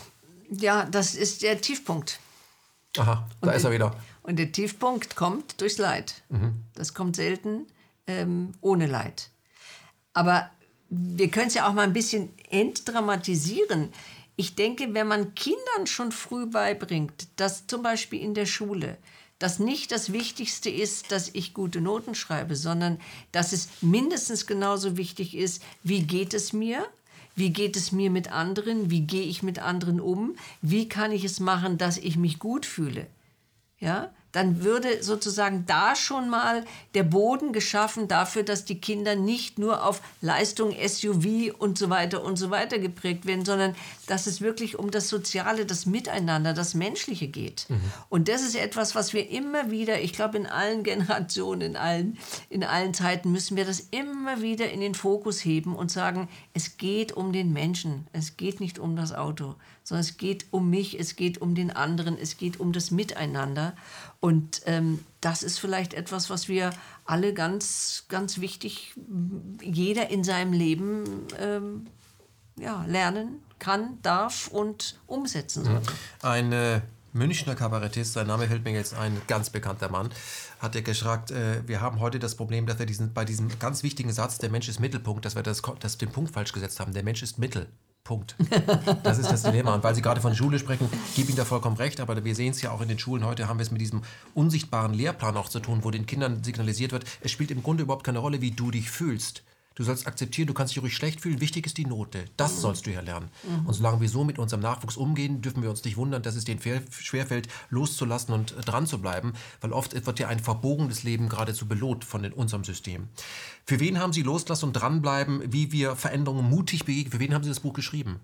Ja, das ist der Tiefpunkt. Aha, da und ist er wieder. Und der Tiefpunkt kommt durchs Leid. Mhm. Das kommt selten ähm, ohne Leid. Aber wir können es ja auch mal ein bisschen entdramatisieren. Ich denke, wenn man Kindern schon früh beibringt, dass zum Beispiel in der Schule, dass nicht das Wichtigste ist, dass ich gute Noten schreibe, sondern dass es mindestens genauso wichtig ist, wie geht es mir? Wie geht es mir mit anderen? Wie gehe ich mit anderen um? Wie kann ich es machen, dass ich mich gut fühle? Ja? Dann würde sozusagen da schon mal der Boden geschaffen dafür, dass die Kinder nicht nur auf Leistung, S U V und so weiter und so weiter geprägt werden, sondern dass es wirklich um das Soziale, das Miteinander, das Menschliche geht. Mhm. Und das ist etwas, was wir immer wieder, ich glaube in allen Generationen, in allen, in allen Zeiten müssen wir das immer wieder in den Fokus heben und sagen, es geht um den Menschen, es geht nicht um das Auto, sondern es geht um mich, es geht um den anderen, es geht um das Miteinander. Und ähm, das ist vielleicht etwas, was wir alle ganz, ganz wichtig, jeder in seinem Leben ähm, ja, lernen kann, darf und umsetzen sollte. Ein äh, Münchner Kabarettist, sein Name fällt mir jetzt ein, ganz bekannter Mann, hat er gesagt, äh, wir haben heute das Problem, dass wir diesen, bei diesem ganz wichtigen Satz, der Mensch ist Mittelpunkt, dass wir das, das, den Punkt falsch gesetzt haben. Der Mensch ist Mittel. Punkt. Das ist das Dilemma. Und weil Sie gerade von Schule sprechen, gebe Ihnen da vollkommen recht, aber wir sehen es ja auch in den Schulen heute, haben wir es mit diesem unsichtbaren Lehrplan auch zu tun, wo den Kindern signalisiert wird, es spielt im Grunde überhaupt keine Rolle, wie du dich fühlst. Du sollst akzeptieren, du kannst dich ruhig schlecht fühlen, wichtig ist die Note. Das mhm. sollst du ja lernen. Mhm. Und solange wir so mit unserem Nachwuchs umgehen, dürfen wir uns nicht wundern, dass es denen schwerfällt, loszulassen und dran zu bleiben, weil oft wird ja ein verbogenes Leben geradezu belohnt von in unserem System. Für wen haben Sie loslassen und dranbleiben, wie wir Veränderungen mutig begegnen? Für wen haben Sie das Buch geschrieben?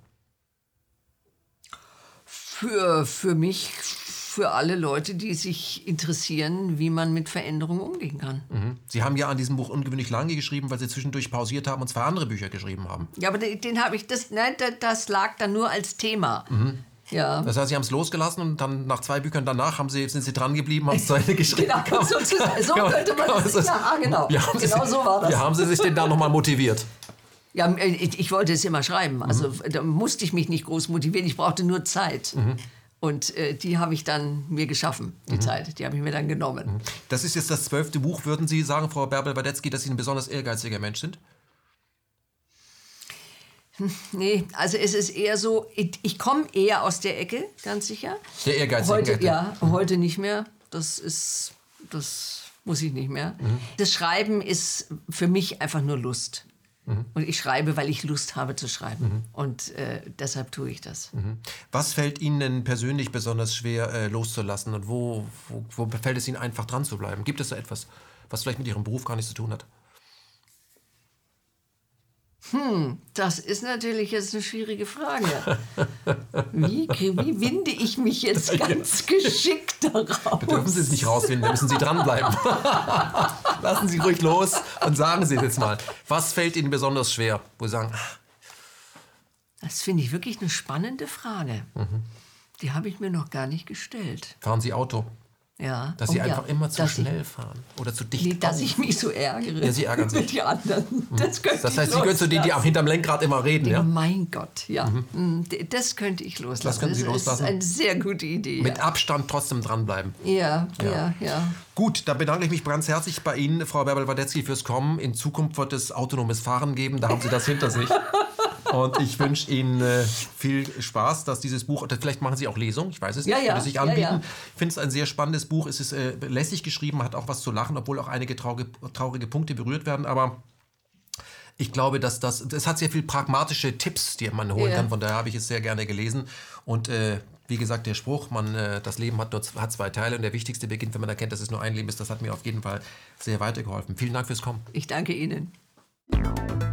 Für, für mich, für alle Leute, die sich interessieren, wie man mit Veränderungen umgehen kann. Mhm. Sie haben ja an diesem Buch ungewöhnlich lange geschrieben, weil Sie zwischendurch pausiert haben und zwei andere Bücher geschrieben haben. Ja, aber den, den habe ich, das, nein, das lag dann nur als Thema. Mhm. Ja. Das heißt, Sie haben es losgelassen und dann nach zwei Büchern danach haben Sie, sind Sie dran geblieben, haben es zu Ende geschrieben. Genau, so, so könnte man das sagen. Ja, genau. Ja, genau Sie, so war das. Ja, haben Sie sich denn da nochmal motiviert? Ja, ich, ich wollte es immer schreiben. Also mhm. da musste ich mich nicht groß motivieren. Ich brauchte nur Zeit. Mhm. Und äh, die habe ich dann mir geschaffen, die mhm. Zeit. Die habe ich mir dann genommen. Das ist jetzt das zwölfte Buch. Würden Sie sagen, Frau Bärbel-Wadetzky, dass Sie ein besonders ehrgeiziger Mensch sind? Nee, also es ist eher so, ich, ich komme eher aus der Ecke, ganz sicher. Der ehrgeizige heute, Ecke. Ja, mhm. heute nicht mehr. Das ist, das muss ich nicht mehr. Mhm. Das Schreiben ist für mich einfach nur Lust. Mhm. Und ich schreibe, weil ich Lust habe zu schreiben. Mhm. Und äh, deshalb tue ich das. Mhm. Was fällt Ihnen denn persönlich besonders schwer äh, loszulassen? Und wo, wo, wo fällt es Ihnen einfach dran zu bleiben? Gibt es da etwas, was vielleicht mit Ihrem Beruf gar nichts zu tun hat? Hm, das ist natürlich jetzt eine schwierige Frage. Wie, wie winde ich mich jetzt ganz geschickt daraus? Da dürfen Sie es nicht rausfinden, da müssen Sie dranbleiben. Lassen Sie ruhig los und sagen Sie es jetzt mal. Was fällt Ihnen besonders schwer? Wo Sie sagen, das finde ich wirklich eine spannende Frage. Mhm. Die habe ich mir noch gar nicht gestellt. Fahren Sie Auto? Ja. Dass Sie oh, einfach ja. immer zu dass schnell ich, fahren oder zu dicht. Nee, dass ich mich so ärgere. Ja, Sie ärgern sich. Mit die anderen. Das, könnte das heißt, ich Sie gehören zu denen, die auch hinterm Lenkrad immer reden, ja? Mein Gott, ja. Mhm. Das könnte ich loslassen. Das können Sie loslassen. Das ist eine sehr gute Idee. Mit ja. Abstand trotzdem dranbleiben. Ja, ja, ja, ja. Gut, da bedanke ich mich ganz herzlich bei Ihnen, Frau Bärbel-Wadetzky, fürs Kommen. In Zukunft wird es autonomes Fahren geben, da haben Sie das hinter sich. Und ich wünsche Ihnen äh, viel Spaß, dass dieses Buch, oder vielleicht machen Sie auch Lesungen, ich weiß es nicht, ja, ja. würde sich anbieten. Ja, ja. Ich finde es ein sehr spannendes Buch, es ist äh, lässig geschrieben, hat auch was zu lachen, obwohl auch einige traurige, traurige Punkte berührt werden, aber ich glaube, dass das, das hat sehr viel pragmatische Tipps, die man holen ja. kann, von daher habe ich es sehr gerne gelesen und äh, wie gesagt, der Spruch, man, äh, das Leben hat, nur, hat zwei Teile und der wichtigste beginnt, wenn man erkennt, dass es nur ein Leben ist, das hat mir auf jeden Fall sehr weitergeholfen. Vielen Dank fürs Kommen. Ich danke Ihnen.